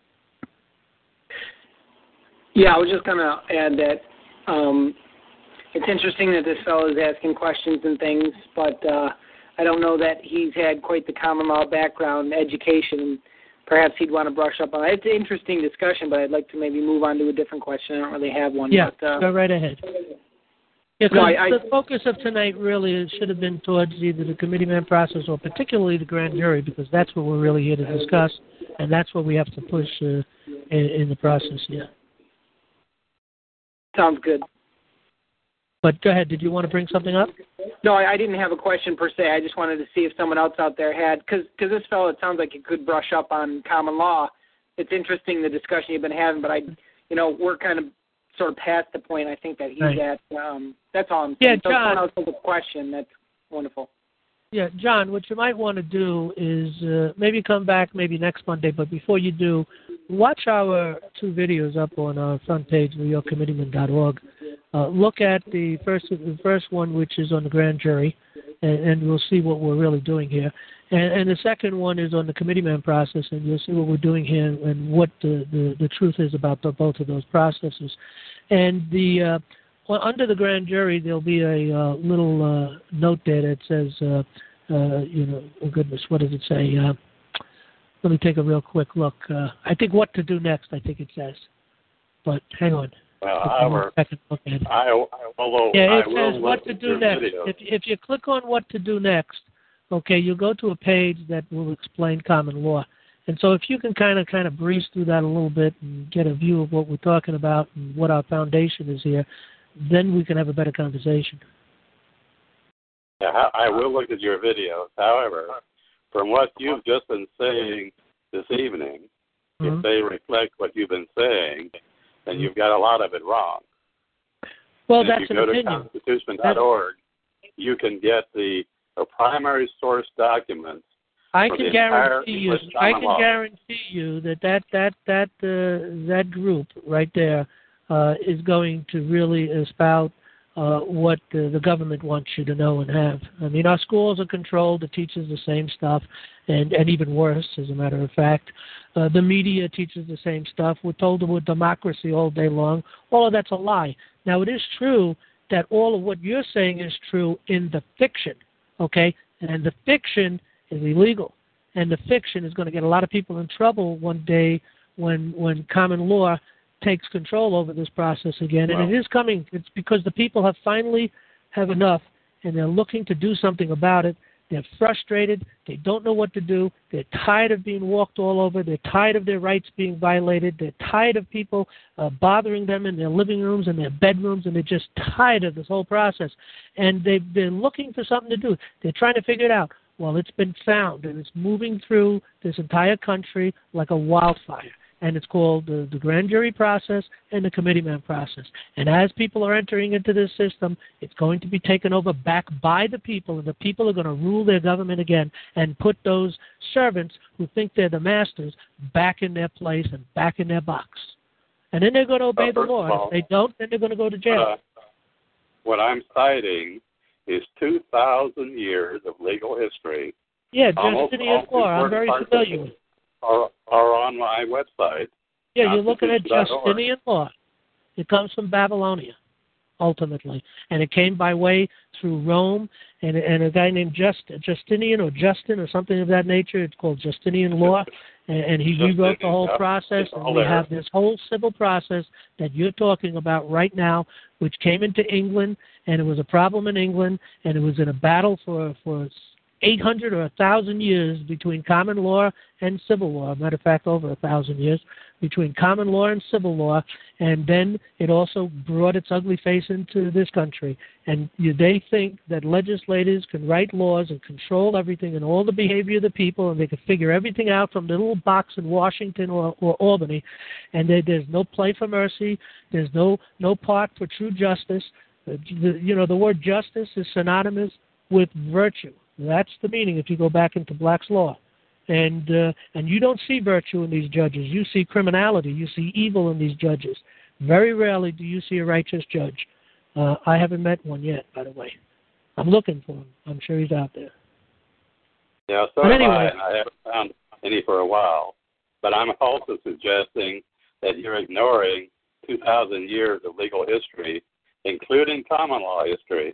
Yeah, I was just going to add that um, it's interesting that this fellow is asking questions and things, but uh, I don't know that he's had quite the common law background, education. Perhaps he'd want to brush up on it. It's an interesting discussion, but I'd like to maybe move on to a different question. I don't really have one. Yeah, but, uh, go right ahead. Yeah, no, I, the focus of tonight really should have been towards either the committeeman process or particularly the grand jury because that's what we're really here to discuss, and that's what we have to push uh, in, in the process here. Sounds good. But go ahead. Did you want to bring something up? No, I, I didn't have a question per se. I just wanted to see if someone else out there had, because this fellow, it sounds like he could brush up on common law. It's interesting the discussion you've been having, but I, you know, we're kind of sort of past the point I think that he's right. at. Um, that's all I'm yeah, saying. So John, if someone else has a question, that's wonderful. Yeah, John, what you might want to do is uh, maybe come back maybe next Monday, but before you do, watch our two videos up on our front page, new york committeeman dot org. Uh, look at the first the first one, which is on the grand jury, and, and we'll see what we're really doing here. And, and the second one is on the committeeman process, and you'll see what we're doing here and what the, the, the truth is about the, both of those processes. And the uh, well, under the grand jury, there'll be a uh, little uh, note there that says, uh, uh, you know, oh goodness, what does it say? Uh, let me take a real quick look. Uh, I think what to do next, I think it says. But hang on. Well, however, I, I, although yeah, it I will says what to do next. If, if you click on what to do next, okay, you'll go to a page that will explain common law. And so if you can kind of kind of breeze through that a little bit and get a view of what we're talking about and what our foundation is here, then we can have a better conversation. Yeah, I will look at your videos. However, from what you've just been saying this evening, mm-hmm. if they reflect what you've been saying, then you've got a lot of it wrong. Well, and that's if you an go opinion. to constitution dot org, you can get the, the primary source documents. I can guarantee you. I can law. guarantee you that that that that uh, that group right there uh, is going to really espouse uh, what the, the government wants you to know and have. I mean, our schools are controlled. It teaches the same stuff, and, and even worse, as a matter of fact. Uh, the media teaches the same stuff. We're told that we're democracy all day long. All of that's a lie. Now, it is true that all of what you're saying is true in the fiction, okay? And the fiction is illegal. And the fiction is going to get a lot of people in trouble one day when when common law takes control over this process again. And wow. It is coming. It's because the people have finally have enough, and they're looking to do something about it. They're frustrated. They don't know what to do. They're tired of being walked all over. They're tired of their rights being violated. They're tired of people uh, bothering them in their living rooms and their bedrooms, and they're just tired of this whole process. And they've been looking for something to do. They're trying to figure it out. Well, it's been found, and it's moving through this entire country like a wildfire. And it's called the, the grand jury process and the committeeman process. And as people are entering into this system, it's going to be taken over back by the people, and the people are going to rule their government again and put those servants who think they're the masters back in their place and back in their box. And then they're going to obey uh, the law. All, if they don't, then they're going to go to jail. Uh, what I'm citing is two thousand years of legal history. Yeah, Justinian law. I'm very familiar with it. Are, are on my website. Yeah, you're looking at Justinian law. It comes from Babylonia. ultimately. And it came by way through Rome, and, and a guy named Just, Justinian or Justin or something of that nature. It's called Justinian law. And, and he Justinian, rewrote the whole yeah. process, It's and all we there. have this whole civil process that you're talking about right now, which came into England, and it was a problem in England, and it was in a battle for, for eight hundred or one thousand years between common law and civil law. Matter of fact, over one thousand years between common law and civil law, and then it also brought its ugly face into this country. And you, they think that legislators can write laws and control everything and all the behavior of the people, and they can figure everything out from the little box in Washington or, or Albany, and they, there's no play for mercy, there's no, no part for true justice. The, the, you know, the word justice is synonymous with virtue. That's the meaning if you go back into Black's law. And uh, and you don't see virtue in these judges. You see criminality. You see evil in these judges. Very rarely do you see a righteous judge. Uh, I haven't met one yet, by the way. I'm looking for him. I'm sure he's out there. Yeah, so But have anyway. I, and I haven't found any for a while. But I'm also suggesting that you're ignoring two thousand years of legal history, including common law history,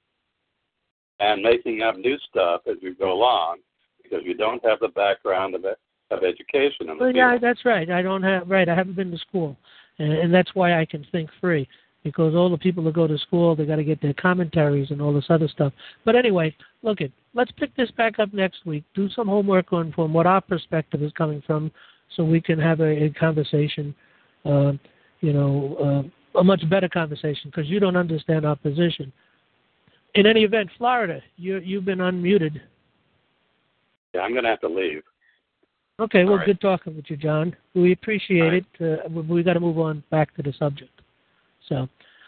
and making up new stuff as we go along, because you don't have the background of, of education in the Well, yeah, field. that's right. I don't have right. I haven't been to school, and, and that's why I can think free. Because all the people that go to school, they got to get their commentaries and all this other stuff. But anyway, look it. Let's pick this back up next week. Do some homework on from what our perspective is coming from, so we can have a, a conversation. Uh, you know, uh, a much better conversation, because you don't understand our position. In any event, Florida, you you've been unmuted. Yeah, I'm going to have to leave. Okay, well, All right. good talking with you, John. We appreciate All right. it. Uh, we we got to move on back to the subject. So,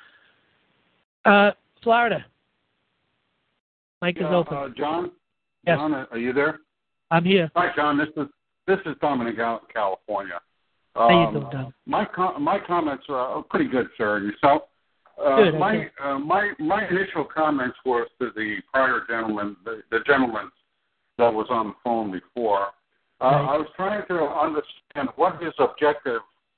uh, Florida, mic is Yeah, open. Uh, John, Yes. John, are you there? I'm here. Hi, John. This is this is Dominic out in California. How you Um, doing, Dom? My com- my comments are pretty good, sir. And yourself? Uh, Good, my okay. uh, my my initial comments were to the prior gentleman, the, the gentleman that was on the phone before. Uh, Right. I was trying to understand what his objective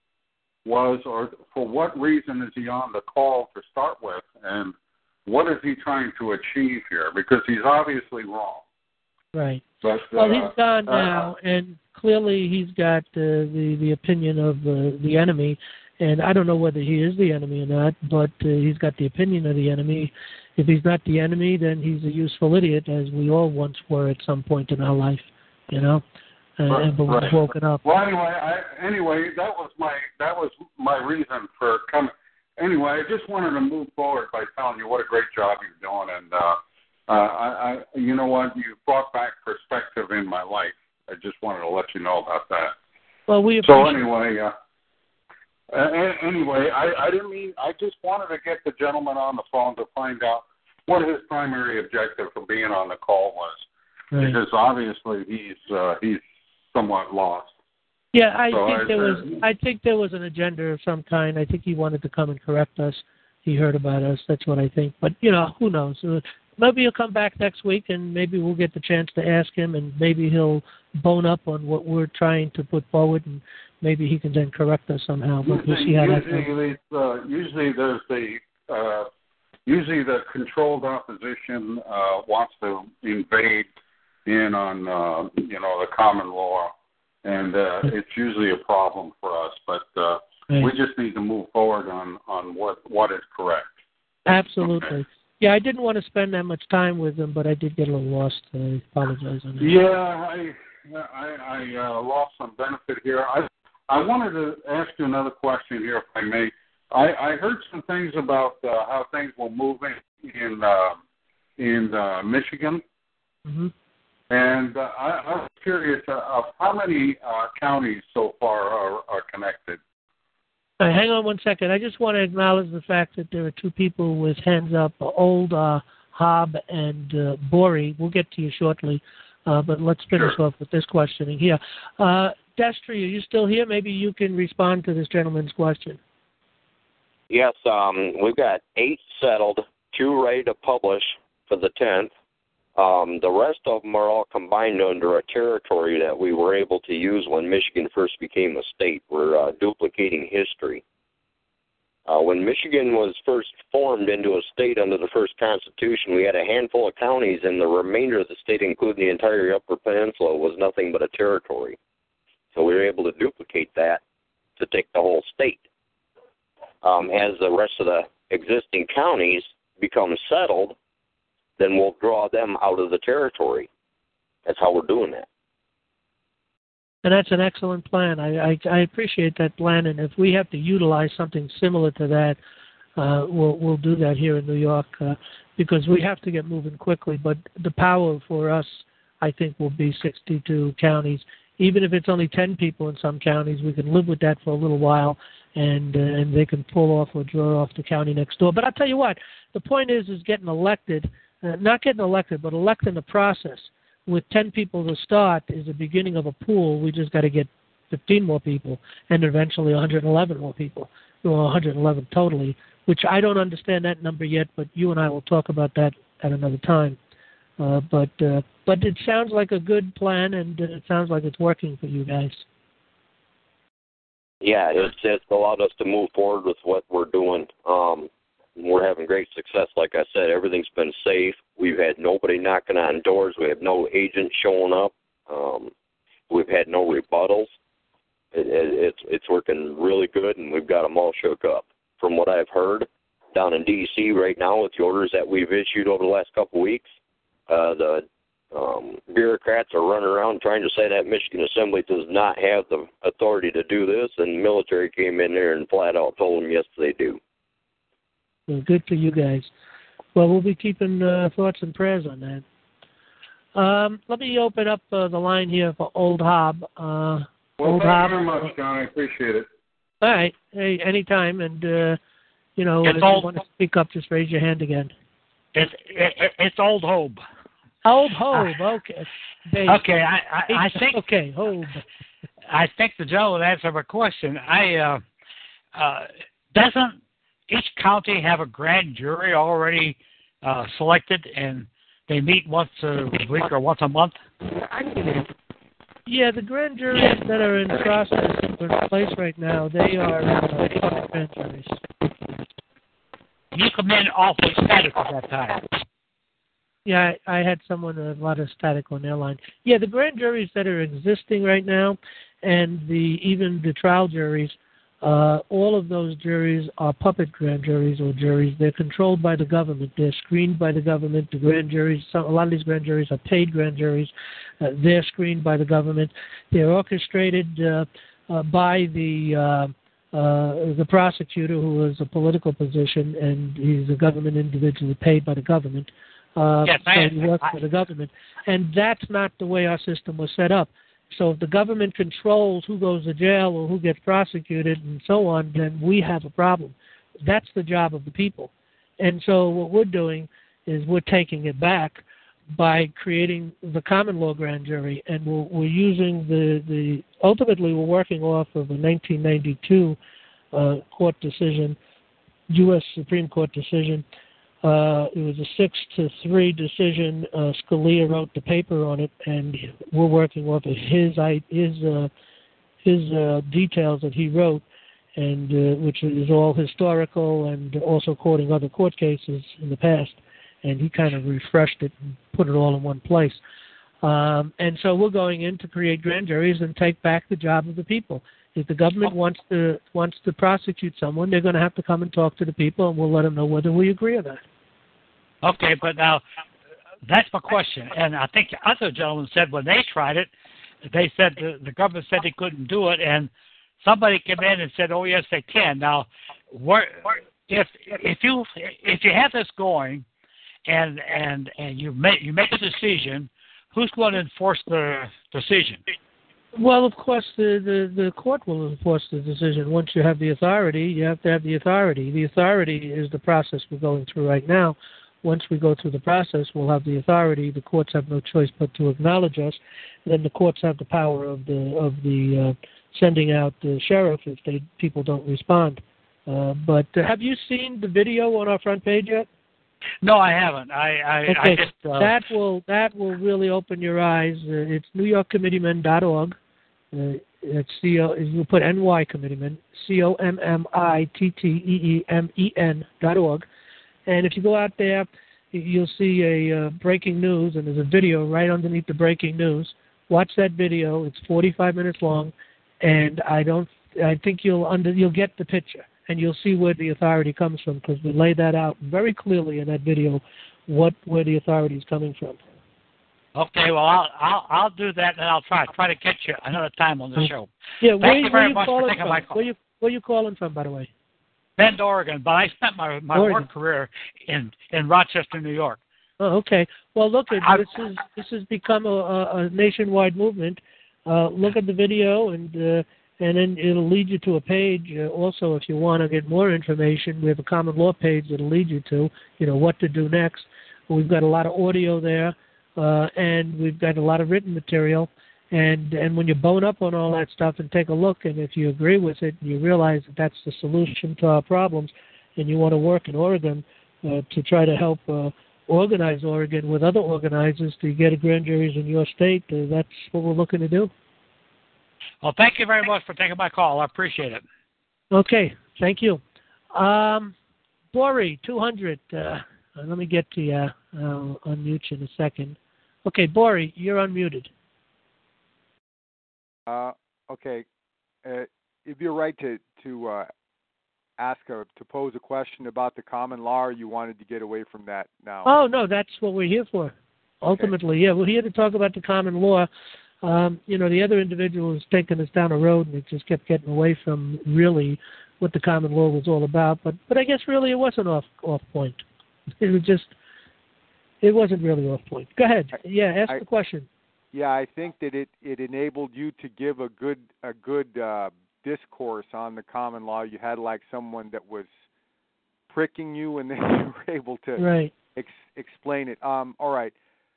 was, or for what reason is he on the call to start with, and what is he trying to achieve here? Because he's obviously wrong. Right. But, Well, uh, he's gone uh, now, and clearly he's got uh, the the opinion of uh, the enemy. And I don't know whether he is the enemy or not, but uh, he's got the opinion of the enemy. If he's not the enemy, then he's a useful idiot, as we all once were at some point in our life, you know. Uh, Right, and but we've right. woken up. Well, anyway, I, anyway, that was my that was my reason for coming. Anyway, I just wanted to move forward by telling you what a great job you're doing, and uh, uh, I, I, you know what, you brought back perspective in my life. I just wanted to let you know about that. Well, we So appreciate. anyway, uh, uh, anyway, I, I didn't mean. I just wanted to get the gentleman on the phone to find out what his primary objective for being on the call was, Right. because obviously he's uh, he's somewhat lost. Yeah, I So think I- there was. I think there was an agenda of some kind. I think he wanted to come and correct us. He heard about us. That's what I think. But you know, who knows? Uh, maybe he'll come back next week, and maybe we'll get the chance to ask him, and maybe he'll bone up on what we're trying to put forward, and maybe he can then correct us somehow. But we'll see how that goes. Usually, uh, usually there's the uh, usually the controlled opposition uh, wants to invade in on uh, you know the common law, and uh, it's usually a problem for us. But uh, Right. we just need to move forward on, on what what is correct. Absolutely. Okay. Yeah, I didn't want to spend that much time with him, but I did get a little lost. I apologize on that. Yeah, I I, I uh, lost some benefit here. I I wanted to ask you another question here, if I may. I, I heard some things about uh, how things were moving in uh, in uh, Michigan, Mm-hmm. and uh, I, I was curious uh, of how many uh, counties so far are, are connected. Uh, hang on one second. I just want to acknowledge the fact that there are two people with hands up, uh, old uh, Hobb and uh, Bori. We'll get to you shortly, uh, but let's finish Sure. off with this questioning here. Uh, Destry, are you still here? Maybe you can respond to this gentleman's question. Yes, um, we've got eight settled, two ready to publish for the tenth. Um, the rest of them are all combined under a territory that we were able to use when Michigan first became a state. We're uh, duplicating history. Uh, when Michigan was first formed into a state under the first Constitution, we had a handful of counties, and the remainder of the state, including the entire Upper Peninsula, was nothing but a territory. So we were able to duplicate that to take the whole state. Um, as the rest of the existing counties become settled, then we'll draw them out of the territory. That's how we're doing that. And that's an excellent plan. I, I, I appreciate that plan, and if we have to utilize something similar to that, uh, we'll we'll do that here in New York uh, because we have to get moving quickly. But the power for us, I think, will be sixty-two counties. Even if it's only ten people in some counties, we can live with that for a little while, and uh, and they can pull off or draw off the county next door. But I'll tell you what, the point is is getting elected, uh, not getting elected, but electing the process. With ten people to start is the beginning of a pool. We just got to get fifteen more people, and eventually one hundred eleven more people, or one hundred eleven totally, which I don't understand that number yet, but you and I will talk about that at another time. Uh, but uh, but it sounds like a good plan, and it sounds like it's working for you guys. Yeah, it's, it's allowed us to move forward with what we're doing. Um, we're having great success. Like I said, everything's been safe. We've had nobody knocking on doors. We have no agents showing up. Um, we've had no rebuttals. It, it, it's it's working really good, and we've got them all shook up. From what I've heard down in D C right now with the orders that we've issued over the last couple of weeks, uh, the um, bureaucrats are running around trying to say that Michigan Assembly does not have the authority to do this, and the military came in there and flat out told them, yes, they do. Well, good for you guys. Well, we'll be keeping uh, thoughts and prayers on that. Um, let me open up uh, the line here for Old Hob. Uh, well, Old thank Hob. you very much, John. I appreciate it. All right. Hey, anytime. And, uh, you know, it's if old, you want to speak up, just raise your hand again. It's, it, it's Old Hobe. Old Hobe, okay. Dave. Okay, I, I, I think... Okay, Hobe. I think the gentleman answered my question. I, uh, uh, doesn't each county have a grand jury already uh, selected, and they meet once a week or once a month? Yeah, the grand juries that are in process or in place right now, they are uh, grand juries. You come in awfully static at that time. Yeah, I, I had someone, a lot of static on their line. Yeah, the grand juries that are existing right now, and the even the trial juries, Uh, all of those juries are puppet grand juries or juries. They're controlled by the government. They're screened by the government. The grand juries, some, a lot of these grand juries are paid grand juries. Uh, they're screened by the government. They're orchestrated uh, uh, by the uh, uh, the prosecutor, who is a political position, and he's a government individual paid by the government. Uh, yes, so I, he works I, for the government. And that's not the way our system was set up. So if the government controls who goes to jail or who gets prosecuted and so on, then we have a problem. That's the job of the people. And so what we're doing is we're taking it back by creating the common law grand jury, and we're, we're using the, the – ultimately we're working off of a nineteen ninety-two uh, court decision, U S Supreme Court decision. Uh, it was a six to three decision. Uh, Scalia wrote the paper on it, and we're working off of his his uh, his uh, details that he wrote, and uh, which is all historical and also quoting other court cases in the past. And he kind of refreshed it and put it all in one place. Um, and so we're going in to create grand juries and take back the job of the people. If the government wants to wants to prosecute someone, they're going to have to come and talk to the people, and we'll let them know whether we agree or not. Okay, but now that's my question. And I think the other gentleman said when they tried it, they said the, the government said they couldn't do it, and somebody came in and said, "Oh, yes, they can." Now, where, if if you if you have this going, and and and you make you make a decision, who's going to enforce the decision? Well, of course, the, the, the court will enforce the decision. Once you have the authority, you have to have the authority. The authority is the process we're going through right now. Once we go through the process, we'll have the authority. The courts have no choice but to acknowledge us. Then the courts have the power of the of the uh, sending out the sheriff if they people don't respond. Uh, but uh, have you seen the video on our front page yet? No, I haven't. I, I, okay. I just uh... that will that will really open your eyes. Uh, it's new york committeemen dot org. Uh, it's C O. You put N Y Committeemen, C O M M I T T E E M E N dot org, and if you go out there, you'll see a uh, breaking news, and there's a video right underneath the breaking news. Watch that video. It's forty-five minutes long, and I don't. I think you'll under you'll get the picture, and you'll see where the authority comes from, because we lay that out very clearly in that video, what where the authority is coming from. Okay, well, I'll I'll I'll do that, and I'll try try to catch you another time on the show. Yeah, Thank where, you where very you much for calling taking from? my call. Where you where you calling from, by the way? Bend, Oregon, but I spent my my Oregon. work career in in Rochester, New York. Oh, okay. Well, look, it, I, this is this has become a, a, a nationwide movement. Uh, look at the video, and uh, and then it'll lead you to a page. Uh, also, if you want to get more information, we have a common law page that'll lead you to, you know, what to do next. We've got a lot of audio there, uh, and we've got a lot of written material. And and when you bone up on all that stuff and take a look, and if you agree with it, and you realize that that's the solution to our problems, and you want to work in Oregon uh, to try to help uh, organize Oregon with other organizers to get a grand juries in your state, uh, that's what we're looking to do. Well, thank you very much for taking my call. I appreciate it. Okay, thank you. Um, Bori, two hundred. Uh, let me get to you. I'll unmute you in a second. Okay, Bori, you're unmuted. Uh, okay. Uh, it'd be right to to uh, ask a, to pose a question about the common law, or you wanted to get away from that now? Oh, no, that's what we're here for. Ultimately, okay. Yeah, we're here to talk about the common law. Um, you know, the other individual was taking us down a road, and it just kept getting away from really what the common law was all about. But but I guess really it wasn't off off point. It was just, it wasn't really off point. Go ahead. Yeah, ask I, the question. Yeah, I think that it, it enabled you to give a good a good uh, discourse on the common law. You had like someone that was pricking you, and then you were able to right. ex- explain it. Um, all right.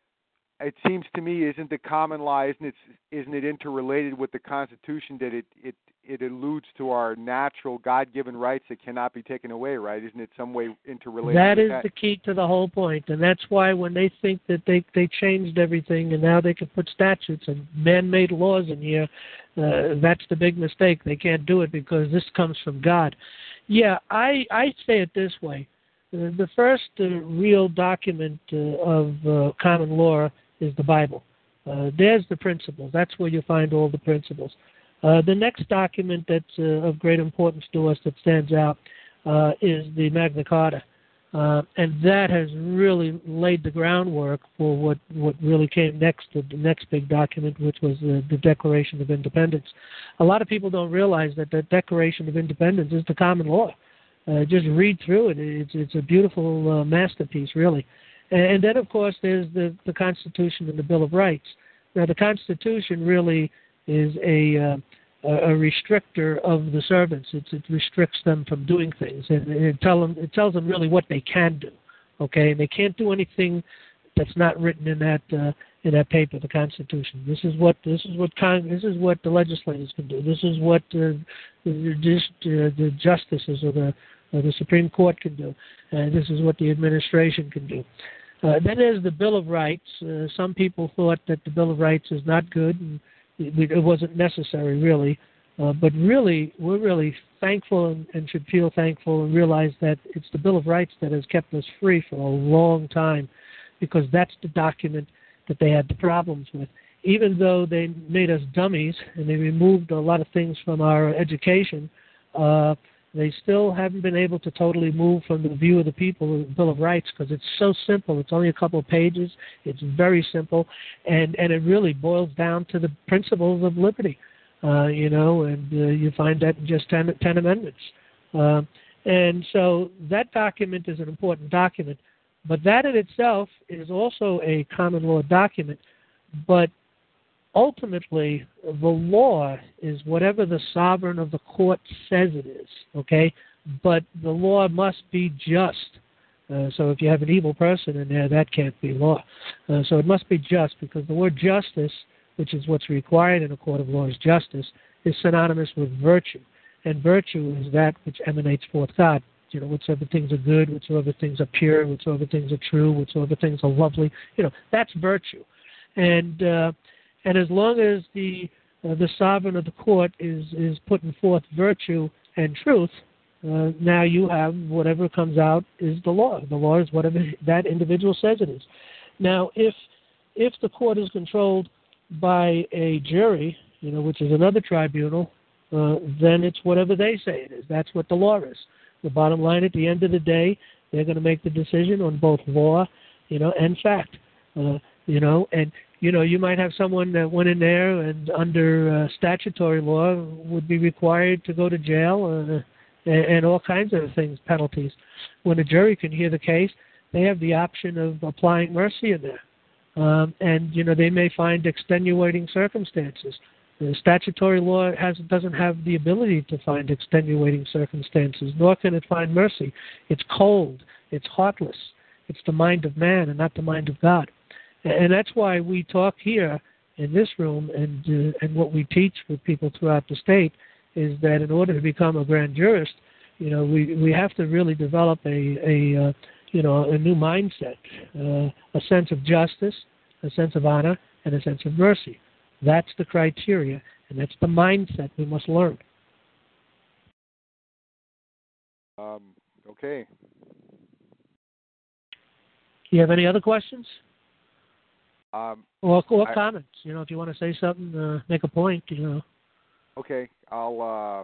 It seems to me, isn't the common law, isn't it, isn't it interrelated with the Constitution, that it, it, it alludes to our natural God-given rights that cannot be taken away, right? Isn't it some way interrelated That with is that? the key to the whole point, and that's why when they think that they, they changed everything and now they can put statutes and man-made laws in here, uh, that's the big mistake. They can't do it because this comes from God. Yeah, I, I say it this way. Uh, the first uh, real document uh, of uh, common law is the Bible. Uh, there's the principles. That's where you find all the principles. Uh, the next document that's uh, of great importance to us that stands out uh, is the Magna Carta. Uh, and that has really laid the groundwork for what, what really came next, the next big document, which was the, the Declaration of Independence. A lot of people don't realize that the Declaration of Independence is the common law. Uh, just read through it. It's, it's a beautiful uh, masterpiece, really. And then, of course, there's the, the Constitution and the Bill of Rights. Now, the Constitution really is a uh, a restrictor of the servants. It's, it restricts them from doing things, and it, tell them, it tells them really what they can do. Okay, and they can't do anything that's not written in that uh, in that paper, the Constitution. This is what this is what Con- this is what the legislators can do. This is what uh, the, the, the justices or the or the Supreme Court can do. And this is what the administration can do. Uh, then there's the Bill of Rights. Uh, some people thought that the Bill of Rights is not good, and it, it wasn't necessary, really. Uh, but really, we're really thankful and, and should feel thankful and realize that it's the Bill of Rights that has kept us free for a long time, because that's the document that they had the problems with. Even though they made us dummies and they removed a lot of things from our education, uh, they still haven't been able to totally move from the view of the people of the Bill of Rights, because it's so simple. It's only a couple of pages. It's very simple, and, and it really boils down to the principles of liberty, uh, you know, and uh, you find that in just ten, ten amendments. Uh, and so that document is an important document, but that in itself is also a common law document, but ultimately, the law is whatever the sovereign of the court says it is, okay? But the law must be just. Uh, so if you have an evil person in there, that can't be law. Uh, so it must be just, because the word justice, which is what's required in a court of law is justice, is synonymous with virtue. And virtue is that which emanates forth God. You know, whatsoever things are good, whatsoever things are pure, whatsoever things are true, whatsoever things are lovely. You know, that's virtue. And... Uh, And as long as the uh, the sovereign of the court is, is putting forth virtue and truth, uh, now you have whatever comes out is the law. The law is whatever that individual says it is. Now, if if the court is controlled by a jury, you know, which is another tribunal, uh, then it's whatever they say it is. That's what the law is. The bottom line, at the end of the day, they're going to make the decision on both law, you know, and fact. Uh, you know, and you know, you might have someone that went in there and under uh, statutory law would be required to go to jail uh, and, and all kinds of things, penalties. When a jury can hear the case, they have the option of applying mercy in there. Um, and, you know, they may find extenuating circumstances. The statutory law has, doesn't have the ability to find extenuating circumstances, nor can it find mercy. It's cold. It's heartless. It's the mind of man and not the mind of God. And that's why we talk here in this room, and uh, and what we teach with people throughout the state is that in order to become a grand jurist, you know, we, we have to really develop a, a uh, you know, a new mindset, uh, a sense of justice, a sense of honor, and a sense of mercy. That's the criteria, and that's the mindset we must learn. Um, okay. You have any other questions? Um, or or I, comments? You know, if you want to say something, uh, make a point, you know. Okay, I'll. Uh,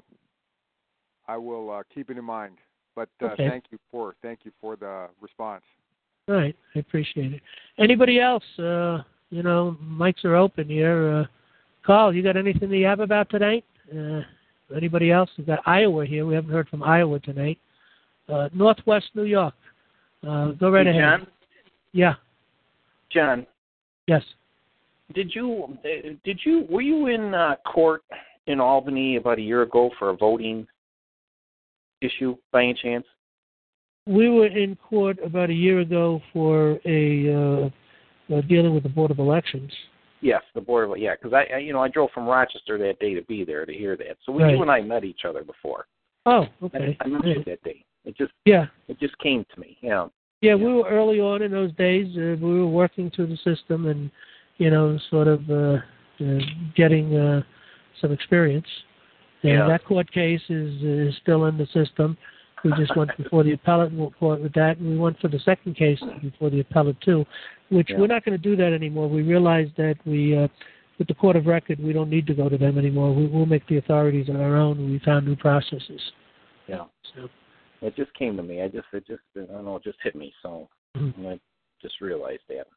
I will uh, keep it in mind. But uh, okay. thank you for thank you for the response. All right, I appreciate it. Anybody else? Uh, you know, mics are open here. Uh, Carl, you got anything to yap about tonight? Uh, anybody else? We got Iowa here. We haven't heard from Iowa tonight. Uh, Northwest New York. Uh, go right hey, ahead. John? Yeah. John. Yes. Did you did you were you in uh, court in Albany about a year ago for a voting issue by any chance? We were in court about a year ago for a uh, uh, dealing with the Board of Elections. Yes, the Board of yeah, because I, I you know I drove from Rochester that day to be there to hear that. So we, right. you and I met each other before. Oh, okay. I, I met yeah. you that day. It just yeah, it just came to me. Yeah. Yeah, we were early on in those days. Uh, we were working through the system and, you know, sort of uh, uh, getting uh, some experience. And yeah. that court case is is still in the system. We just went before the appellate court with that, and we went for the second case before the appellate too, which yeah. we're not going to do that anymore. We realized that we, uh, with the court of record, we don't need to go to them anymore. We will make the authorities on our own. We found new processes. Yeah. So. It just came to me. I just, it just, I don't know, it just hit me. So mm-hmm. I just realized that.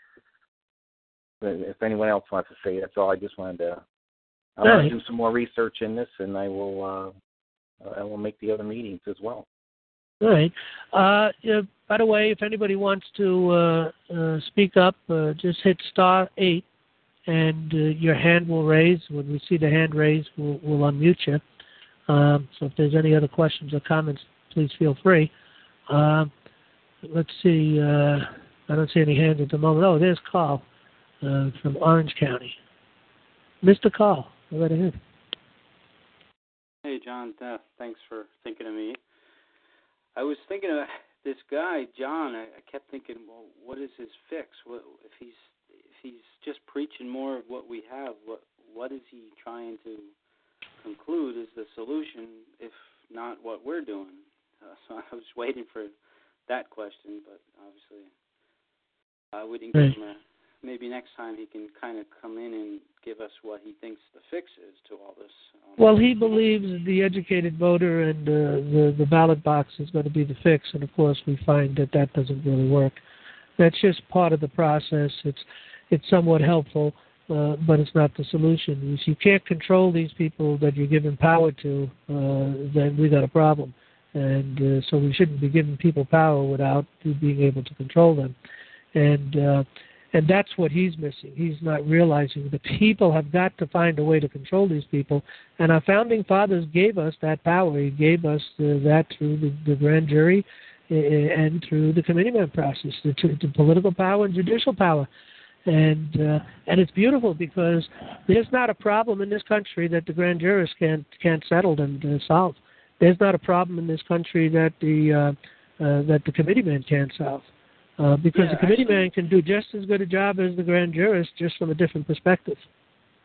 But if anyone else wants to say, that's all. I just wanted to. I want right. to do some more research in this, and I will. Uh, I will make the other meetings as well. All right. Uh, yeah, by the way, if anybody wants to uh, uh, speak up, uh, just hit star eight, and uh, your hand will raise. When we see the hand raised, we'll, we'll unmute you. Um, so if there's any other questions or comments, please feel free. Uh, let's see. Uh, I don't see any hands at the moment. Oh, there's Carl uh, from Orange County. Mister Carl, go right ahead. Hey, John. Uh, thanks for thinking of me. I was thinking of this guy, John. I, I kept thinking, well, what is his fix? What, if he's if he's just preaching more of what we have, what what is he trying to conclude is the solution, if not what we're doing? Uh, so I was waiting for that question, but obviously uh, we didn't give him a, maybe next time he can kind of come in and give us what he thinks the fix is to all this. Um, well, he believes the educated voter and uh, the, the ballot box is going to be the fix, and of course we find that that doesn't really work. That's just part of the process. It's, it's somewhat helpful, uh, but it's not the solution. If you can't control these people that you're giving power to, uh, then we got a problem. And uh, so we shouldn't be giving people power without being able to control them. And uh, and that's what he's missing. He's not realizing the people have got to find a way to control these people. And our founding fathers gave us that power. He gave us the, that through the, the grand jury and through the committeeman process, the, the political power and judicial power. And uh, and it's beautiful because there's not a problem in this country that the grand jurists can't can't settle and uh, solve. There's not a problem in this country that the uh, uh, that the committeeman can't solve, uh, because yeah, the committeeman can do just as good a job as the grand jurist, just from a different perspective. Uh,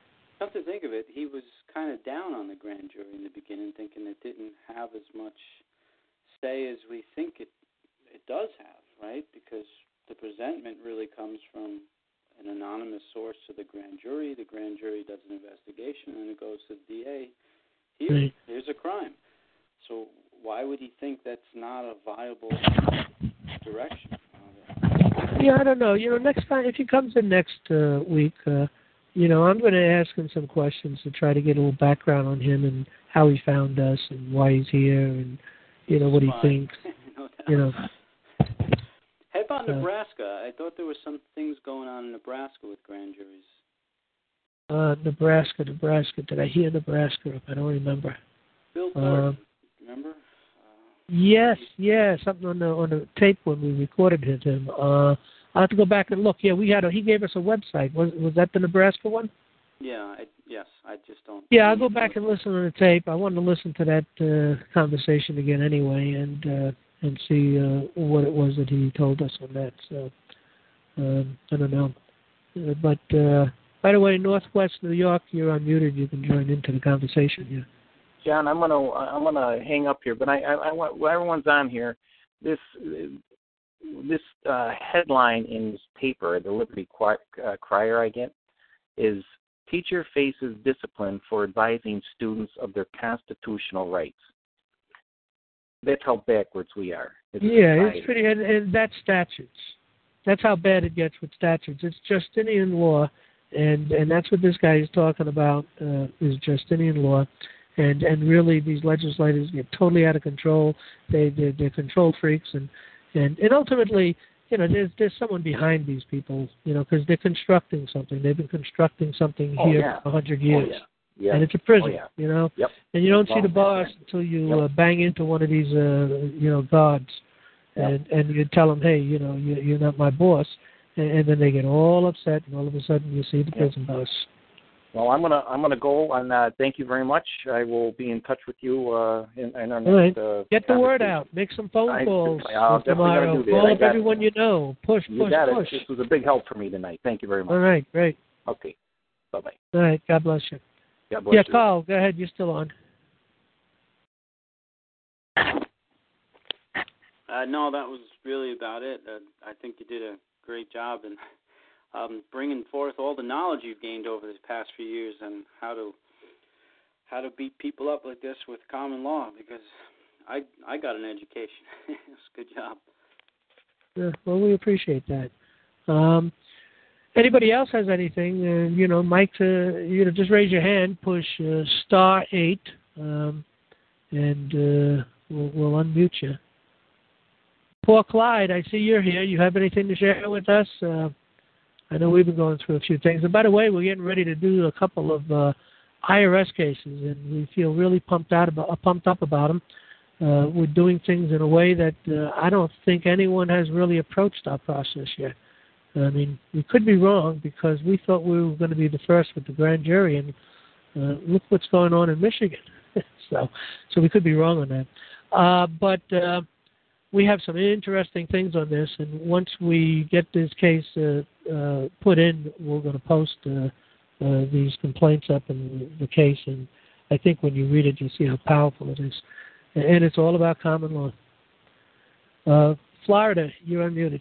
come to think of it, he was kind of down on the grand jury in the beginning, thinking it didn't have as much say as we think it it does have, right? Because the presentment really comes from an anonymous source to the grand jury. The grand jury does an investigation, and it goes to the D A. Here, right. here's a crime. So why would he think that's not a viable direction? Yeah, I don't know. You know, next time, if he comes in next uh, week, uh, you know, I'm going to ask him some questions to try to get a little background on him and how he found us and why he's here and, you know, what he thinks. No you know. How about Uh, Nebraska? I thought there were some things going on in Nebraska with grand juries. Uh, Nebraska, Nebraska. Did I hear Nebraska? I don't remember. Bill Uh, Thornton, remember? Yes, yeah, something on the on the tape when we recorded it. Him. Uh, I have to go back and look. Yeah, we had a. He gave us a website. Was was that the Nebraska one? Yeah, I, yes. I just don't. Yeah, I'll go back and listen to the tape. I wanted to listen to that uh, conversation again anyway, and uh, and see uh, what it was that he told us on that. So um, I don't know. Uh, but uh, by the way, Northwest New York, you're unmuted. You can join into the conversation here. John, I'm gonna I'm gonna hang up here, but I I, I want while everyone's on here. This this uh, headline in this paper, the Liberty uh, Crier I get, is teacher faces discipline for advising students of their constitutional rights. That's how backwards we are. It's yeah, society. it's pretty, and, and that's statutes. That's how bad it gets with statutes. It's Justinian law, and and that's what this guy is talking about uh, is Justinian law. And and really, these legislators get totally out of control. They they're, they're control freaks, and, and and ultimately, you know, there's there's someone behind these people, you know, because they're constructing something. They've been constructing something Oh, here yeah. for a hundred years, Oh, yeah. Yeah. and it's a prison, Oh, yeah. you know. Yep. And you don't see Well, the boss right. until you Yep. uh, bang into one of these, uh, you know, guards, Yep. and and you tell them, hey, you know, you, you're not my boss, and, and then they get all upset, and all of a sudden you see the Yep. prison boss. Well, I'm gonna I'm gonna go, and uh, thank you very much. I will be in touch with you uh, in, in our All right. next. Uh, Get the word conversation. out. Make some phone I- calls I'll definitely tomorrow. gonna do that. Call I up got- everyone you know. Push, You push, got push. it. This was a big help for me tonight. Thank you very much. All right, great. Okay. Bye bye. All right, God bless you. God bless yeah, you. Carl, go ahead. You're still on. Uh, no, that was really about it. Uh, I think you did a great job in um, bringing forth all the knowledge you've gained over the past few years and how to how to beat people up like this with common law. Because I I got an education. It's a good job. Yeah, well, we appreciate that. Um, anybody else has anything? Uh, you know, Mike, uh, you know, just raise your hand. Push uh, star eight, um, and uh, we'll, we'll unmute you. Paul Clyde, I see you're here. You have anything to share with us? Uh, I know we've been going through a few things. And by the way, we're getting ready to do a couple of uh, I R S cases, and we feel really pumped out about, uh, pumped up about them. Uh, we're doing things in a way that uh, I don't think anyone has really approached our process yet. I mean, we could be wrong because we thought we were going to be the first with the grand jury, and uh, look what's going on in Michigan. so, so we could be wrong on that. Uh, but uh, we have some interesting things on this, and once we get this case uh, uh, put in, we're going to post uh, uh, these complaints up in the case, and I think when you read it, you'll see how powerful it is. And it's all about common law. Uh, Florida, you're unmuted.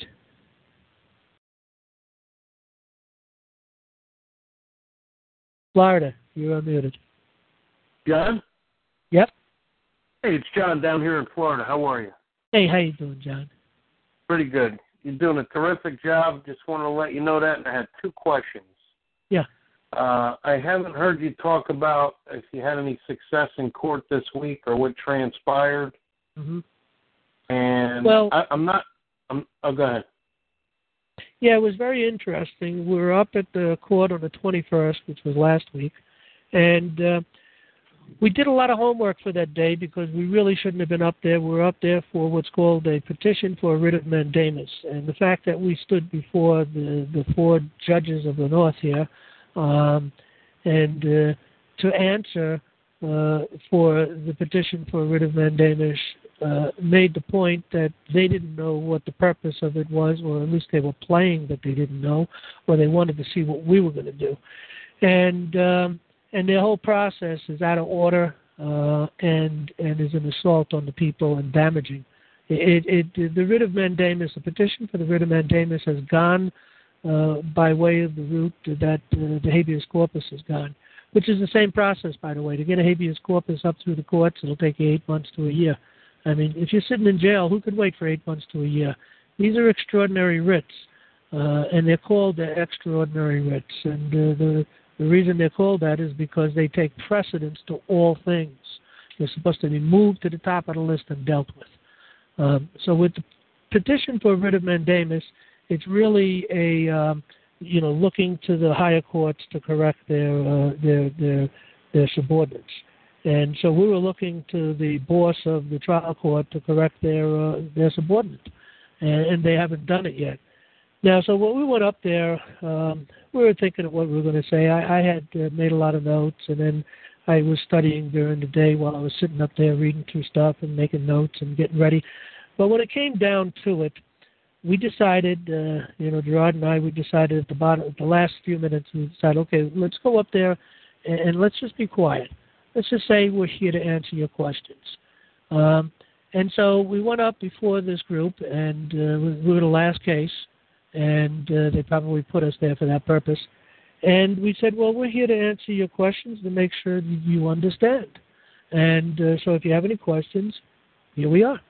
Florida, you're unmuted. John? Yep. Hey, it's John down here in Florida. How are you? Hey, how you doing, John? Pretty good. You're doing a terrific job. Just wanted to let you know that, and I had two questions. Yeah. Uh, I haven't heard you talk about if you had any success in court this week or what transpired. Mm-hmm. And well, I, I'm not. I'm, oh, go ahead. Yeah, it was very interesting. We were up at the court on the twenty-first, which was last week, and uh, we did a lot of homework for that day because we really shouldn't have been up there. We were up there for what's called a petition for a writ of mandamus, and the fact that we stood before the, the four judges of the North here, um, and uh, to answer uh, for the petition for a writ of mandamus uh, made the point that they didn't know what the purpose of it was, or at least they were playing that they didn't know, or they wanted to see what we were going to do. And um, and their whole process is out of order uh, and and is an assault on the people and damaging. It, it, it the writ of mandamus, the petition for the writ of mandamus has gone uh, by way of the route that uh, the habeas corpus has gone, which is the same process, by the way. To get a habeas corpus up through the courts, it'll take you eight months to a year. I mean, if you're sitting in jail, who could wait for eight months to a year? These are extraordinary writs, uh, and they're called the extraordinary writs. And uh, the, the reason they're called that is because they take precedence to all things. They're supposed to be moved to the top of the list and dealt with. Um, so with the petition for writ of mandamus, it's really a, um, you know, looking to the higher courts to correct their uh, their their their subordinates. And so we were looking to the boss of the trial court to correct their uh, their subordinate, and, and they haven't done it yet. Now, so when we went up there, um, we were thinking of what we were going to say. I, I had uh, made a lot of notes, and then I was studying during the day while I was sitting up there reading through stuff and making notes and getting ready. But when it came down to it, we decided, uh, you know, Gerard and I, we decided at the bottom, at the last few minutes, we decided, okay, let's go up there and, and let's just be quiet. Let's just say we're here to answer your questions. Um, and so we went up before this group, and uh, we, we were the last case, and uh, they probably put us there for that purpose. And we said, well, we're here to answer your questions to make sure that you understand. And uh, so if you have any questions, here we are.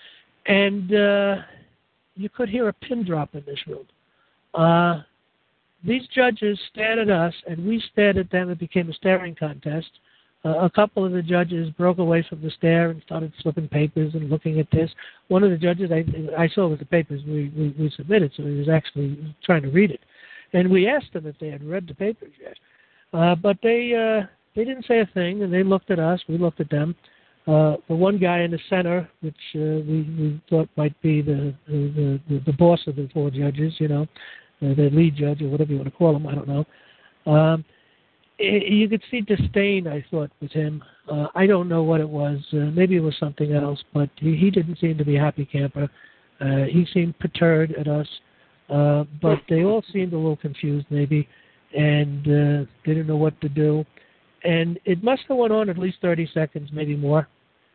And uh, you could hear a pin drop in this room. Uh, these judges stared at us, and we stared at them. It became a staring contest. Uh, a couple of the judges broke away from the stare and started flipping papers and looking at this. One of the judges, I, I saw with the papers we, we, we submitted, so he was actually trying to read it. And we asked them if they had read the papers yet. Uh, but they uh, they didn't say a thing, and they looked at us. We looked at them. Uh, the one guy in the center, which uh, we, we thought might be the the, the the boss of the four judges, you know, uh, the lead judge or whatever you want to call him, I don't know. Um, it, you could see disdain, I thought, with him. Uh, I don't know what it was. Uh, maybe it was something else, but he, he didn't seem to be a happy camper. Uh, he seemed perturbed at us, uh, but they all seemed a little confused, maybe, and uh, they didn't know what to do. And it must have went on at least thirty seconds, maybe more.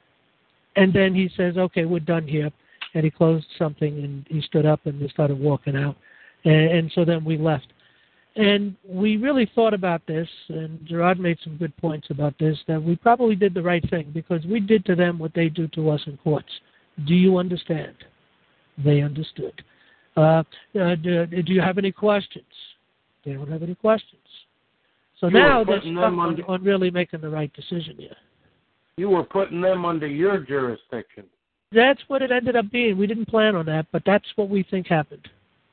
And then he says, okay, we're done here. And he closed something, and he stood up, and we started walking out. And, and so then we left. And we really thought about this, and Gerard made some good points about this, that we probably did the right thing, because we did to them what they do to us in courts. Do you understand? They understood. Uh, uh, do, do you have any questions? They don't have any questions. So you now they're them stuck on, under, on really making the right decision here. You were putting them under your jurisdiction. That's what it ended up being. We didn't plan on that, but that's what we think happened.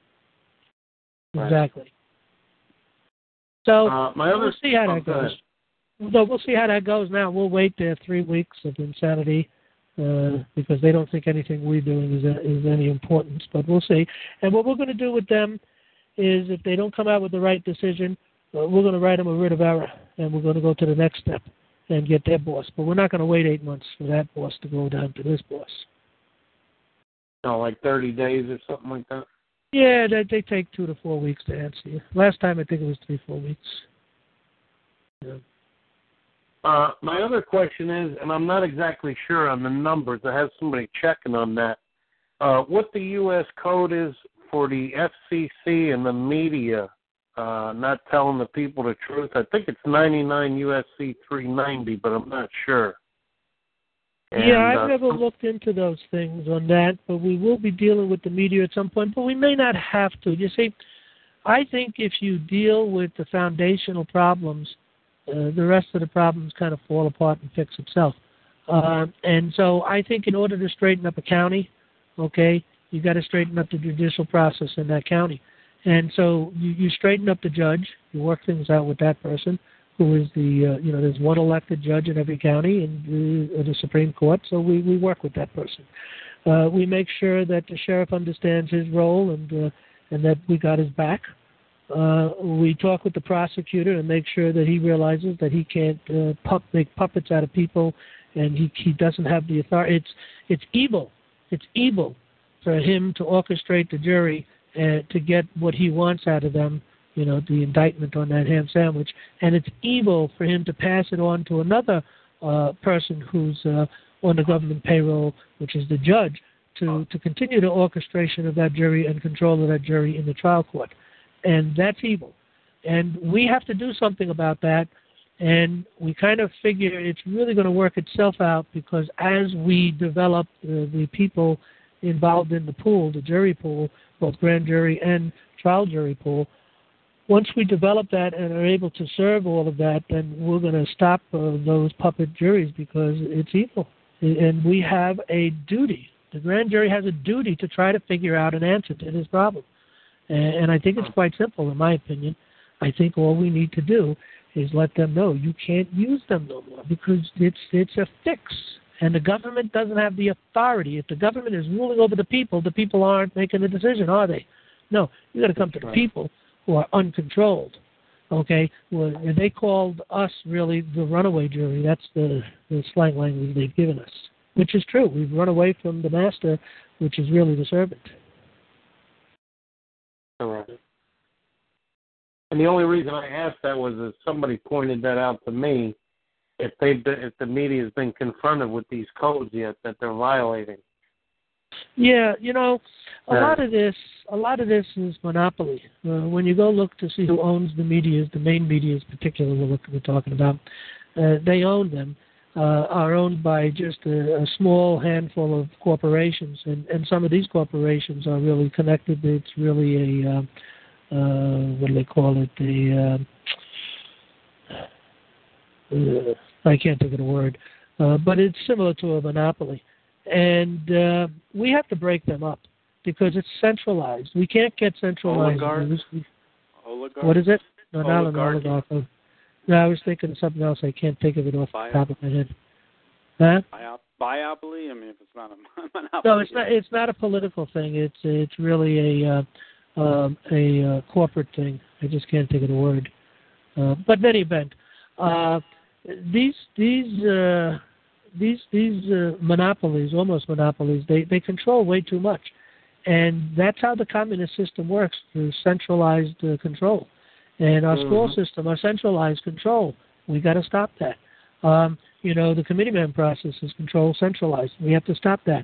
Right. Exactly. So uh, my other, we'll see how that oh, goes. No, we'll see how that goes now. We'll wait there three weeks of insanity uh, because they don't think anything we're doing is, a, is any importance, but we'll see. And what we're going to do with them is if they don't come out with the right decision, uh, we're going to write them a writ of error, and we're going to go to the next step and get their boss. But we're not going to wait eight months for that boss to go down to this boss. No, like thirty days or something like that? Yeah, they, they take two to four weeks to answer you. Last time I think it was three, four weeks. Yeah. Uh, my other question is, and I'm not exactly sure on the numbers, I have somebody checking on that, uh, what the U S code is for the F C C and the media uh, not telling the people the truth. I think it's ninety-nine U S C three ninety, but I'm not sure. And, yeah, I've uh, never looked into those things on that, but we will be dealing with the media at some point, but we may not have to. You see, I think if you deal with the foundational problems, uh, the rest of the problems kind of fall apart and fix itself. Uh, and so I think in order to straighten up a county, okay, you got to straighten up the judicial process in that county. And so you, you straighten up the judge, you work things out with that person, who is the, uh, you know, there's one elected judge in every county in the, the Supreme Court, so we, we work with that person. Uh, we make sure that the sheriff understands his role and uh, and that we got his back. Uh, we talk with the prosecutor and make sure that he realizes that he can't uh, pup, make puppets out of people, and he, he doesn't have the authority. It's, it's evil. It's evil for him to orchestrate the jury uh, to get what he wants out of them, you know, the indictment on that ham sandwich, and it's evil for him to pass it on to another uh, person who's uh, on the government payroll, which is the judge, to, to continue the orchestration of that jury and control of that jury in the trial court. And that's evil. And we have to do something about that. And we kind of figure it's really going to work itself out, because as we develop uh, the people involved in the pool, the jury pool, both grand jury and trial jury pool, once we develop that and are able to serve all of that, then we're going to stop uh, those puppet juries, because it's evil. And we have a duty. The grand jury has a duty to try to figure out an answer to this problem. And I think it's quite simple, in my opinion. I think all we need to do is let them know you can't use them no more, because it's it's a fix. And the government doesn't have the authority. If the government is ruling over the people, the people aren't making the decision, are they? No, you got to come to the people who are uncontrolled. Okay, well, they called us really the runaway jury. That's the, the slang language they've given us, which is true. We've run away from the master, which is really the servant. All right. And the only reason I asked that was that somebody pointed that out to me. If they, if the media has been confronted with these codes yet that they're violating. Yeah, you know, a Yeah. lot of this, a lot of this is monopoly. Uh, when you go look to see who owns the media, the main media, particularly what we're talking about, uh, they own them. Uh, are owned by just a, a small handful of corporations, and, and some of these corporations are really connected. It's really a uh, uh, what do they call it? The uh, uh, I can't think of the word, uh, but it's similar to a monopoly, and uh, we have to break them up because it's centralized. We can't get centralized. Oligarchs? Oligarchs? What is it? No, not an Oligarchy? oligarch. No, I was thinking of something else. I can't think of it off Bio- the top of my head. Huh? Biop- Biopoly? I mean, if it's not a monopoly. No, it's not. It's not a political thing. It's it's really a uh, um, a uh, corporate thing. I just can't think of the word. Uh, but in any event, uh, these these uh, these these uh, monopolies, almost monopolies, they they control way too much, and that's how the communist system works, through centralized uh, control. And our Mm-hmm. school system, our centralized control, we got to stop that. Um, you know, the committeeman process is control centralized. We have to stop that.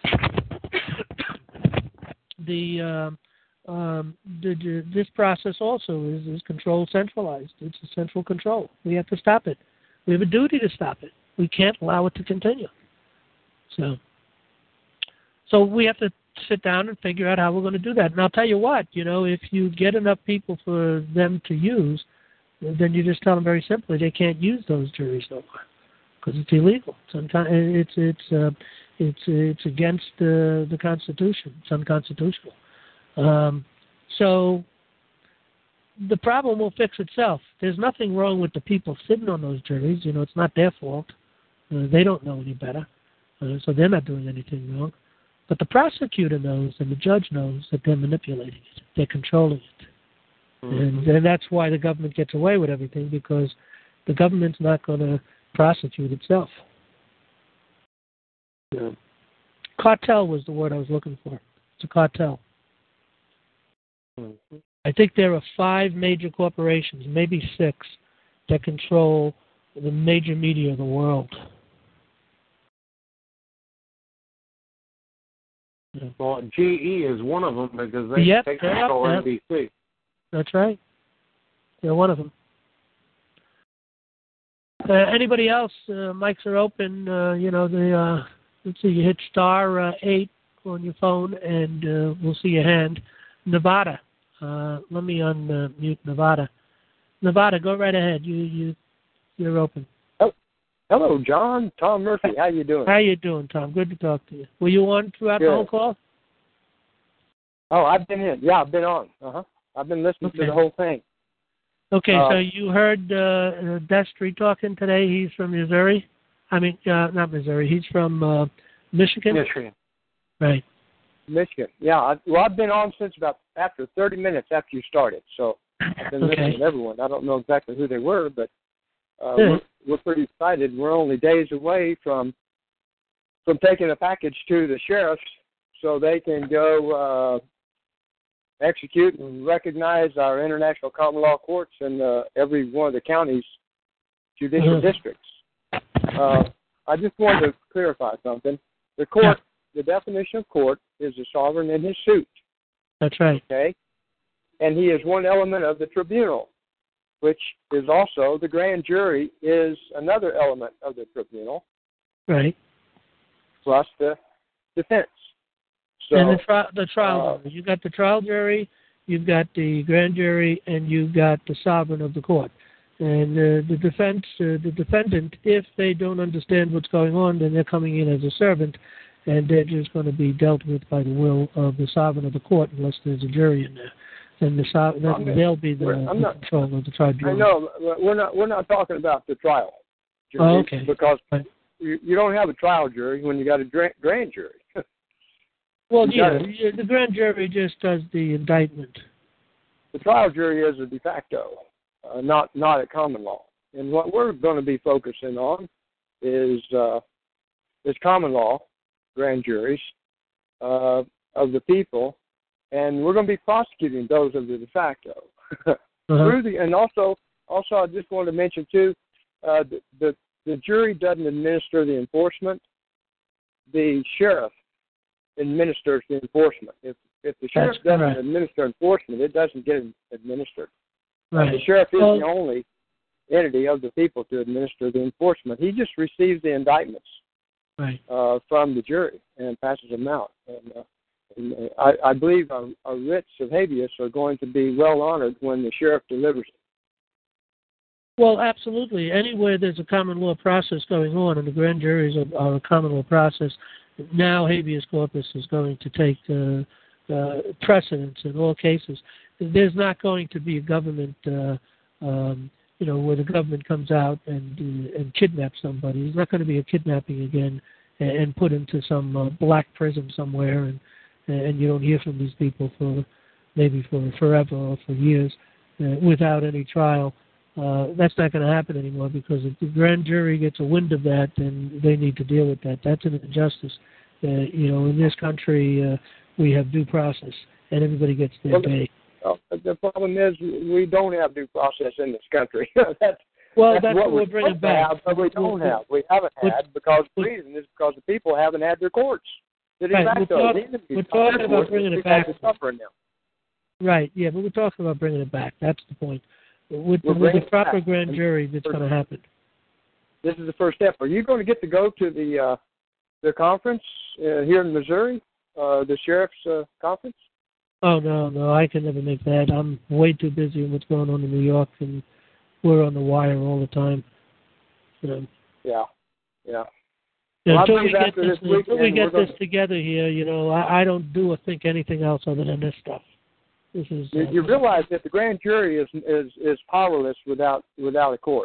the, um, um, the, the this process also is, is control centralized. It's a central control. We have to stop it. We have a duty to stop it. We can't allow it to continue. So, so we have to sit down and figure out how we're going to do that. And I'll tell you what, you know, if you get enough people for them to use, then you just tell them very simply they can't use those juries no more because it's illegal. Sometimes it's it's uh, it's it's against uh, the Constitution. It's unconstitutional. Um, so the problem will fix itself. There's nothing wrong with the people sitting on those juries. You know, it's not their fault. Uh, they don't know any better, uh, so they're not doing anything wrong. But the prosecutor knows and the judge knows that they're manipulating it. They're controlling it. Mm-hmm. And, and that's why the government gets away with everything, because the government's not going to prosecute itself. Yeah. Cartel was the word I was looking for. It's a cartel. Mm-hmm. I think there are five major corporations, maybe six, that control the major media of the world. Yeah. Well, G E is one of them because they, yep, they control yep, N B C. That's right. They're one of them. Uh, anybody else? Uh, mics are open. Uh, you know, the uh, let's see. You hit star uh, eight on your phone, and uh, we'll see your hand. Nevada. Uh, let me unmute Nevada. Nevada, go right ahead. You you you're open. Oh, hello, John. Tom Murphy. How you doing? How you doing, Tom? Good to talk to you. Were you on throughout Good. the whole call? Oh, I've been in. Yeah, I've been on. Uh huh. I've been listening Okay. to the whole thing. Okay, Uh, so you heard uh, Destry talking today. He's from Missouri. I mean, uh, not Missouri. He's from uh, Michigan. Michigan. Right. Michigan. Yeah. I, well, I've been on since about after thirty minutes after you started. So I've been Okay. listening to everyone. I don't know exactly who they were, but uh, Yeah. we're, we're pretty excited. We're only days away from from taking a package to the sheriffs so they can go execute and recognize our international common law courts in uh, every one of the county's judicial Mm-hmm. districts. Uh, I just wanted to clarify something. The court, the definition of court is the sovereign in his suit. That's right. Okay? And he is one element of the tribunal, which is also the grand jury is another element of the tribunal, Right. plus the defense. So, and the, tri- the trial uh, jury. You've got the trial jury, you've got the grand jury, and you've got the sovereign of the court. And uh, the defense, uh, the defendant, if they don't understand what's going on, then they're coming in as a servant, and they're just going to be dealt with by the will of the sovereign of the court, unless there's a jury in there. Then the so- then I'm- they'll be the, I'm the not- control of the I tribunal. know but we're not we're not talking about the trial jury, Oh, okay. because you, you don't have a trial jury when you got a dra- grand jury. Well, You yeah, got it. yeah, the grand jury just does the indictment. The trial jury is a de facto, uh, not not a common law. And what we're going to be focusing on is uh, is common law grand juries uh, of the people, and we're going to be prosecuting those of the de facto. Uh-huh. Through the, and also, also, I just wanted to mention too, uh, the, the the jury doesn't administer the enforcement. The sheriff administers the enforcement. If if the sheriff That's doesn't correct. administer enforcement, it doesn't get administered. Uh, Right. the sheriff is Well- the only entity of the people to administer the enforcement. He just receives the indictments Right. uh, from the jury and passes them out. And, uh, and uh, I, I believe our, our writs of habeas are going to be well honored when the sheriff delivers it. Well, absolutely. Anywhere there's a common law process going on, and the grand juries are, are a common law process, now habeas corpus is going to take uh, uh, precedence in all cases. There's not going to be a government, uh, um, you know, where the government comes out and uh, and kidnaps somebody. There's not going to be a kidnapping again and, and put into some uh, black prison somewhere, and and you don't hear from these people for maybe for forever or for years uh, without any trial. Uh, that's not going to happen anymore, because if the grand jury gets a wind of that, then they need to deal with that. That's an injustice. Uh, you know, in this country, uh, we have due process, and everybody gets their Well, day. Oh, the problem is we don't have due process in this country. that's Well, that's, that's what what we're we're bringing supposed to back. have, but we don't We're- have. We haven't we're- had because the we're- reason is because the people haven't had their courts. The de Right, we're facto, talk- the enemies we're of talking their about courts, bringing it we've back. had to suffer in them. Right, yeah, but we're talking about bringing it back. That's the point. With, We're with bringing the it proper back. grand jury, that's going to happen. This is the first step. Are you going to get to go to the uh, the conference uh, here in Missouri, uh, the sheriff's uh, conference? Oh, no, no, I can never make that. I'm way too busy with what's going on in New York, and we're on the wire all the time. You know, Yeah, yeah. Yeah, Well, I until we believe get after this, this until we weekend, get we're this gonna- together here, you know, I, I don't do or think anything else other than this stuff. This is. You, Uh, you realize that the grand jury is is is powerless without without a court.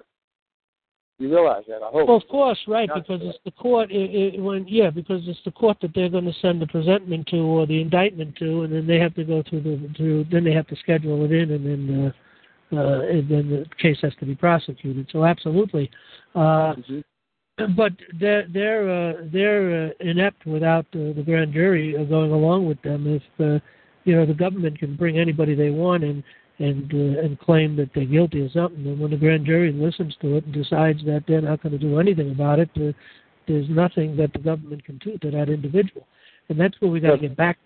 You realize that, I hope. Well, of course, right, Not- because it's the court. It, it, when yeah, because it's the court that they're going to send the presentment to or the indictment to, and then they have to go through the through. Then they have to schedule it in, and then uh, uh, and then the case has to be prosecuted. So absolutely. Uh, Mhm. But they're they're uh, they're uh, inept without uh, the grand jury uh, going along with them. If uh, you know the government can bring anybody they want and and uh, and claim that they're guilty of something, and when the grand jury listens to it and decides that they're not going to do anything about it, uh, there's nothing that the government can do to that individual, and that's where we got to get back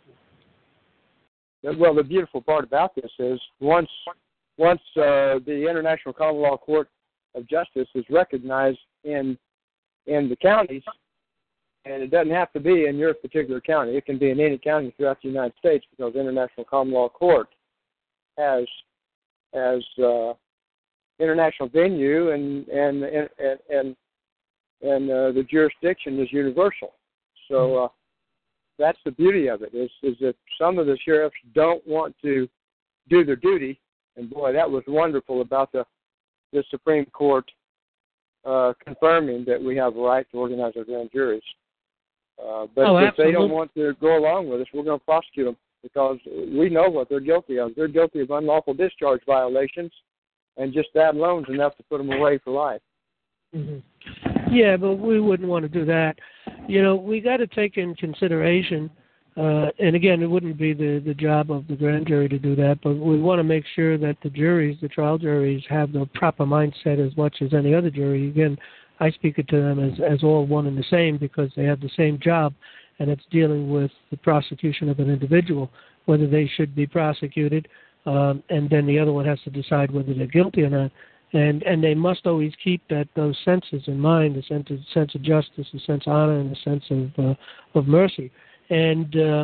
to. Well, the beautiful part about this is once once uh, the International Common Law Court of Justice is recognized in in the counties, and it doesn't have to be in your particular county. It can be in any county throughout the United States, because the International Common Law Court has has uh, international venue, and and and and, and uh, the jurisdiction is universal. So uh, that's the beauty of it. Is is that some of the sheriffs don't want to do their duty, and boy, that was wonderful about the the Supreme Court uh, confirming that we have a right to organize our grand juries. Uh, but Oh, if they don't absolutely. want to go along with us, we're going to prosecute them, because we know what they're guilty of. They're guilty of unlawful discharge violations, and just that alone is enough to put them away for life. hmm Yeah, but we wouldn't want to do that. You know, we got to take in consideration Uh, and again, it wouldn't be the, the job of the grand jury to do that, but we want to make sure that the juries, the trial juries, have the proper mindset as much as any other jury. Again, I speak it to them as, as all one and the same because they have the same job, and it's dealing with the prosecution of an individual, whether they should be prosecuted, um, and then the other one has to decide whether they're guilty or not. And and they must always keep that those senses in mind, the sense of, sense of justice, the sense of honor, and the sense of uh, of mercy. And uh,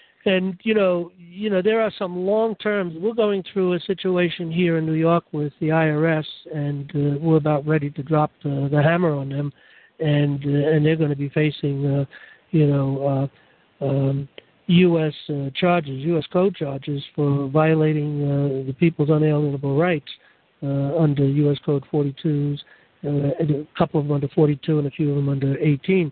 and you know you know there are some long terms. We're going through a situation here in New York with the I R S, and uh, we're about ready to drop the, the hammer on them, and uh, and they're going to be facing uh, you know uh, um, U S uh, charges, U S code charges for violating uh, the people's unalienable rights uh, under U S Code forty-twos, uh, a couple of them under forty-two and a few of them under eighteen,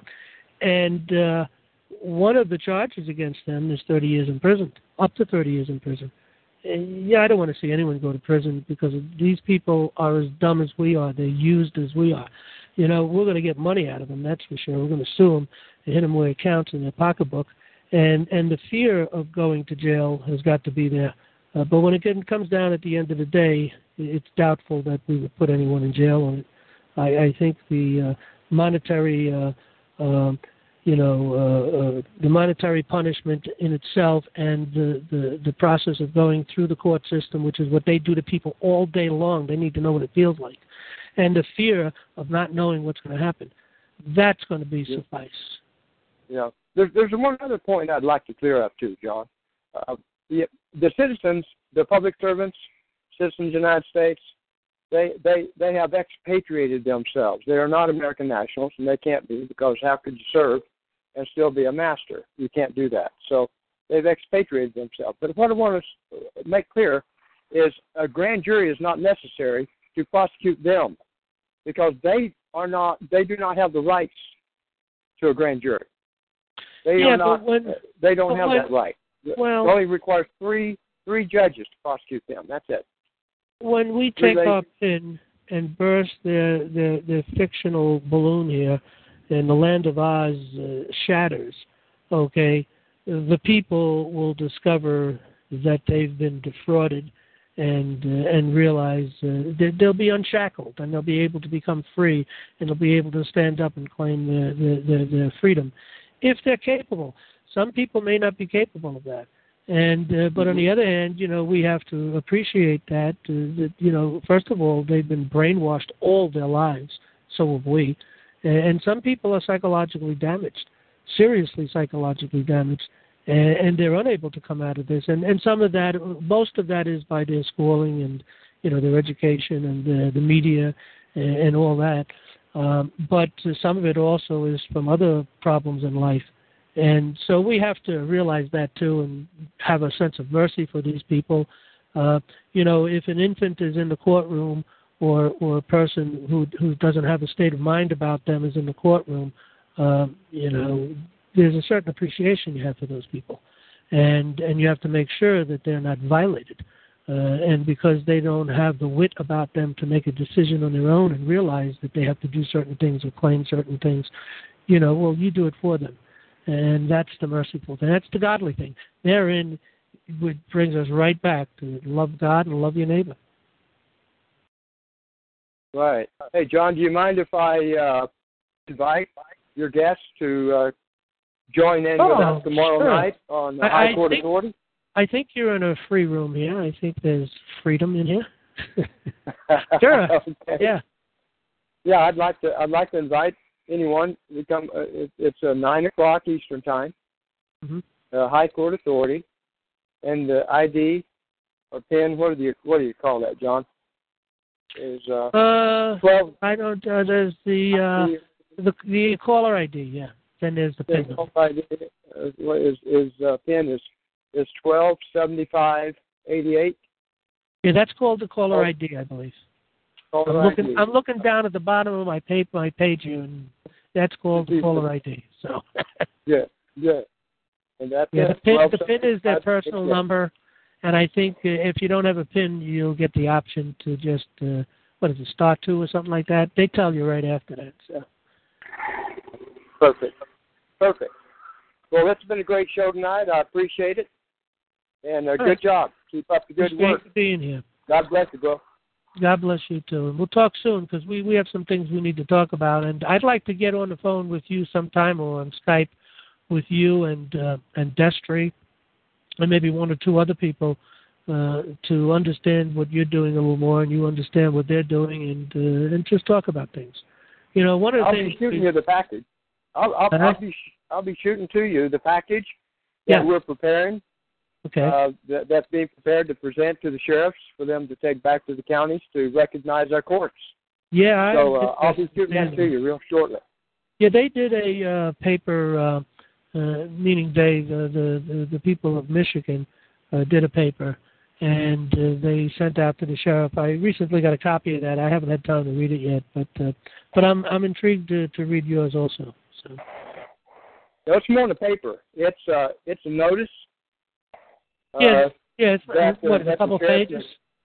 and uh, one of the charges against them is thirty years in prison, up to thirty years in prison. And yeah, I don't want to see anyone go to prison because these people are as dumb as we are. They're used as we are. You know, we're going to get money out of them, that's for sure. We're going to sue them and hit them where it counts in their pocketbook. And and the fear of going to jail has got to be there. Uh, but when it comes down at the end of the day, it's doubtful that we would put anyone in jail on it. I, I think the uh, monetary... Uh, um, you know, uh, uh, the monetary punishment in itself and the, the, the process of going through the court system, which is what they do to people all day long. They need to know what it feels like. And the fear of not knowing what's going to happen. That's going to be yeah. suffice. Yeah. There's, there's one other point I'd like to clear up, too, John. Uh, the, the citizens, the public servants, citizens of the United States, They, they they have expatriated themselves. They are not American nationals, and they can't be, because how could you serve and still be a master? You can't do that. So they've expatriated themselves. But what I want to make clear is a grand jury is not necessary to prosecute them, because they are not. They do not have the rights to a grand jury. They yeah, are not. But when, they don't have when, that right. Well, it only requires three three judges to prosecute them. That's it. When we take Relate- our pin and burst the, the, the fictional balloon here, and the land of Oz uh, shatters, okay, the people will discover that they've been defrauded and uh, and realize uh, that they'll be unshackled and they'll be able to become free and they'll be able to stand up and claim their, their, their, their freedom if they're capable. Some people may not be capable of that. And uh, but on the other hand, you know, we have to appreciate that, uh, that, you know, first of all, they've been brainwashed all their lives, so have we. And some people are psychologically damaged, seriously psychologically damaged, and, and they're unable to come out of this. And, and some of that, most of that is by their schooling and, you know, their education and the, the media and, and all that. Um, but some of it also is from other problems in life. And so we have to realize that, too, and have a sense of mercy for these people. Uh, you know, if an infant is in the courtroom or or a person who who doesn't have a state of mind about them is in the courtroom, uh, you know, there's a certain appreciation you have for those people. And, and you have to make sure that they're not violated. Uh, and because they don't have the wit about them to make a decision on their own and realize that they have to do certain things or claim certain things, you know, well, you do it for them. And that's the merciful thing. That's the godly thing. Therein, which brings us right back to love God and love your neighbor. Right. Hey, John, do you mind if I uh, invite your guests to uh, join in oh, with us tomorrow sure. night on the I, High I Court think, Authority? I think you're in a free room here. I think there's freedom in here. Sure. Okay. Yeah. Yeah, I'd like to. I'd like to invite anyone to come. Uh, it, it's uh, nine o'clock Eastern time. Mm-hmm. Uh, High Court Authority, and the I D or PIN. What do you What do you call that, John? Is uh, uh twelve. I don't. Uh, there's the uh, the the caller I D. Yeah. Then there's the PIN. I D uh, is is uh, PIN is is twelve seventy five eighty eight. Yeah, that's called the caller oh. I D, I believe. I'm looking, I'm looking down at the bottom of my page, my page here, and that's called the caller I D. So. Yeah, yeah. And that's yeah, it. the PIN, the PIN is their personal number, and I think uh, if you don't have a PIN, you'll get the option to just, uh, what is it, star two or something like that. They tell you right after that. So. Perfect. Perfect. Well, it's been a great show tonight. I appreciate it. And uh, All good right. job. Keep up the good It's work. great being here. God bless you, bro. God bless you, too. And we'll talk soon because we, we have some things we need to talk about. And I'd like to get on the phone with you sometime or on Skype with you and uh, and Destry and maybe one or two other people uh, to understand what you're doing a little more and you understand what they're doing and uh, and just talk about things. You know, one of the I'll things... be shooting you the package. I'll, I'll, Uh-huh. I'll, be, I'll be shooting to you the package that Yeah. we're preparing. Okay. Uh, that, that's being prepared to present to the sheriffs for them to take back to the counties to recognize our courts. Yeah, I So uh, I'll be shooting that understand. to you real shortly. Yeah, they did a uh, paper, uh, uh, meaning they, the, the, the people of Michigan uh, did a paper, and uh, they sent out to the sheriff. I recently got a copy of that. I haven't had time to read it yet, but uh, but I'm I'm intrigued to, to read yours also. So. No, it's more than a paper. It's uh, it's a notice. Yeah, uh, yeah, it's that, what, uh, a couple that the sheriff- pages?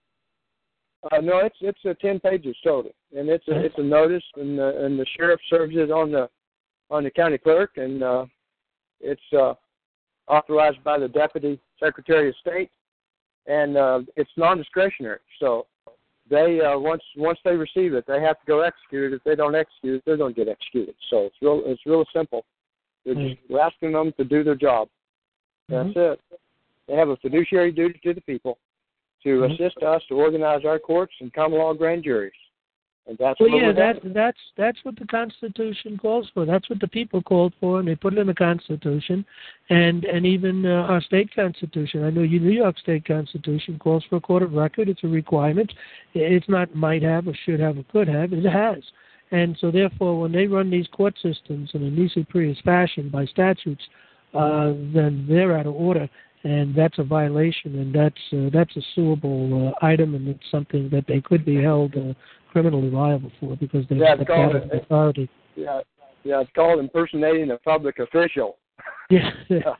Uh, no, it's it's uh, ten pages total, and it's a, it's a notice, and the and the sheriff serves it on the on the county clerk, and uh, it's uh, authorized by the deputy secretary of state, and uh, it's non-discretionary. So they uh, once once they receive it, they have to go execute it. If they don't execute it, they're going to get executed. So it's real it's real simple. They're just we're asking them to do their job. That's Mhm. it. They have a fiduciary duty to the people to Mhm. assist us to organize our courts and common law grand juries. And that's Well, what yeah, we're that doing. that's that's what the Constitution calls for. That's what the people called for, and they put it in the Constitution, and and even uh, our state Constitution. I know your New York State Constitution calls for a court of record. It's a requirement. It's not might have or should have or could have. It has. And so, therefore, when they run these court systems in a nisi prius fashion by statutes, uh, then they're out of order, and that's a violation, and that's uh, that's a suable uh, item, and it's something that they could be held uh, criminally liable for because they Yeah, it's stepped out called of authority. Yeah, yeah, it's called impersonating a public official. Yeah.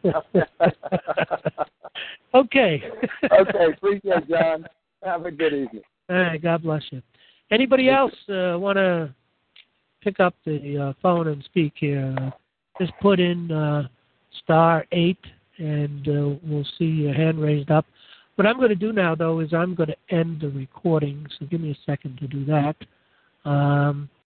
Okay. Okay, appreciate it, John. Have a good evening. All right, God bless you. Anybody else uh, want to pick up the uh, phone and speak here? Uh, just put in uh, star eight, and uh, we'll see your hand raised up. What I'm going to do now, though, is I'm going to end the recording. So give me a second to do that. Um,